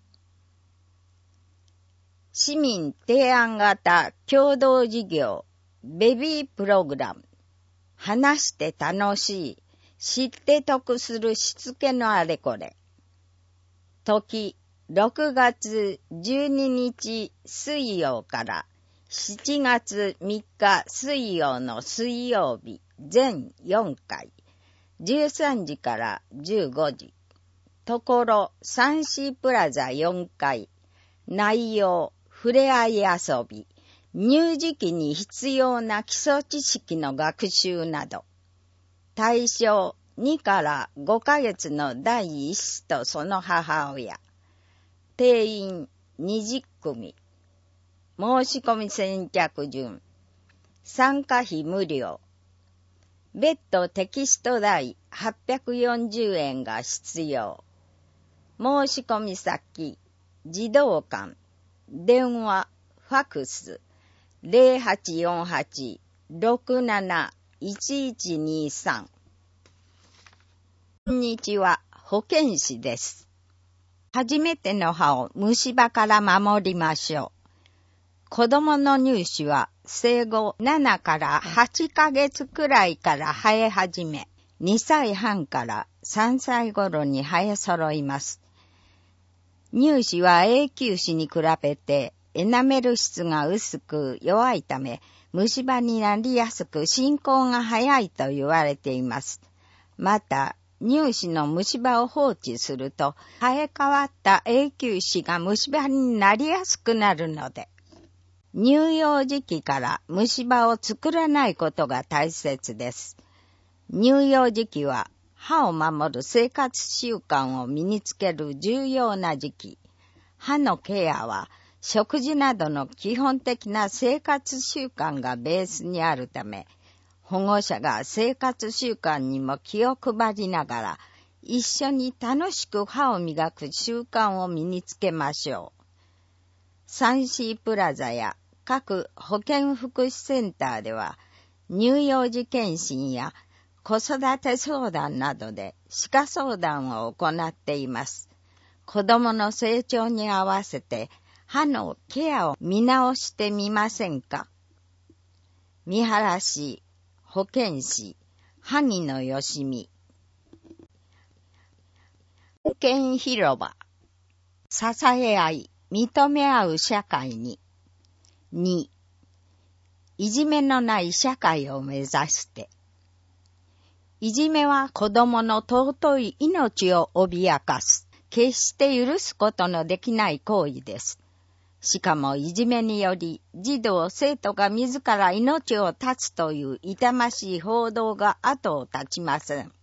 市民提案型共同事業ベビープログラム、話して楽しい、知って得するしつけのあれこれ。時ろくがつじゅうににち水曜からしちがつみっか水曜の水曜日全よんかい、じゅうさんじからじゅうごじ、ところサンシープラザよんかい、内容ふれあい遊び、乳児期に必要な基礎知識の学習など、対象にからごかげつの第一子とその母親、定員にじゅっくみ、申し込み先着順、参加費無料、別途テキスト代はっぴゃくよんじゅうえんが必要。申し込み先、児童館、電話、ファクス、ゼロはちよんはち ろくなないちいちにさん。こんにちは、保健師です。初めての歯を虫歯から守りましょう。子供の乳歯は生後ななからはちかげつくらいから生え始め、にさいはんからさんさい頃に生え揃います。乳歯は永久歯に比べてエナメル質が薄く弱いため、虫歯になりやすく進行が早いと言われています。また、乳歯の虫歯を放置すると、生え変わった永久歯が虫歯になりやすくなるので、乳幼児期から虫歯を作らないことが大切です。乳幼児期は歯を守る生活習慣を身につける重要な時期。歯のケアは食事などの基本的な生活習慣がベースにあるため、保護者が生活習慣にも気を配りながら、一緒に楽しく歯を磨く習慣を身につけましょう。サンシープラザや各保健福祉センターでは、乳幼児検診や子育て相談などで歯科相談を行っています。子供の成長に合わせて歯のケアを見直してみませんか？三原市保健師萩野よしみ。保健広場、支え合い認め合う社会に。に、いじめのない社会を目指して。いじめは子供の尊い命を脅かす、決して許すことのできない行為です。しかもいじめにより児童生徒が自ら命を絶つという痛ましい報道が後を絶ちません。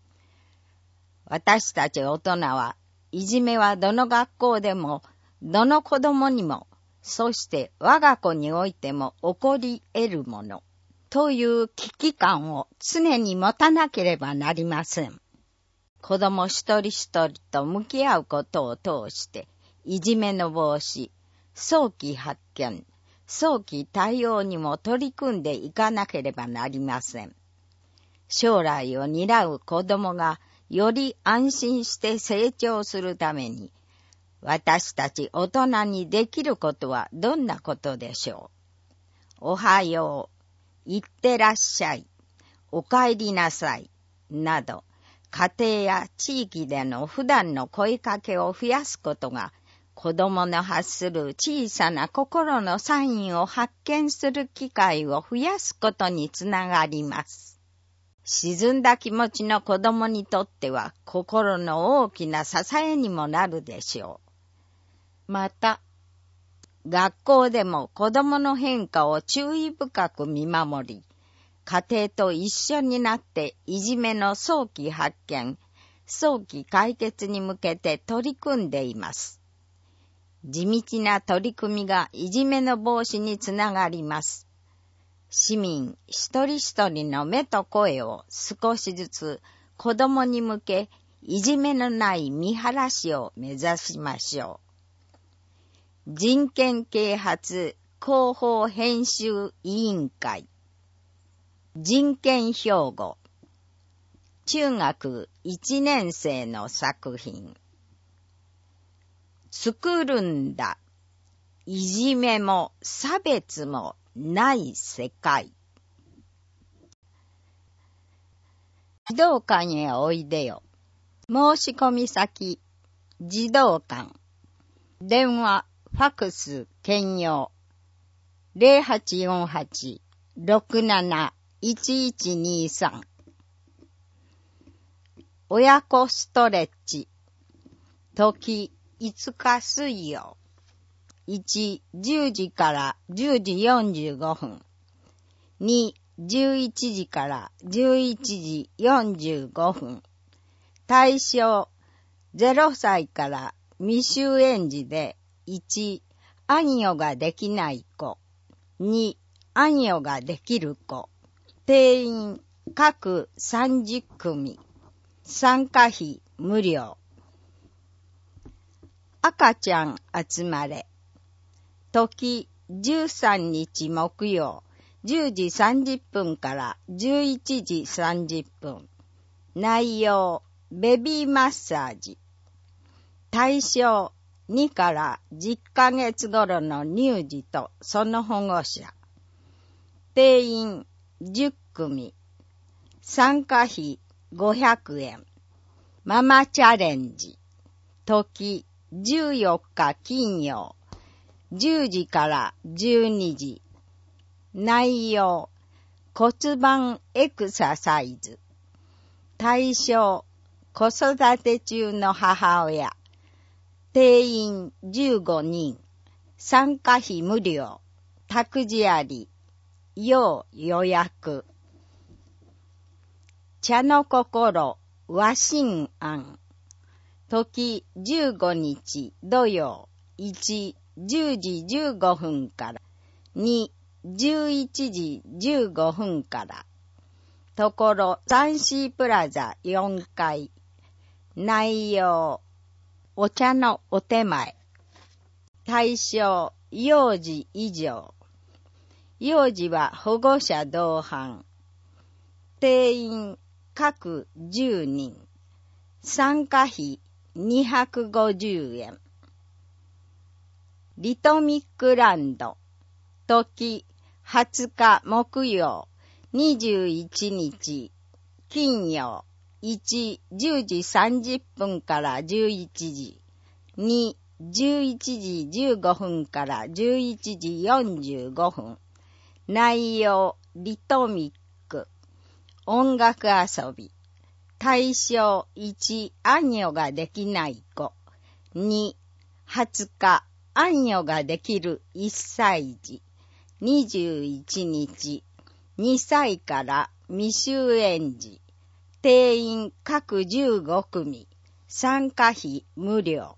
私たち大人はいじめはどの学校でもどの子供にも、そして我が子においても起こり得るものという危機感を常に持たなければなりません。子供一人一人と向き合うことを通していじめの防止、早期発見、早期対応にも取り組んでいかなければなりません。将来を担う子供がより安心して成長するために、私たち大人にできることはどんなことでしょう。おはよう、いってらっしゃい、おかえりなさい、など、家庭や地域での普段の声かけを増やすことが、子供の発する小さな心のサインを発見する機会を増やすことにつながります。沈んだ気持ちの子供にとっては心の大きな支えにもなるでしょう。また、学校でも子供の変化を注意深く見守り、家庭と一緒になっていじめの早期発見、早期解決に向けて取り組んでいます。地道な取り組みがいじめの防止につながります。市民一人一人の目と声を少しずつ子供に向け、いじめのない見晴らしを目指しましょう。人権啓発広報編集委員会、人権標語、中学いちねん生の作品。作るんだ、いじめも差別もない世界。児童館へおいでよ。申し込み先、児童館。電話、ファクス、兼用。ゼロはちよんはち ろくなないちいちにさん。親子ストレッチ。時、いつか水曜。いち、じゅうじからじゅうじよんじゅうごふん。に、じゅういちじからじゅういちじよんじゅうごふん。対象、ゼロさいから未就園児で、いち、暗夜ができない子。に、暗夜ができる子。定員、各さんじゅっくみ。参加費無料。赤ちゃん集まれ。時じゅうさんにち木曜、じゅうじさんじゅっぷんからじゅういちじさんじゅっぷん。内容、ベビーマッサージ。対象、にからじゅっかげつ頃の乳児とその保護者。定員じゅっくみ。参加費ごひゃくえん。ママチャレンジ。時じゅうよっか金曜。じゅうじからじゅうにじ。内容、骨盤エクササイズ。対象、子育て中の母親。定員じゅうごにん。参加費無料。託児あり。要予約。茶の心、和心庵。時じゅうごにち土曜。いち、じゅうじじゅうごふんから。に、じゅういちじじゅうごふんから。ところサンシープラザよんかい。内容、お茶のお手前。対象、幼児以上。幼児は保護者同伴。定員各じゅうにん。参加費にひゃくごじゅうえん。リトミックランド。時はつか木曜。にじゅういちにち金曜。いち、じゅうじさんじゅっぷんからじゅういちじ。に、じゅういちじじゅうごふんからじゅういちじよんじゅうごふん。内容、リトミック。音楽遊び。対象いち、暗夜ができない子。に、はつか、暗夜ができるいっさい児。にじゅういちにち、にさいから未就園児。定員各じゅうごくみ。参加費無料。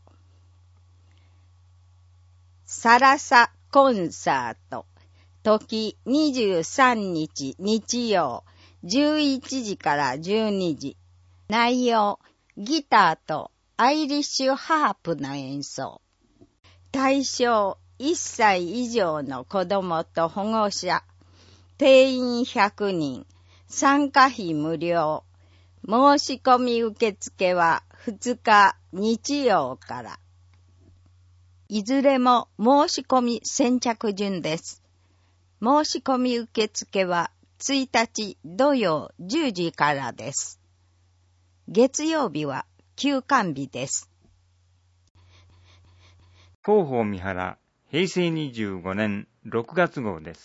サラサコンサート。時にじゅうさんにち日曜。じゅういちじからじゅうにじ。内容、ギターとアイリッシュハープの演奏。対象いっさい以上の子供と保護者。定員ひゃくにん。参加費無料。 申し込み受付はふつか日曜から。いずれも申し込み先着順です。申し込み受付はついたち土曜じゅうじからです。月曜日は休館日です。 広報三原へいせいにじゅうごねんろくがつ号です。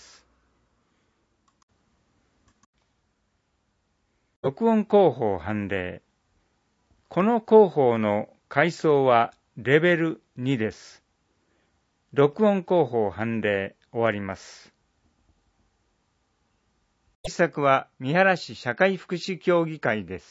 録音広報判例。この広報の階層はレベルにです。録音広報判例終わります。対策は三原市社会福祉協議会です。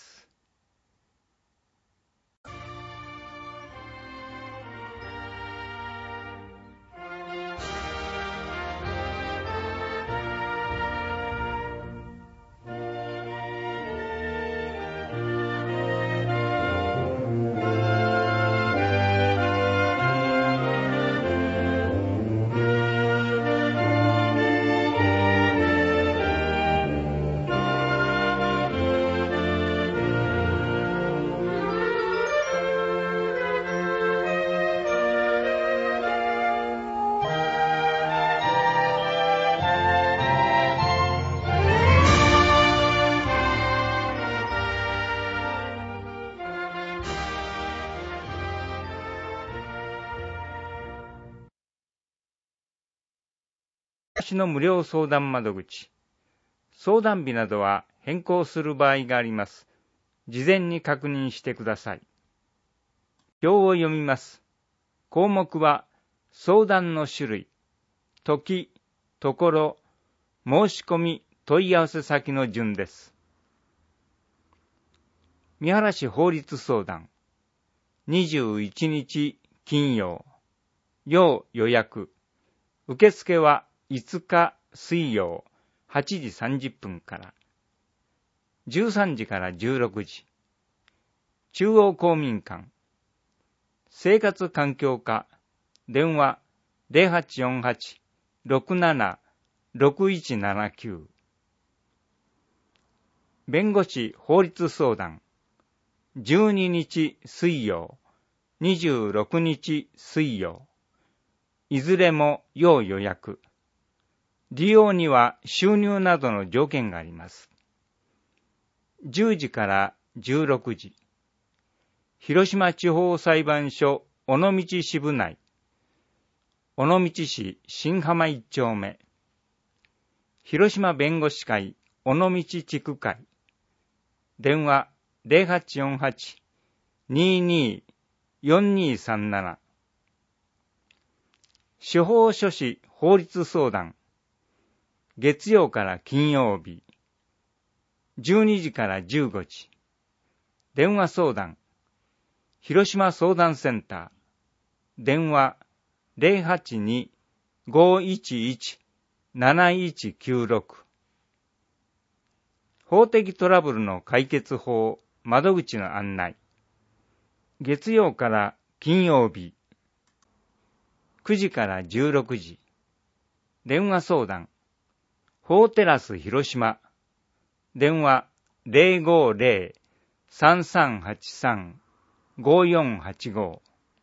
私の無料相談窓口。相談日などは変更する場合があります。事前に確認してください。表を読みます。項目は相談の種類、時、ところ、申し込み、問い合わせ先の順です。三原市法律相談。にじゅういちにち金曜。要予約。受付はいつか水曜はちじさんじゅっぷんから。じゅうさんじからじゅうろくじ。中央公民館。生活環境課。電話 ゼロはちよんはち ろくなな ろくいちななきゅう。弁護士法律相談。じゅうににち水曜、にじゅうろくにち水曜。いずれも要予約。利用には収入などの条件があります。じゅうじからじゅうろくじ。広島地方裁判所尾道支部内。尾道市新浜一丁目。広島弁護士会尾道地区会。電話 ゼロはちよんはち にーにー よんにーさんなな。司法書士法律相談。月曜から金曜日。じゅうにじからじゅうごじ。電話相談。広島相談センター。電話 ゼロはちに ごいちいち なないちきゅうろく。法的トラブルの解決法窓口の案内。月曜から金曜日。くじからじゅうろくじ。電話相談。法テラス広島。電話 ゼロごゼロ さんさんはちさん ごよんはちご。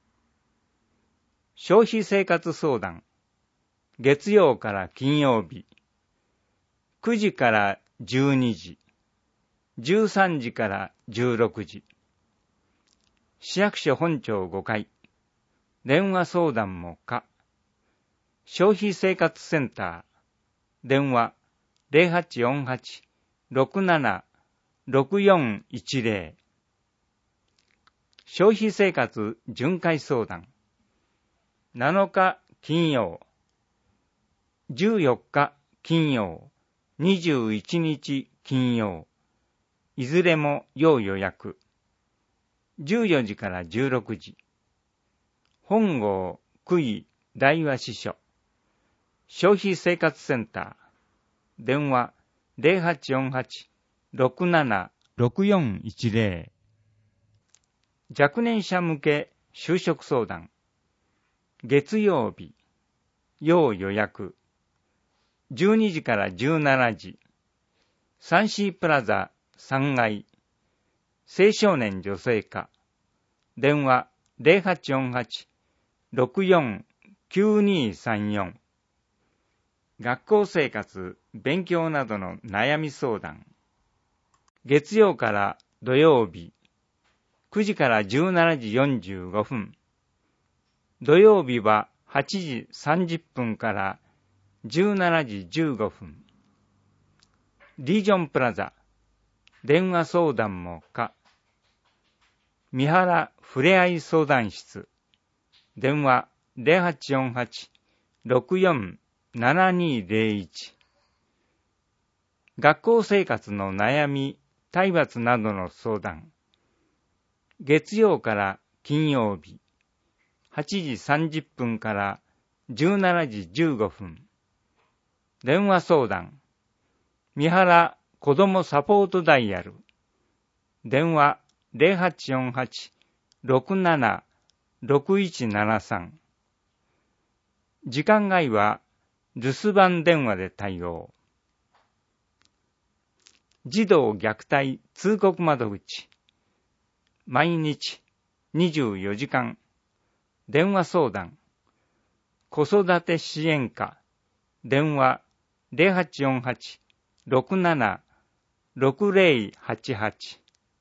消費生活相談。月曜から金曜日。くじからじゅうにじ。じゅうさんじからじゅうろくじ。市役所本庁ごかい。電話相談も可。消費生活センター。電話 ゼロはちよんはち ろくなな ろくよんいちゼロ。消費生活巡回相談。なのか金曜。じゅうよっか金曜。にじゅういちにち金曜。いずれも要予約。じゅうよじからじゅうろくじ。本郷区井大和支所。消費生活センター。電話 ゼロはちよんはち ろくなな ろくよんいちゼロ。若年者向け就職相談。月曜日。要予約。じゅうにじからじゅうしちじ。サンシープラザさんがい。 青少年女性課。電話 ゼロはちよんはち ろくよん きゅうにさんよん。学校生活、勉強などの悩み相談。月曜から土曜日、くじからじゅうしちじよんじゅうごふん。土曜日ははちじさんじゅっぷんからじゅうしちじじゅうごふん。リージョンプラザ、電話相談も可。三原ふれあい相談室、電話 ゼロはちよんはち ろくよん ななにゼロいち。学校生活の悩み、体罰などの相談。月曜から金曜日、はちじさんじゅっぷんからじゅうしちじじゅうごふん。電話相談。三原子どもサポートダイヤル。電話 ゼロはちよんはち ろくなな ろくいちななさん。時間外は留守番電話で対応。児童虐待通告窓口。毎日にじゅうよじかん。電話相談。子育て支援課。電話 ゼロはちよんはち ろくなな ろくゼロはちはち。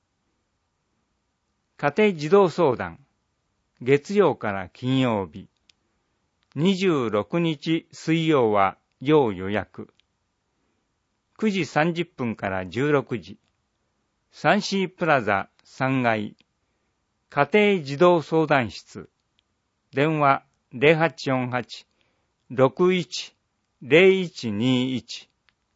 家庭児童相談。月曜から金曜日。にじゅうろくにち水曜は要予約。くじさんじゅっぷんからじゅうろくじ。サンシープラザさんがい。家庭児童相談室。電話 ゼロはちよんはち ろくいち ゼロいちにいち。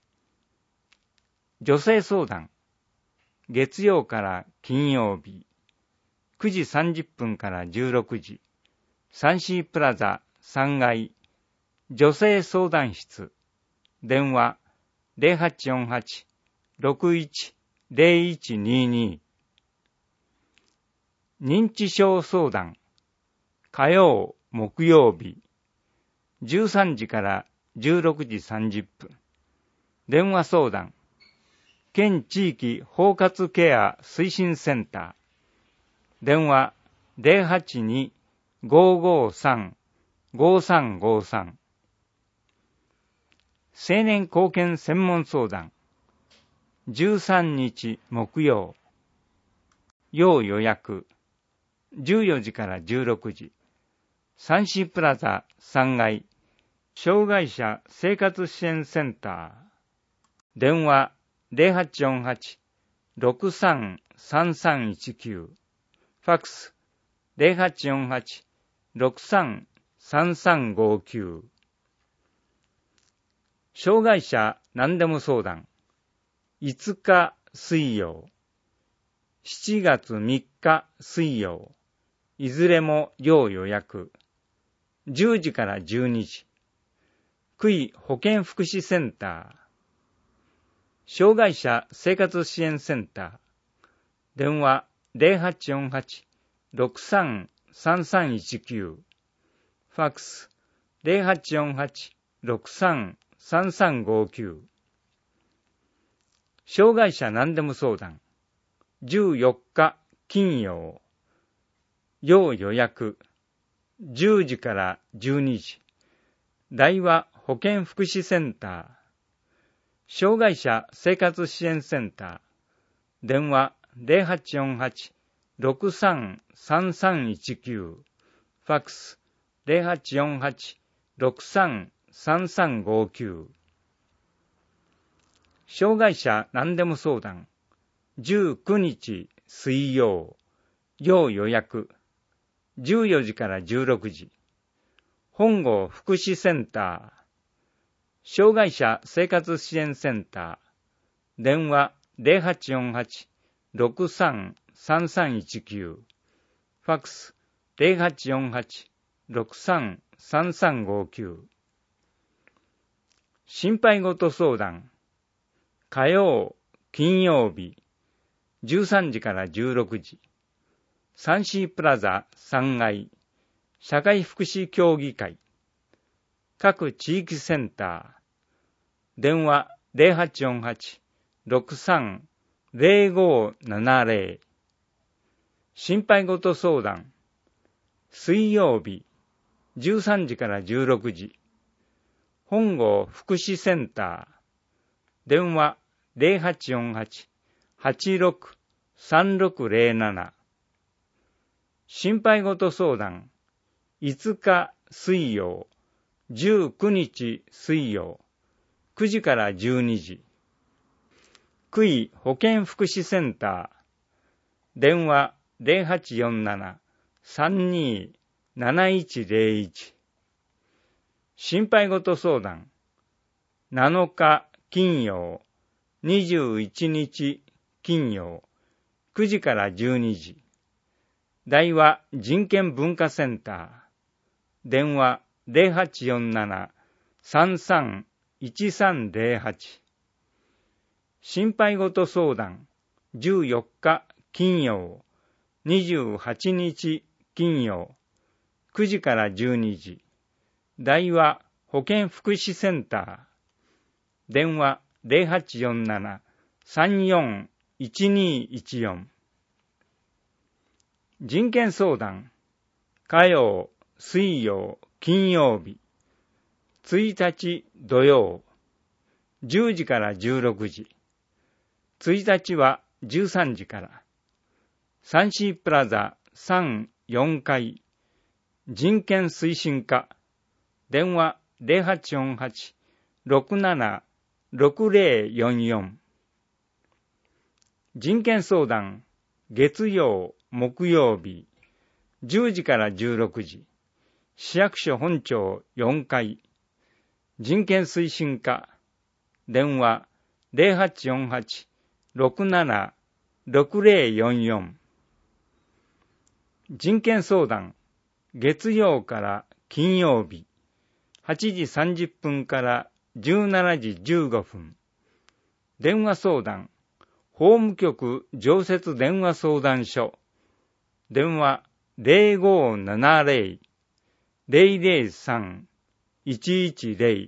女性相談。月曜から金曜日。くじさんじゅっぷんからじゅうろくじ。サンシープラザさんがい。女性相談室。電話 ゼロはちよんはち ろくいち ゼロいちにに。認知症相談。火曜、木曜日。じゅうさんじからじゅうろくじさんじゅっぷん。電話相談。県地域包括ケア推進センター。電話 ゼロはちに ごーごーさん ごーさんごーさん。青年貢献専門相談。じゅうさんにち木曜。要予約。じゅうよじからじゅうろくじ。サンシープラザさんがい。障害者生活支援センター。電話 ゼロはちよんはち ろくさんさんさんいちきゅう。ファックス ゼロはちよんはち ろくさんさんさんごきゅう。障害者何でも相談。いつか水曜。しちがつみっか水曜。いずれも要予約。じゅうじからじゅうにじ。区医保健福祉センター。障害者生活支援センター。電話 ゼロはちよんはち ろくさんさんさんいちきゅう。ファックス ゼロはちよんはち ろくさんさんさんごきゅう。障害者何でも相談。じゅうよっか金曜。要予約。じゅうじからじゅうにじ。大和保健福祉センター。障害者生活支援センター。電話 ゼロはちよんはち ろくさんさんさんいちきゅう。ファックス ゼロはちよんはち ろくさんさんさんごきゅう。障害者何でも相談。じゅうくにち水曜。要予約。じゅうよじからじゅうろくじ。本郷福祉センター。障害者生活支援センター。電話 ゼロはちよんはち ろくさんさんさんいちきゅう。ファックス ゼロはちよんはち ろくさんさんさんごきゅう。心配事相談。火曜、金曜日。じゅうさんじからじゅうろくじ。サンシープラザさんがい。社会福祉協議会。各地域センター。電話 ゼロはちよんはち ろくさん ゼロごーななゼロ。 心配事相談、水曜日、じゅうさんじからじゅうろくじ、本郷福祉センター、電話 ゼロはちよんはち はちろく さんろくゼロなな、心配事相談、いつか水曜、じゅうくにち水曜、くじからじゅうにじ、区医保健福祉センター、電話 ゼロはちよんなな さんにー なないちゼロいち、心配事相談、なのか金曜、にじゅういちにち金曜、くじからじゅうにじ、大和人権文化センター、電話 ゼロはちよんなな さんさんいちさんゼロはち、心配事相談、じゅうよっか金曜、にじゅうはちにち金曜、くじからじゅうにじ、大和保健福祉センター、電話 ゼロはちよんなな さんよんいちにいちよん、人権相談、火曜、水曜、金曜日、ついたち土曜、じゅうじからじゅうろくじ、ついたちはじゅうさんじから、サンシープラザさん、よんかい、人権推進課、電話 ゼロはちよんはち ろくなな ろくゼロよんよん、人権相談、月曜、木曜日、じゅうじからじゅうろくじ、市役所本庁よんかい、人権推進課、電話 ゼロはちよんはち ろくなな ろくゼロよんよん、人権相談、月曜から金曜日、はちじさんじゅっぷんからじゅうしちじじゅうごふん、電話相談、法務局常設電話相談所、電話 ゼロごななゼロ ゼロゼロさん いちいちゼロ、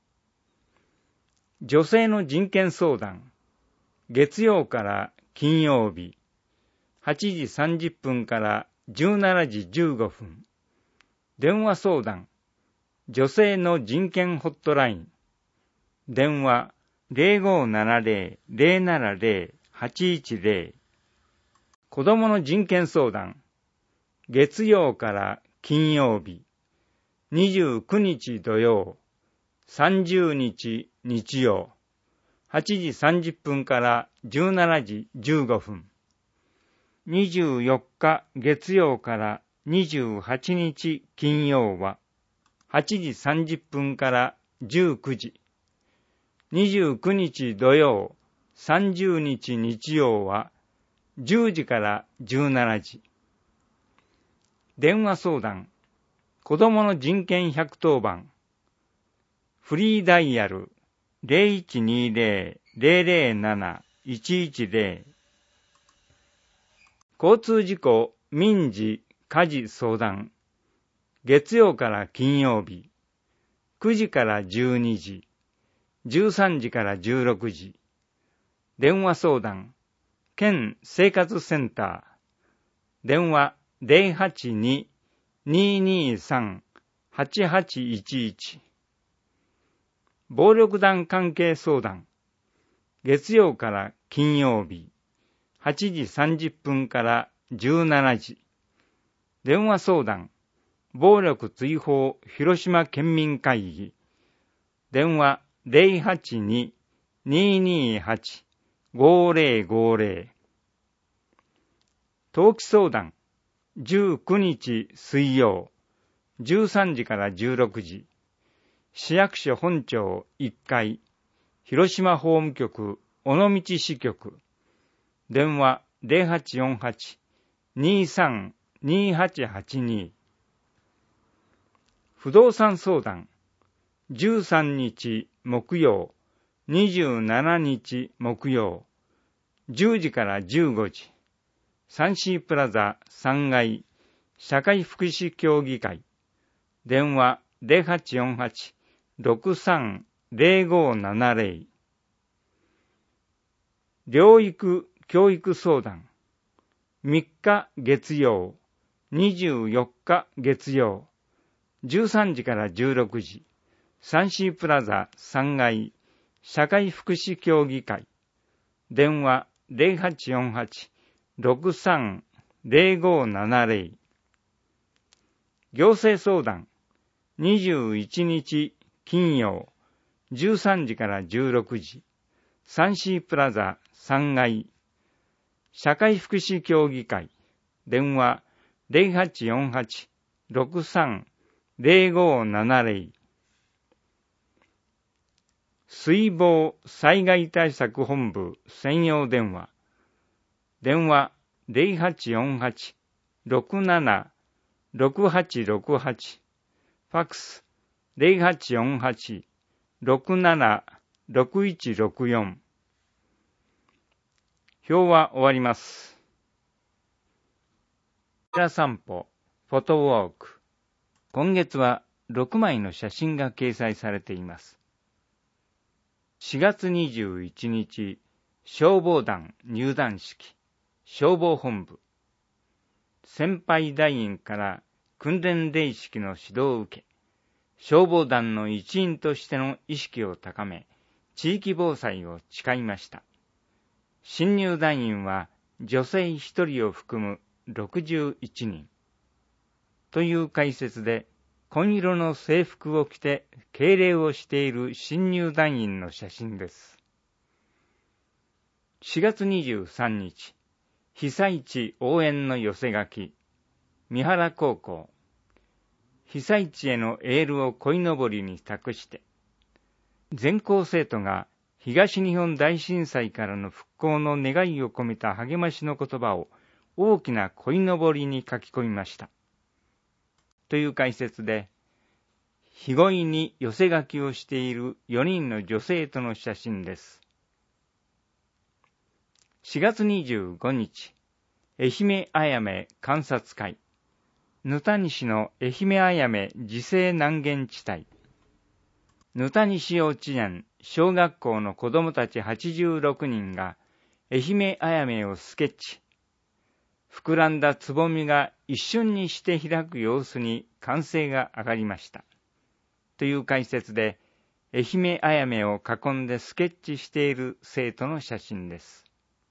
女性の人権相談、月曜から金曜日、はちじさんじゅっぷんからじゅうしちじじゅうごふん、電話相談、女性の人権ホットライン、電話 ゼロごななゼロ ゼロななゼロ はちいちゼロ、子どもの人権相談、月曜から金曜日、にじゅうくにち土曜、さんじゅうにち日曜、はちじさんじゅっぷんからじゅうしちじじゅうごふん、にじゅうよっか月曜からにじゅうはちにち金曜は、はちじさんじゅっぷんからじゅうくじ、にじゅうくにち土曜、さんじゅうにち日曜は、じゅうじからじゅうしちじ。電話相談、子どもの人権ひゃくとおばん、フリーダイヤル ゼロいちにゼロ ゼロゼロなな いちいちゼロ、交通事故、民事、家事相談、月曜から金曜日、くじからじゅうにじ、じゅうさんじからじゅうろくじ、電話相談、県生活センター、電話 ゼロはちに にーにーさん はちはちいちいち、暴力団関係相談、月曜から金曜日、はちじさんじゅっぷんからじゅうしちじ、電話相談、暴力追放広島県民会議、電話 ゼロはちに にーにーはち ごゼロごゼロ、登記相談、じゅうくにち水曜、じゅうさんじからじゅうろくじ、市役所本庁いっかい、広島法務局尾道支局、電話 ゼロはちよんはち にーさん にーはちはちに、不動産相談、じゅうさんにち木曜、にじゅうしちにち木曜、じゅうじからじゅうごじ、サンシープラザさんがい、社会福祉協議会、電話 ゼロはちよんはち ろくさん ゼロごななゼロ、療育教育相談、 みっか月曜、にじゅうよっか月曜、じゅうさんじからじゅうろくじ、サンシープラザさんがい、社会福祉協議会、電話 ゼロはちよんはち ろくさん ゼロごななゼロ、行政相談にじゅういちにち金曜、じゅうさんじからじゅうろくじ、サンシープラザさんがい、社会福祉協議会、電話 ゼロはちよんはち ろくさん ゼロごななゼロ、水防災害対策本部専用電話、電話 ゼロはちよんはち ろくなな ろくはちろくはち、ファックス ゼロはちよんはち ろくなな ろくいちろくよん。表は終わります。寺散歩、フォトウォーク。今月はろくまいの写真が掲載されています。しがつにじゅういちにち、消防団入団式、消防本部。先輩団員から訓練礼式の指導を受け、消防団の一員としての意識を高め、地域防災を誓いました。新入団員は女性ひとりを含むろくじゅういちにん。という解説で、紺色の制服を着て敬礼をしている新入団員の写真です。しがつにじゅうさんにち、被災地応援の寄せ書き、三原高校。被災地へのエールを鯉のぼりに託して、全校生徒が東日本大震災からの復興の願いを込めた励ましの言葉を大きな鯉のぼりに書き込みました。という解説で、日鯉に寄せ書きをしているよにんの女性との写真です。しがつにじゅうごにち、愛媛あやめ観察会。ぬたにしの愛媛あやめ自生南限地帯。ぬたにし幼稚園、小学校の子供たちはちじゅうろくにんが愛媛あやめをスケッチ。膨らんだつぼみが一瞬にして開く様子に歓声が上がりました。という解説で、愛媛あやめを囲んでスケッチしている生徒の写真です。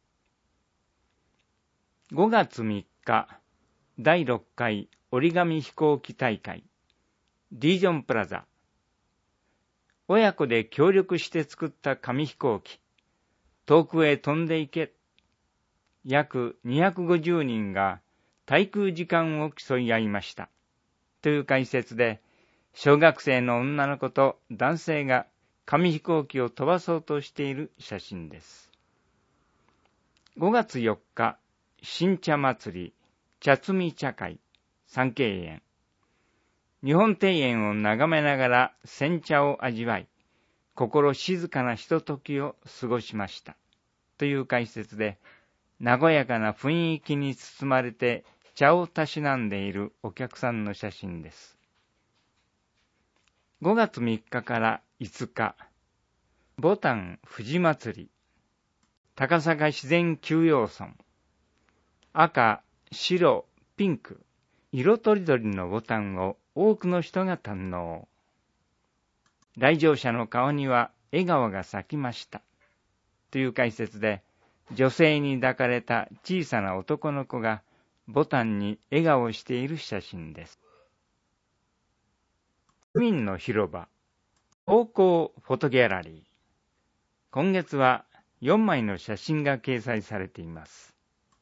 ごがつみっか、だいろっかい折り紙飛行機大会、リージョンプラザ。親子で協力して作った紙飛行機、遠くへ飛んでいけ。約にひゃくごじゅうにんが滞空時間を競い合いました。という解説で、小学生の女の子と男性が紙飛行機を飛ばそうとしている写真です。ごがつよっか、新茶祭り、茶摘み茶会、三景園。日本庭園を眺めながら煎茶を味わい、心静かなひとときを過ごしました。という解説で、和やかな雰囲気に包まれて茶をたしなんでいるお客さんの写真です。ごがつみっかからいつか、ボタン富士祭り、高坂自然休養村、赤、白、ピンク、色とりどりのボタンを多くの人が堪能。来場者の顔には笑顔が咲きました。という解説で、女性に抱かれた小さな男の子がボタンに笑顔している写真です。区民の広場、高校フォトギャラリー。今月はよんまいの写真が掲載されています。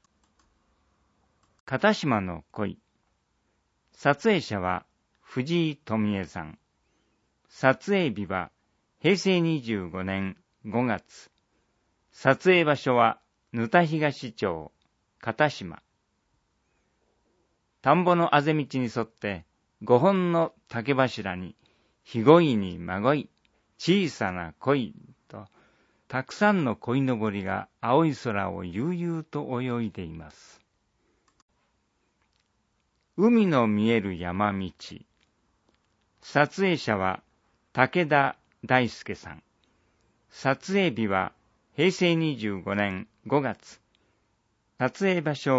片島の恋。撮影者は藤井富恵さん。撮影日はへいせいにじゅうごねんごがつ。撮影場所は沼田東町片島。田んぼのあぜ道に沿ってごほんの竹柱にひごいにまごい小さな鯉とたくさんの鯉のぼりが青い空を悠々と泳いでいます。海の見える山道。撮影者は武田大輔さん。撮影日はへいせいにじゅうごねんごがつ。撮影場所は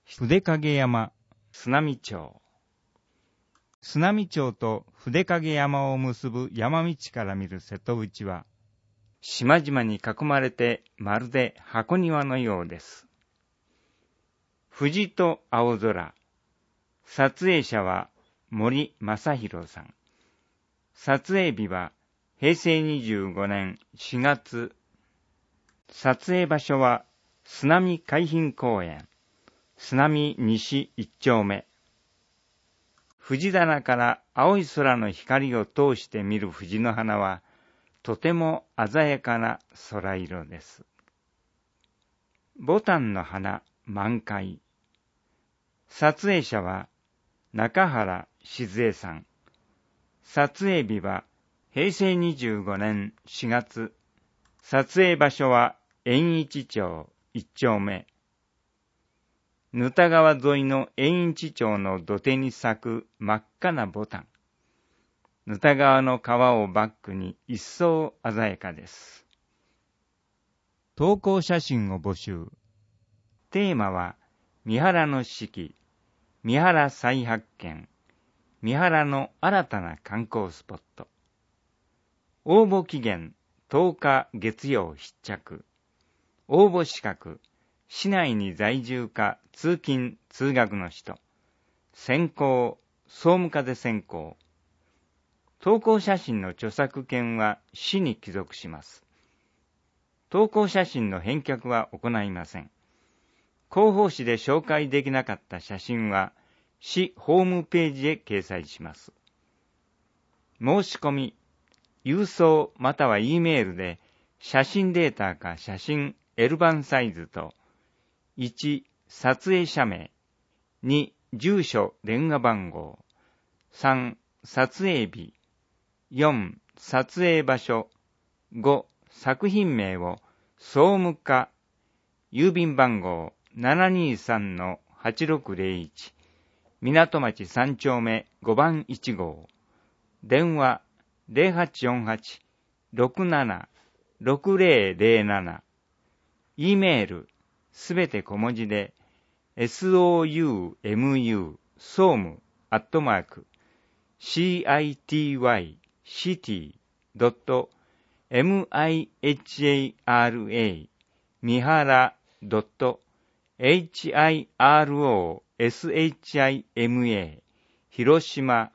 筆影山、砂見町。砂見町と筆影山を結ぶ山道から見る瀬戸内は、島々に囲まれてまるで箱庭のようです。藤と青空。撮影者は森正弘さん。撮影日はへいせいにじゅうごねんしがつ。撮影場所は砂見海浜公園、砂見西一丁目。藤棚から青い空の光を通して見る藤の花は、とても鮮やかな空色です。ボタンの花満開。撮影者は中原静江さん。撮影日はへいせいにじゅうごねんしがつ。撮影場所は延一町一丁目。ぬた川沿いの延一町の土手に咲く真っ赤なボタン。ぬた川の川をバックに一層鮮やかです。投稿写真を募集。テーマは、三原の四季、三原再発見、三原の新たな観光スポット。応募期限とおか月曜必着。応募資格、市内に在住か通勤通学の人。専攻、総務課で専攻。投稿写真の著作権は市に帰属します。投稿写真の返却は行いません。広報誌で紹介できなかった写真は市ホームページへ掲載します。申し込み、郵送または E メールで写真データか写真 L 版サイズといち、撮影者名、に、住所電話番号、さん、撮影日、よん、撮影場所、ご、作品名を総務課、郵便番号 ななにさんのはちろくぜろいち、港町さん丁目ごばんいち号、電話 ゼロはちよんはち ろくなな ろくぜろぜろなな、E メールすべて小文字で ソウム 総務アットマーク シーアイティーワイシティドットミハラ ミハラドット エイチアイアールオーエスエイチアイエムエー 広島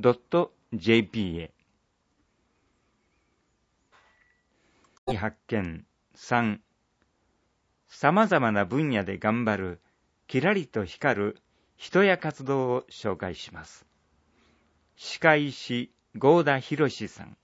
.jp へ。発見さん、様々な分野で頑張るキラリと光る人や活動を紹介します。歯科医師合田博さん。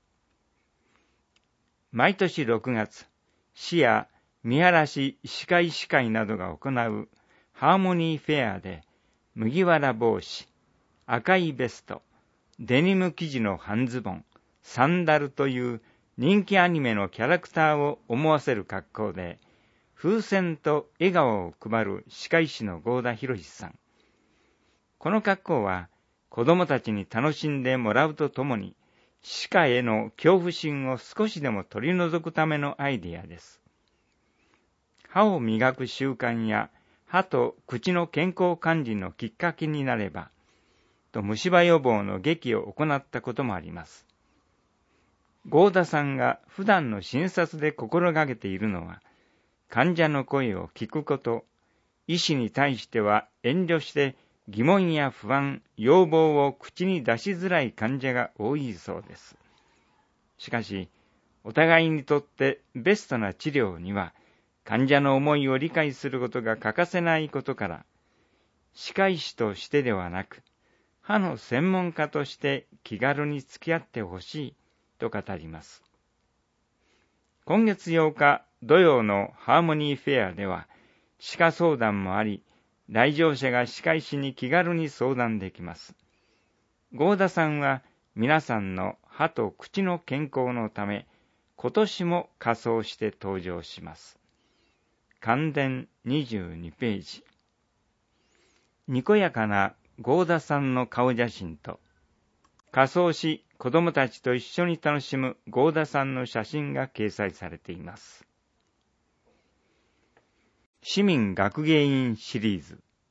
毎年ろくがつ、市や三原市歯科医師会などが行うハーモニーフェアで麦わら帽子、赤いベスト、デニム生地の半ズボン、サンダルという人気アニメのキャラクターを思わせる格好で風船と笑顔を配る歯科医師の合田博さん。この格好は子供たちに楽しんでもらうとともに歯科への恐怖心を少しでも取り除くためのアイディアです。歯を磨く習慣や歯と口の健康管理のきっかけになればと虫歯予防の劇を行ったこともあります。合田さんが普段の診察で心がけているのは患者の声を聞くこと、医師に対しては遠慮して疑問や不安、要望を口に出しづらい患者が多いそうです。しかし、お互いにとってベストな治療には、患者の思いを理解することが欠かせないことから、歯科医師としてではなく、歯の専門家として気軽に付き合ってほしいと語ります。今月ようか土曜のハーモニーフェアでは、歯科相談もあり、来場者が歯科医師に気軽に相談できます。合田さんは皆さんの歯と口の健康のため、今年も仮装して登場します。関電にじゅうにページ。にこやかな合田さんの顔写真と、仮装し子供たちと一緒に楽しむ合田さんの写真が掲載されています。市民学芸員シリーズ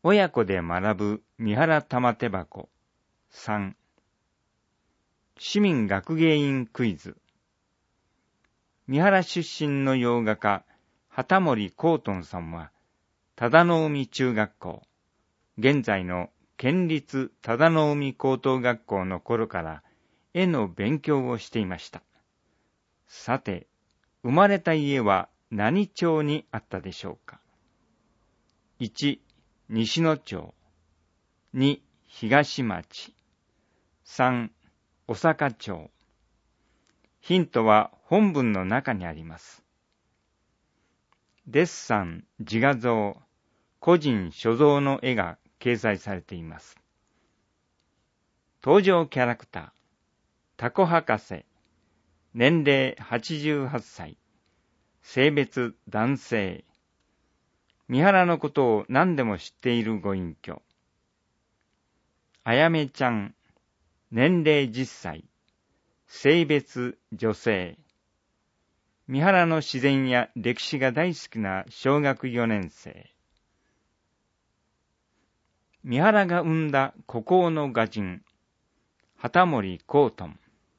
親子で学ぶ三原玉手箱。さん。市民学芸員クイズ。三原出身の洋画家、畑森光頓さんは、忠海中学校、現在の県立忠海高等学校の頃から絵の勉強をしていました。さて、生まれた家は何町にあったでしょうか。いち、西野町。に、東町。さん、小坂町。ヒントは本文の中にあります。デッサン、自画像、個人所蔵の絵が掲載されています。登場キャラクター、タコ博士、年齢はちじゅうはっさい、性別男性、三原のことを何でも知っているご隠居。あやめちゃん、年齢じゅっさい、性別女性。三原の自然や歴史が大好きな小学よねん生。三原が生んだ孤高の画人、畑森光頓。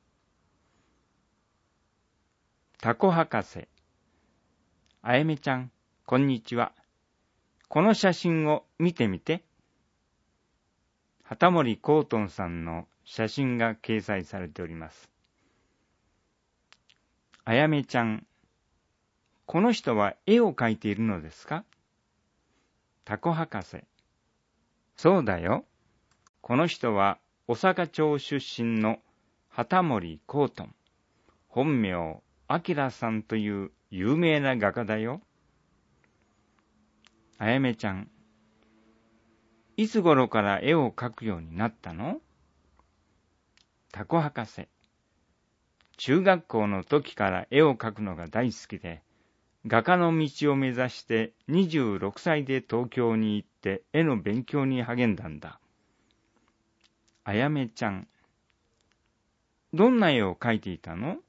タコ博士。あやめちゃん、こんにちは。この写真を見てみて。畑森光頓さんの写真が掲載されております。あやめちゃん、この人は絵を描いているのですか。タコ博士、そうだよ。この人は小坂町出身の畑森光頓。本名、明さんという有名な画家だよ。あやめちゃん、いつ頃から絵を描くようになったの。タコ博士、中学校の時から絵を描くのが大好きで、画家の道を目指してにじゅうろくさいで東京に行って絵の勉強に励んだんだ。あやめちゃん、どんな絵を描いていたの。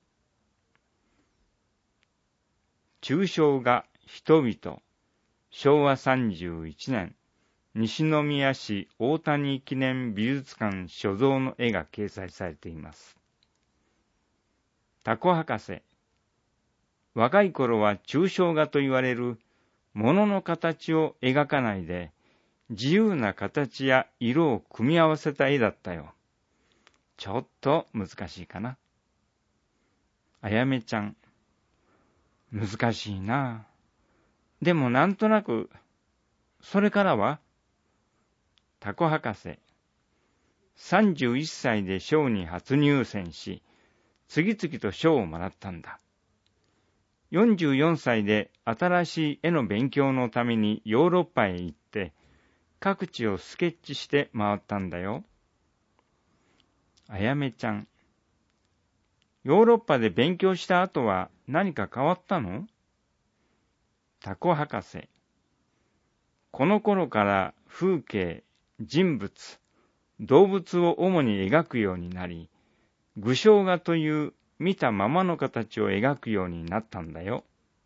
抽象画人々、しょうわさんじゅういちねん、西宮市大谷記念美術館所蔵の絵が掲載されています。タコ博士、若い頃は抽象画と言われる物の形を描かないで、自由な形や色を組み合わせた絵だったよ。ちょっと難しいかな。あやめちゃん、難しいな。でもなんとなく、それからは。タコ博士、さんじゅういっさいで賞に初入選し、次々と賞をもらったんだ。よんじゅうよんさいで新しい絵の勉強のためにヨーロッパへ行って、各地をスケッチして回ったんだよ。あやめちゃん、ヨーロッパで勉強した後は何か変わったの。タコ博士、この頃から風景、人物、動物を主に描くようになり、具象画という見たままの形を描くようになったんだよ。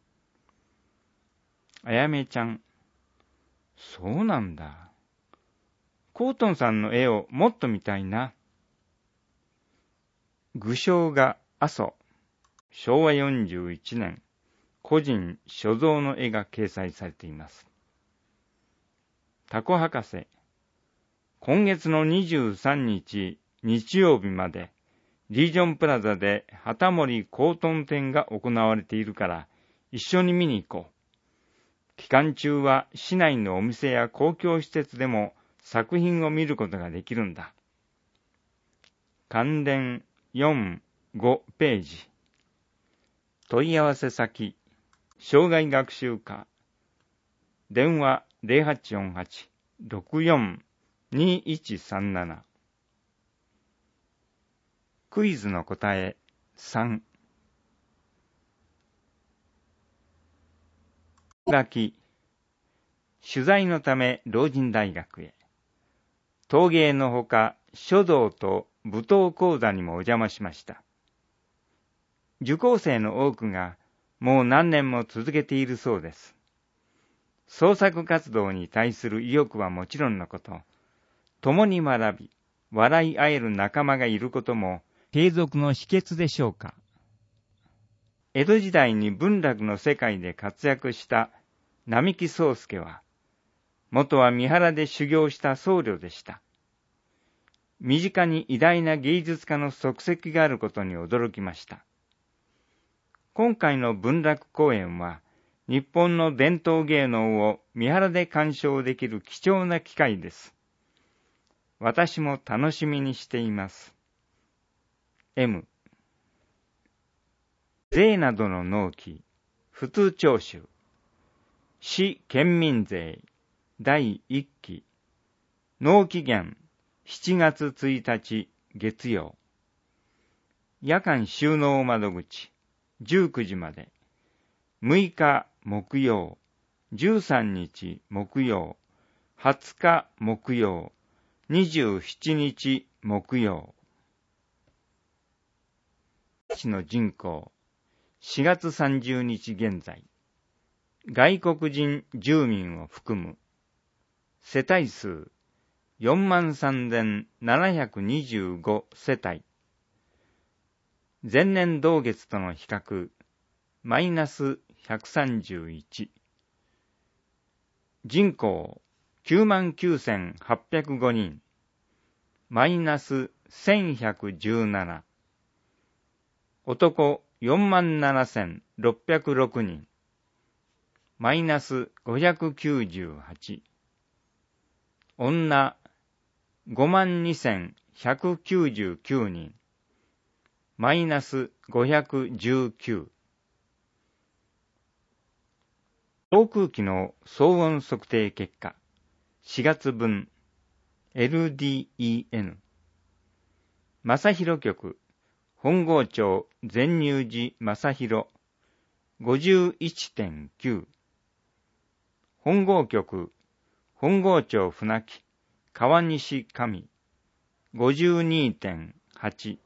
あやめちゃん、そうなんだ。コートンさんの絵をもっと見たいな。具象画阿蘇、しょうわよんじゅういちねん、個人所蔵の絵が掲載されています。タコ博士、今月のにじゅうさんにち日曜日まで、リージョンプラザで畑森光頓展が行われているから、一緒に見に行こう。期間中は市内のお店や公共施設でも作品を見ることができるんだ。関連よん、ごページ。問い合わせ先、障害学習課。電話 ゼロはちよんはち ろくよん にいちさんなな。クイズの答えさん。書き、取材のため老人大学へ。陶芸のほか書道と舞踏講座にもお邪魔しました。受講生の多くがもう何年も続けているそうです。 創作活動に対する意欲はもちろんのこと、共に学び、笑い合える仲間がいることも継続の秘訣でしょうか。江戸時代に文楽の世界で活躍した並木宗介は、元は三原で修行した僧侶でした。身近に偉大な芸術家の足跡があることに驚きました。今回の文楽公演は、日本の伝統芸能を三原で鑑賞できる貴重な機会です。私も楽しみにしています。M。税などの納期、普通徴収、市県民税、だいいっき、納期限、しちがつついたち月曜。夜間収納窓口、じゅうくじまで。むいか木曜、じゅうさんにち木曜、はつか木曜、にじゅうしちにち木曜。市の人口、しがつさんじゅうにち現在、外国人住民を含む、世帯数よんまんさんぜんななひゃくにじゅうご世帯。前年同月との比較、マイナスひゃくさんじゅういち。人口きゅうまんきゅうせんはっぴゃくごにん、マイナスせんひゃくじゅうなな。男よんまんななせんろっぴゃくろくにん、マイナスごひゃくきゅうじゅうはち。女ごまんにせんひゃくきゅうじゅうきゅうにん、マイナスごひゃくじゅうきゅう。航空機の騒音測定結果、しがつぶん、エルディーイーエヌ。正広局、本郷町善入寺正広、ごじゅういってんきゅう。本郷局、本郷町船木、川西上、ごじゅうにてんはち。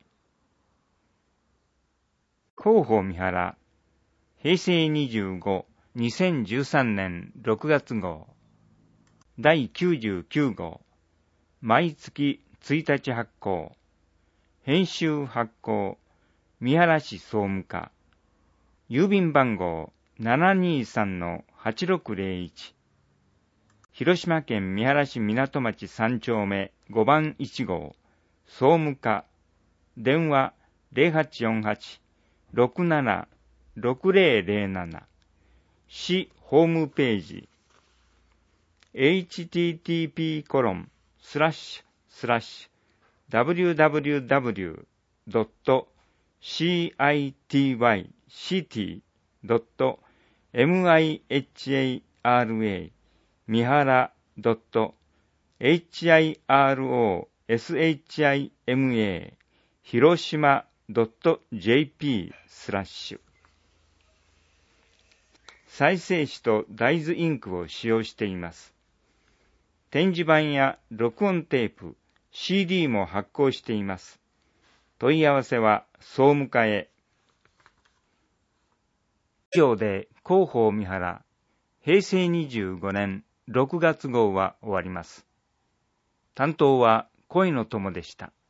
広報三原、へいせいにじゅうご、にせんじゅうさんねんろくがつ号、だいきゅうじゅうきゅう号、毎月ついたち発行、編集発行、三原市総務課、郵便番号 ななにさんのはちろくぜろいち、広島県三原市港町さんちょうめごばんいち号、総務課、電話 ゼロはちよんはち ろくなな ろくぜろぜろなな、市ホームページ、エイチティーティーピーコロンスラッシュスラッシュダブリューダブリューダブリュードットシーアイティーワイシーティードットエムアイエイチエーアールエー 三原ドットエイチアイアールオーエスエイチアイエムエー 広島ドットジェーピー スラッシュ。再生紙と大豆インクを使用しています。展示板や録音テープ、シーディー も発行しています。問い合わせは総務課へ。以上で広報三原、へいせいにじゅうごねんろくがつ号は終わります。担当は恋の友でした。